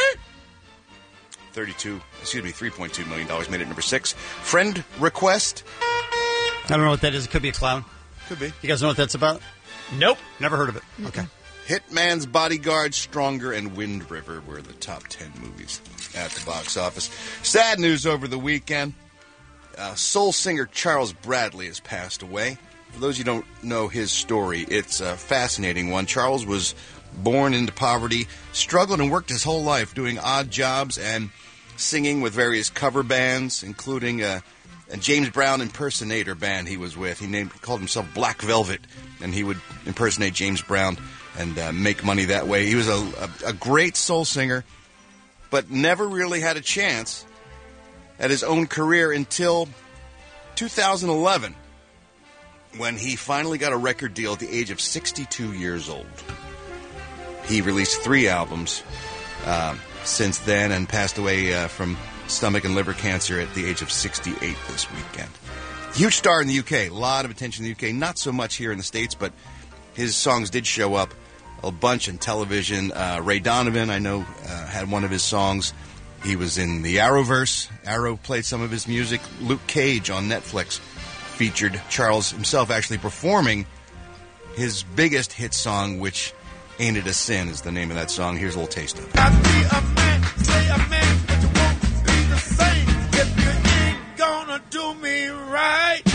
Speaker 3: $3.2 million made it number 6. Friend Request.
Speaker 1: I don't know what that is. It could be a clown.
Speaker 3: Could be.
Speaker 1: You guys know what that's about?
Speaker 2: Nope.
Speaker 1: Never heard of it. Okay.
Speaker 3: Hitman's Bodyguard, Stronger, and Wind River were the top 10 movies at the box office. Sad news over the weekend. Soul singer Charles Bradley has passed away. For those who don't know his story, it's a fascinating one. Charles was born into poverty, struggled and worked his whole life doing odd jobs and singing with various cover bands, including a James Brown impersonator band he was with. He called himself Black Velvet, and he would impersonate James Brown and make money that way. He was a great soul singer, but never really had a chance at his own career until 2011, when he finally got a record deal at the age of 62 years old. He released 3 albums since then and passed away from stomach and liver cancer at the age of 68 this weekend. Huge star in the UK, a lot of attention in the UK, not so much here in the States, but his songs did show up a bunch on television. Ray Donovan, I know, had one of his songs. He was in the Arrowverse. Arrow played some of his music. Luke Cage on Netflix featured Charles himself actually performing his biggest hit song, which Ain't It a Sin is the name of that song. Here's a little taste of it.
Speaker 9: I be a man, say a man, but you won't be the same if you ain't gonna do me right.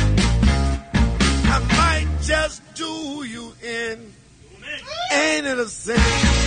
Speaker 10: Ain't it a sin?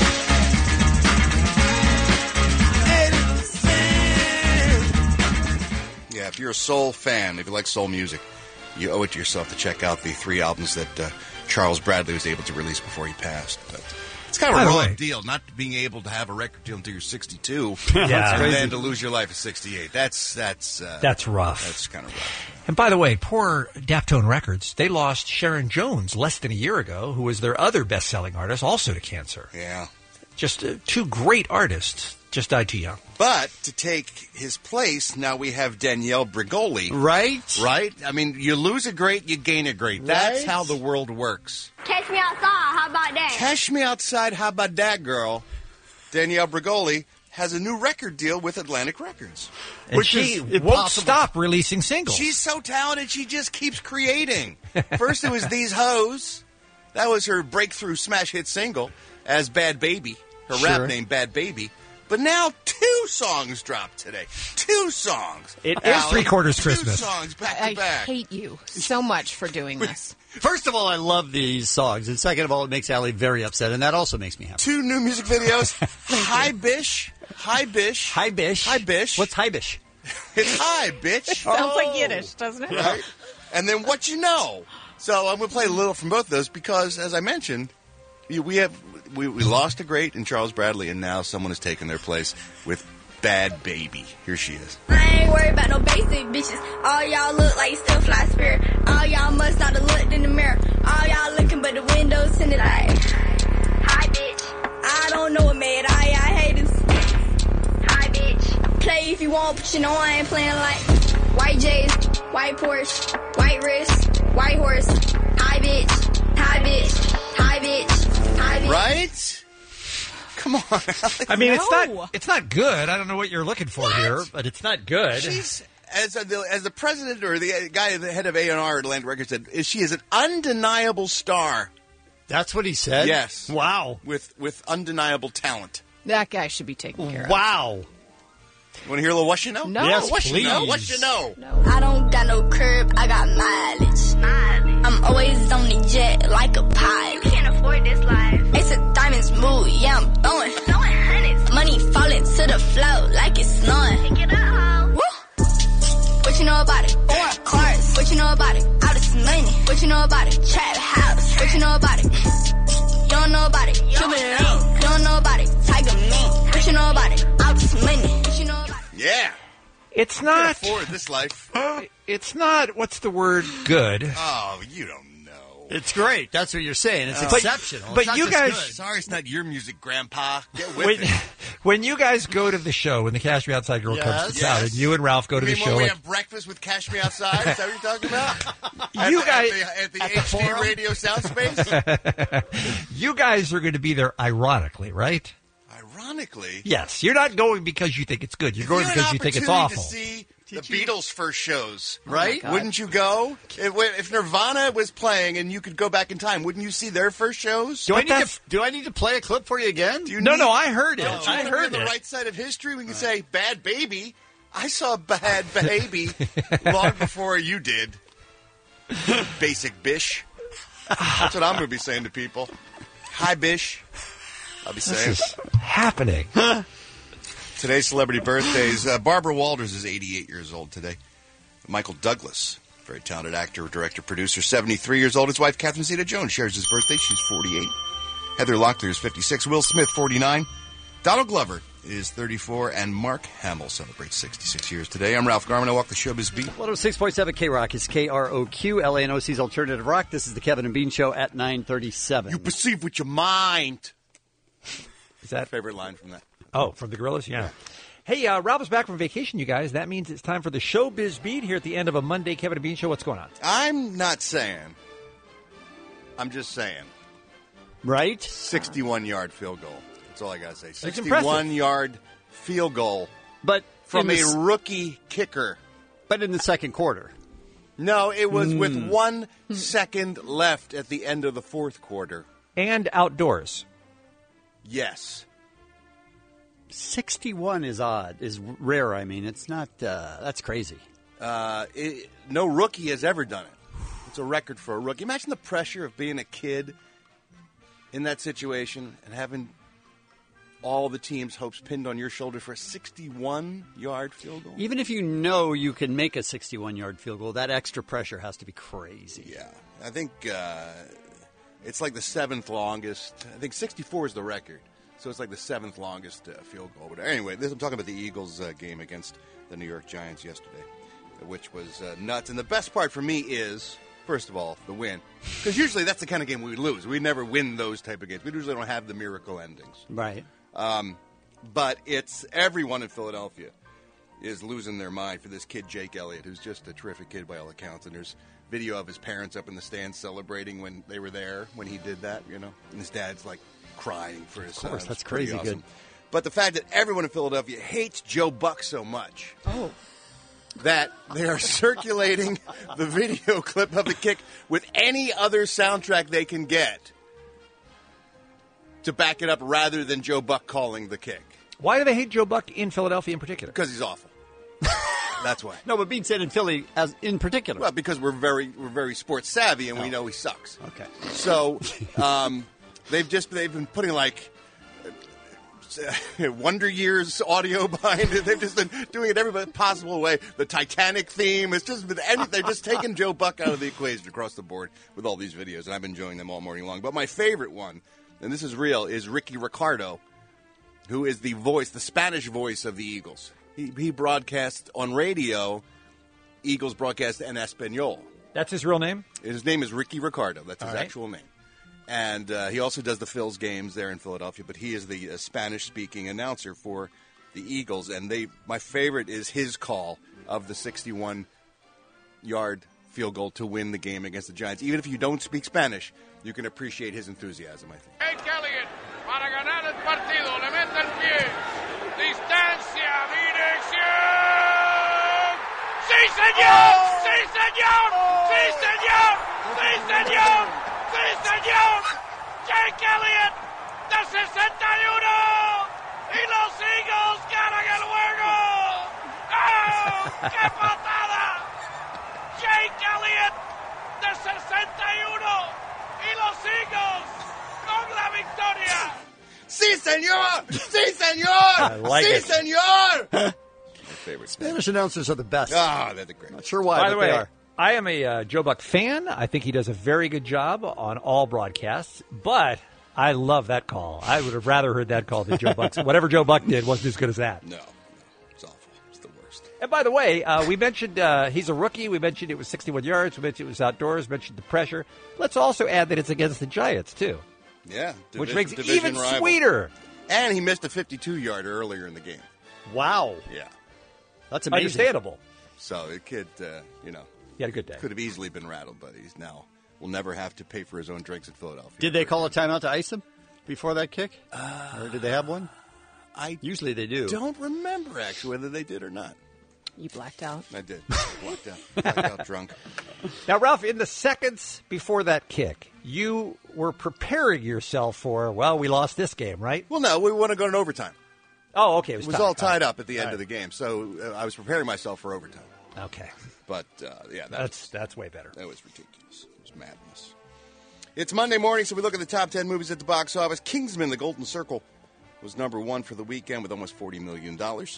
Speaker 3: Yeah, if you're a soul fan, if you like soul music, you owe it to yourself to check out the 3 albums that Charles Bradley was able to release before he passed. But it's kind of a rough deal, not being able to have a record deal until you're 62,
Speaker 2: Yeah.
Speaker 3: and then to lose your life at 68. That's
Speaker 2: rough.
Speaker 3: That's kind of rough.
Speaker 2: And by the way, poor Daftone Records, they lost Sharon Jones less than a year ago, who was their other best-selling artist, also to cancer.
Speaker 3: Yeah.
Speaker 2: Just 2 great artists just died too young.
Speaker 3: But to take his place, now we have Danielle Bregoli.
Speaker 1: Right?
Speaker 3: Right? I mean, you lose a great, you gain a great. That's
Speaker 1: Right?
Speaker 3: how the world works.
Speaker 13: Catch me outside. How about that?
Speaker 3: Cash Me Outside, how about that, girl? Danielle Bregoli has a new record deal with Atlantic Records.
Speaker 2: And she won't stop releasing singles.
Speaker 3: She's so talented, she just keeps creating. First it was These Hoes. That was her breakthrough smash hit single as Bad Baby, her
Speaker 2: Sure.
Speaker 3: rap name Bad Baby. But now 2 songs dropped today. 2 songs.
Speaker 2: It is 3/4 Christmas.
Speaker 3: 2 songs back
Speaker 4: I
Speaker 3: to back.
Speaker 4: hate you so much for doing this.
Speaker 1: First of all, I love these songs, and second of all, it makes Allie very upset, and that also makes me happy.
Speaker 3: 2 new music videos. Hi Bish. Hi Bish.
Speaker 1: Hi Bish.
Speaker 3: Hi Bish.
Speaker 1: What's Hi Bish?
Speaker 3: It's Hi Bitch.
Speaker 4: Sounds like Yiddish, doesn't it?
Speaker 3: Right? And then What You Know. So I'm going to play a little from both of those because, as I mentioned, we lost a great in Charles Bradley, and now someone has taken their place with Bad Baby. Here she is.
Speaker 13: I ain't worried about no basic bitches. All y'all look like still fly spirit. All y'all must not have looked in the mirror. All y'all looking but the windows tinted like. Hi, bitch. I don't know what made I hate this. Hi, bitch. Play if you want, but you know I ain't playing like white J's, white Porsche, white wrist, white horse. Hi, bitch. Hi, bitch. Hi, bitch. Hi, bitch.
Speaker 3: Right? Come on.
Speaker 2: I mean, it's not good. I don't know what you're looking for here, but it's not good.
Speaker 3: She's, as the president or the guy, the head of A&R at Atlantic Records said, she is an undeniable star.
Speaker 1: That's what he said?
Speaker 3: Yes.
Speaker 1: Wow.
Speaker 3: With undeniable talent.
Speaker 4: That guy should be taken care of.
Speaker 1: Wow.
Speaker 3: You want to hear a little What You Know?
Speaker 4: No. Yes,
Speaker 3: What You
Speaker 1: please.
Speaker 3: Know? What You Know?
Speaker 13: I don't got no curb, I got mileage. I'm always on the jet like a pilot. You can't afford this life. It's a diamond smooth, yeah, I'm throwing hundreds. Money falling to the floor like it's snowing. Pick it up, ho. Woo. What you know about it? Foreign cars. What you know about it? All this money. What you know about it? Trap house. What you know about it? You don't know about it. Cuban link. You don't know about it. Tiger Mink. What you know about it? All this money. What you know about it?
Speaker 3: Yeah.
Speaker 2: It's not.
Speaker 3: Can't afford this life.
Speaker 2: It's not. What's the word? Good.
Speaker 3: Oh, you don't know.
Speaker 1: It's great. That's what you're saying. It's exceptional.
Speaker 2: but
Speaker 1: It's not
Speaker 2: you
Speaker 1: just
Speaker 2: guys-
Speaker 1: good.
Speaker 3: Sorry, it's not your music, Grandpa. Get with it.
Speaker 2: When you guys go to the show, when the Cash Me Outside girl comes to
Speaker 3: Yes.
Speaker 2: town, and you and Ralph go to
Speaker 3: You
Speaker 2: the
Speaker 3: mean
Speaker 2: show,
Speaker 3: when we
Speaker 2: like,
Speaker 3: have breakfast with Cash Me Outside? Is that what you're talking about?
Speaker 2: You guys-
Speaker 3: at the HD radio sound space?
Speaker 2: you guys are going to be there ironically, right?
Speaker 3: Ironically,
Speaker 2: Yes. You're not going because you think it's good. You're going because you think it's awful.
Speaker 3: To see the Beatles' first shows,
Speaker 1: Right?
Speaker 3: Wouldn't you go? If Nirvana was playing and you could go back in time, wouldn't you see their first shows?
Speaker 1: Do I need to play a clip for you again?
Speaker 2: No, I heard it.
Speaker 3: Don't you
Speaker 2: I
Speaker 3: want to be
Speaker 2: heard
Speaker 3: on the
Speaker 2: it.
Speaker 3: right side of history? We can say, Bad Baby. I saw Bad Baby long before you did. Basic Bish. That's what I'm going to be saying to people. Hi, Bish. I'll be saying.
Speaker 2: This is happening.
Speaker 3: Today's celebrity birthdays. Barbara Walters is 88 years old today. Michael Douglas, very talented actor, director, producer, 73 years old. His wife, Catherine Zeta-Jones, shares his birthday. She's 48. Heather Locklear is 56. Will Smith, 49. Donald Glover is 34. And Mark Hamill celebrates 66 years today. I'm Ralph Garman. I walk the showbiz beat.
Speaker 1: 106.7 K-Rock is KROQ, LANOC's Alternative Rock. This is the Kevin and Bean Show at 9:37.
Speaker 3: You perceive with your mind.
Speaker 2: Is that
Speaker 3: favorite line from that?
Speaker 2: Oh, from the Gorillas? Yeah. Hey, Ralph is back from vacation, you guys. That means it's time for the Showbiz Beat here at the end of a Monday Kevin and Bean Show. What's going on?
Speaker 3: I'm not saying. I'm just saying.
Speaker 1: Right?
Speaker 3: 61-yard field goal. That's all I got to say.
Speaker 1: That's impressive.
Speaker 3: 61-yard field goal.
Speaker 1: But
Speaker 3: from
Speaker 1: in
Speaker 3: a
Speaker 1: the
Speaker 3: rookie kicker.
Speaker 1: But in the second quarter.
Speaker 3: No, it was with 1 second left at the end of the fourth quarter.
Speaker 2: And outdoors.
Speaker 3: Yes.
Speaker 1: 61 is odd, is rare. I mean, it's not, that's crazy.
Speaker 3: No rookie has ever done it. It's a record for a rookie. Imagine the pressure of being a kid
Speaker 7: in that situation and having all the team's hopes pinned on your shoulder for a 61-yard field goal?
Speaker 1: Even if you know you can make a 61-yard field goal, that extra pressure has to be crazy.
Speaker 7: Yeah. I think it's like the 7th longest. I think 64 is the record. So it's like the 7th longest field goal. But anyway, I'm talking about the Eagles game against the New York Giants yesterday, which was nuts. And the best part for me is, first of all, the win. Because usually that's the kind of game we lose. We never win those type of games. We usually don't have the miracle endings.
Speaker 1: Right.
Speaker 7: But it's everyone in Philadelphia is losing their mind for this kid, Jake Elliott, who's just a terrific kid by all accounts. And there's video of his parents up in the stands celebrating when they were there, when he did that, And his dad's like crying for his son.
Speaker 1: Of course, that's
Speaker 7: It's pretty
Speaker 1: crazy
Speaker 7: awesome.
Speaker 1: good.
Speaker 7: But the fact that everyone in Philadelphia hates Joe Buck so much that they are circulating the video clip of the kick with any other soundtrack they can get to back it up rather than Joe Buck calling the kick.
Speaker 2: Why do they hate Joe Buck in Philadelphia in particular?
Speaker 7: Because he's awful. That's why.
Speaker 1: No, but being said in Philly as in particular.
Speaker 7: Well, because we're very sports savvy and we know he sucks.
Speaker 1: Okay.
Speaker 7: So they've been putting like Wonder Years audio behind it. They've just been doing it every possible way. The Titanic theme. It's just been they're just taking Joe Buck out of the equation across the board with all these videos, and I've been enjoying them all morning long. But my favorite one, and this is real, is Ricky Ricardo, who is the Spanish voice of the Eagles. He broadcasts on radio, Eagles broadcast en Espanol.
Speaker 2: That's his real name?
Speaker 7: His name is Ricky Ricardo. That's his actual name. And he also does the Phils games there in Philadelphia, but he is the Spanish-speaking announcer for the Eagles. And my favorite is his call of the 61-yard field goal to win the game against the Giants. Even if you don't speak Spanish, you can appreciate his enthusiasm, I think.
Speaker 9: Jake Elliott para ganar el partido. Le mete el pie. Distancia, dirección. ¡Sí, señor! ¡Sí, señor! ¡Sí, señor! ¡Sí, señor! ¡Sí, señor! Jake Elliott de 61 y los Eagles ganan el juego. ¡Oh, qué patada! Jake Elliott de 61 y los Eagles con la victoria.
Speaker 7: Sí, señor! Sí, señor!
Speaker 1: I like
Speaker 7: sí,
Speaker 1: it.
Speaker 7: señor! My favorite.
Speaker 1: Spanish announcers are the best.
Speaker 7: Ah, they're the great.
Speaker 1: Not sure why,
Speaker 2: By
Speaker 1: but
Speaker 2: the way,
Speaker 1: they are.
Speaker 2: I am a Joe Buck fan. I think he does a very good job on all broadcasts, but I love that call. I would have rather heard that call than Joe Buck's. Whatever Joe Buck did wasn't as good as that.
Speaker 7: No, it's awful. It's the worst.
Speaker 2: And by the way, we mentioned he's a rookie. We mentioned it was 61 yards. We mentioned it was outdoors. We mentioned the pressure. Let's also add that it's against the Giants, too.
Speaker 7: Yeah.
Speaker 2: Which makes it
Speaker 7: division
Speaker 2: even
Speaker 7: rival.
Speaker 2: sweeter.
Speaker 7: And he missed a 52-yarder earlier in the game.
Speaker 1: Wow.
Speaker 7: Yeah.
Speaker 1: That's amazing.
Speaker 2: Understandable.
Speaker 7: So it could,
Speaker 2: He had a good day.
Speaker 7: could have easily been rattled, but he's now will never have to pay for his own drinks in Philadelphia.
Speaker 1: Did they call a timeout to ice him before that kick? Or did they have one? Usually they do.
Speaker 7: Don't remember, actually, whether they did or not.
Speaker 4: You blacked out.
Speaker 7: I did. Blacked out drunk.
Speaker 2: Now, Ralph, in the seconds before that kick, you were preparing yourself for, well, we lost this game, right?
Speaker 7: Well, no, we want to go to overtime.
Speaker 2: Oh, okay.
Speaker 7: It was all tied up at the end of the game, so I was preparing myself for overtime.
Speaker 2: Okay.
Speaker 7: But, yeah.
Speaker 2: That's way better.
Speaker 7: That was ridiculous. It was madness. It's Monday morning, so we look at the top 10 movies at the box office. Kingsman, The Golden Circle, was number one for the weekend with almost $40 million.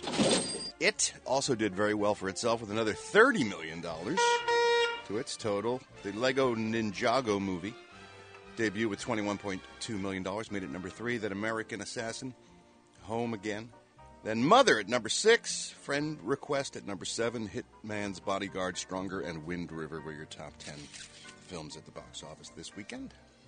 Speaker 7: It also did very well for itself with another $30 million to its total. The Lego Ninjago movie debuted with $21.2 million, made it number 3. Then American Assassin, Home Again. Then Mother at number 6, Friend Request at number 7, Hitman's Bodyguard, Stronger, and Wind River were your top 10 films at the box office this weekend.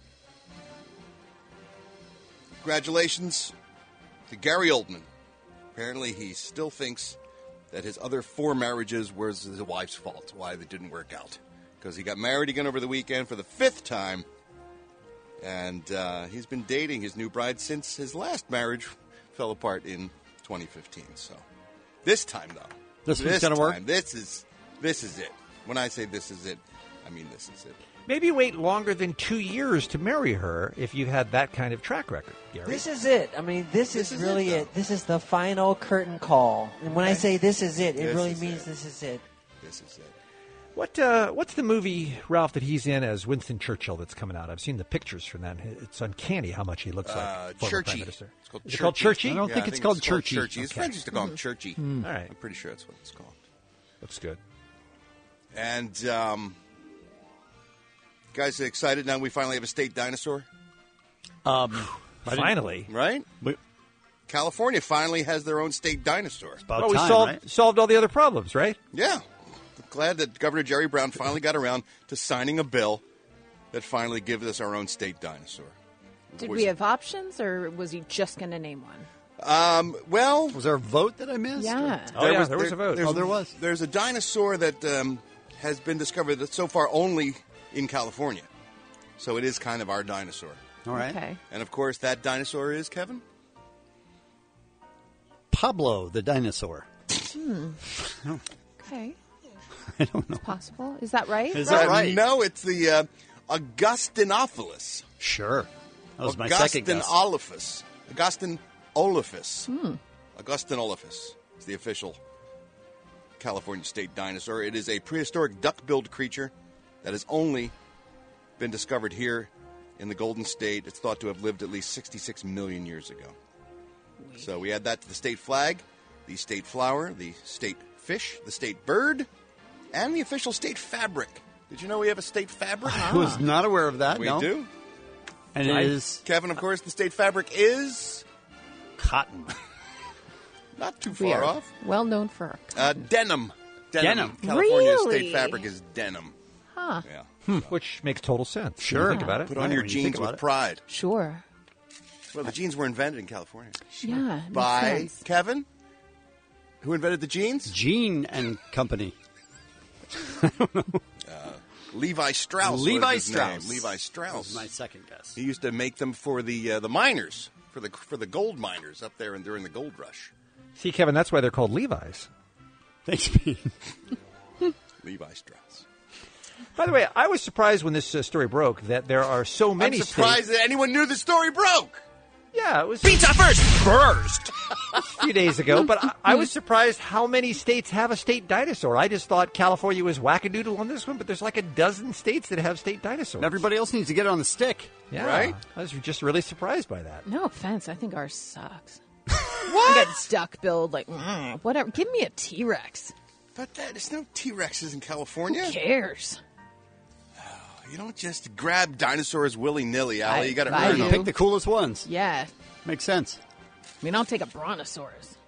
Speaker 7: Congratulations to Gary Oldman. Apparently he still thinks that his other 4 marriages was his wife's fault, why they didn't work out. Because he got married again over the weekend for the 5th time, and he's been dating his new bride since his last marriage fell apart in 2015. So this time, though,
Speaker 1: this one's going to work.
Speaker 7: This is it. When I say this is it, I mean this is it.
Speaker 2: Maybe wait longer than 2 years to marry her if you've had that kind of track record, Gary.
Speaker 14: This is it. I mean, this is really it. This is the final curtain call. And when I say this is it, it really means this is it.
Speaker 7: This is it.
Speaker 2: What's the movie, Ralph, that he's in as Winston Churchill that's coming out? I've seen the pictures from that. It's uncanny how much he looks like former Prime Minister.
Speaker 3: It's called
Speaker 2: Is it called Churchy?
Speaker 1: I don't think it's called Churchy.
Speaker 3: His friends used to call him Churchy.
Speaker 2: All right.
Speaker 3: I'm pretty sure that's what it's called.
Speaker 2: Looks good.
Speaker 3: And, guys, excited now we finally have a state dinosaur?
Speaker 2: Finally.
Speaker 3: Right? California finally has their own state dinosaur.
Speaker 2: Well, we solved all the other problems, right?
Speaker 3: Yeah. Glad that Governor Jerry Brown finally got around to signing a bill that finally gives us our own state dinosaur.
Speaker 4: Did we have options, or was he just going to name one?
Speaker 3: Well,
Speaker 1: was there a vote that I missed?
Speaker 4: Yeah.
Speaker 2: There was a vote.
Speaker 1: There was.
Speaker 3: There's a dinosaur that has been discovered that so far only in California. So it is kind of our dinosaur.
Speaker 1: All right.
Speaker 4: Okay.
Speaker 3: And, of course, that dinosaur is, Kevin?
Speaker 1: Pablo the dinosaur.
Speaker 4: Okay.
Speaker 1: I don't know.
Speaker 4: It's possible. Is that right?
Speaker 1: Is that right?
Speaker 3: No, it's the Augustinophilus.
Speaker 1: Sure. That was my second guess.
Speaker 3: Augustinophilus. Augustinophilus is the official California state dinosaur. It is a prehistoric duck-billed creature that has only been discovered here in the Golden State. It's thought to have lived at least 66 million years ago. So we add that to the state flag, the state flower, the state fish, the state bird, and the official state fabric. Did you know we have a state fabric?
Speaker 1: I was not aware of that.
Speaker 3: We
Speaker 1: no.
Speaker 3: do.
Speaker 1: And it is
Speaker 3: Kevin, of course, the state fabric is
Speaker 1: cotton.
Speaker 3: Not too
Speaker 4: We
Speaker 3: far
Speaker 4: are
Speaker 3: off.
Speaker 4: well known for our
Speaker 3: Denim.
Speaker 1: Denim.
Speaker 3: California's
Speaker 4: Really?
Speaker 3: state fabric is denim.
Speaker 4: Huh.
Speaker 3: Yeah.
Speaker 2: Which makes total sense.
Speaker 1: Sure.
Speaker 2: Think about it.
Speaker 3: Put on your
Speaker 1: when you think
Speaker 3: jeans
Speaker 1: about
Speaker 3: with
Speaker 1: it.
Speaker 3: pride.
Speaker 4: Sure.
Speaker 3: Well, the jeans were invented in California.
Speaker 4: Yeah. makes
Speaker 3: By
Speaker 4: sense.
Speaker 3: Kevin? Who invented the jeans?
Speaker 1: Jean and Company.
Speaker 3: Levi Strauss.
Speaker 1: Levi
Speaker 3: was his
Speaker 1: Strauss.
Speaker 3: name. Levi Strauss.
Speaker 1: That was my second guess.
Speaker 3: He used to make them for the miners, for the gold miners up there and during the gold rush.
Speaker 2: See, Kevin, that's why they're called Levi's.
Speaker 1: Thanks, Pete.
Speaker 3: Levi Strauss.
Speaker 2: By the way, I was surprised when this story broke that there are so many
Speaker 3: I'm surprised that anyone knew the story broke.
Speaker 2: Yeah, it was
Speaker 3: Pizza first.
Speaker 2: a few days ago, but I was surprised how many states have a state dinosaur. I just thought California was wackadoodle on this one, but there's like a dozen states that have state dinosaurs.
Speaker 1: Everybody else needs to get on the stick.
Speaker 2: Yeah,
Speaker 3: Right?
Speaker 2: I was just really surprised by that.
Speaker 4: No offense. I think ours sucks. What? I got duck billed, like, whatever. Give me a T-Rex.
Speaker 3: But there's no T-Rexes in California.
Speaker 4: Who cares?
Speaker 3: You don't just grab dinosaurs willy-nilly, Allie. You got to
Speaker 4: I
Speaker 3: earn
Speaker 4: do.
Speaker 3: them.
Speaker 1: Pick the coolest ones.
Speaker 4: Yeah.
Speaker 1: Makes sense.
Speaker 4: I mean, I'll take a brontosaurus.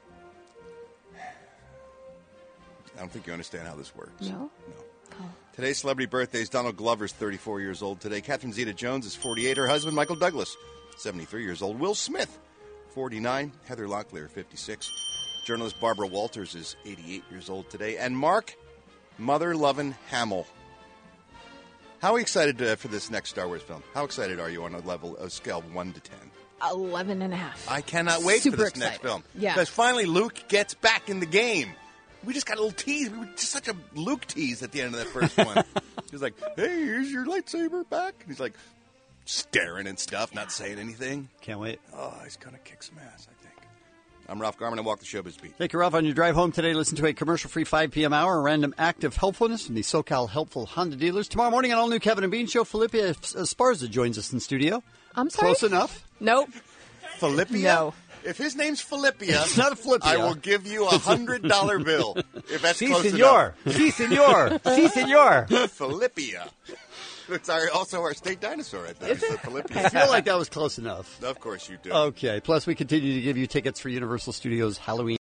Speaker 3: I don't think you understand how this works.
Speaker 4: No?
Speaker 3: Today's celebrity birthdays. Donald Glover's 34 years old today. Catherine Zeta-Jones is 48. Her husband, Michael Douglas, 73 years old. Will Smith, 49. Heather Locklear, 56. Journalist Barbara Walters is 88 years old today. And Mark Mother-Lovin' Hamill. How excited for this next Star Wars film? How excited are you on a scale of 1 to 10?
Speaker 4: 11 and a half.
Speaker 3: I cannot wait
Speaker 4: Super
Speaker 3: for this
Speaker 4: excited.
Speaker 3: next film.
Speaker 4: Yeah.
Speaker 3: Because finally Luke gets back in the game. We just got a little tease. We were just such a Luke tease at the end of that first one. He's like, hey, here's your lightsaber back. And he's like staring and stuff, not saying anything.
Speaker 1: Can't wait.
Speaker 3: Oh, he's going to kick some ass, I think. I'm Ralph Garman. I walk the showbiz beat.
Speaker 1: Take her off on your drive home today. Listen to a commercial-free 5 p.m. hour, a random act of helpfulness from the SoCal Helpful Honda dealers. Tomorrow morning on All New Kevin and Bean Show, Philippia Esparza joins us in studio.
Speaker 4: I'm sorry?
Speaker 1: Close enough.
Speaker 4: Nope.
Speaker 3: Philippia?
Speaker 4: No.
Speaker 3: If his name's Philippia,
Speaker 1: It's not a Philippia.
Speaker 3: I will give you a $100 bill. If that's
Speaker 2: Si,
Speaker 3: close
Speaker 2: senor.
Speaker 3: enough.
Speaker 2: Si, senor. Si, senor.
Speaker 3: Philippia. It's also our state dinosaur, I think.
Speaker 4: Is it?
Speaker 3: Philippia.
Speaker 1: I feel like that was close enough.
Speaker 3: Of course you do.
Speaker 1: Okay. Plus, we continue to give you tickets for Universal Studios Halloween.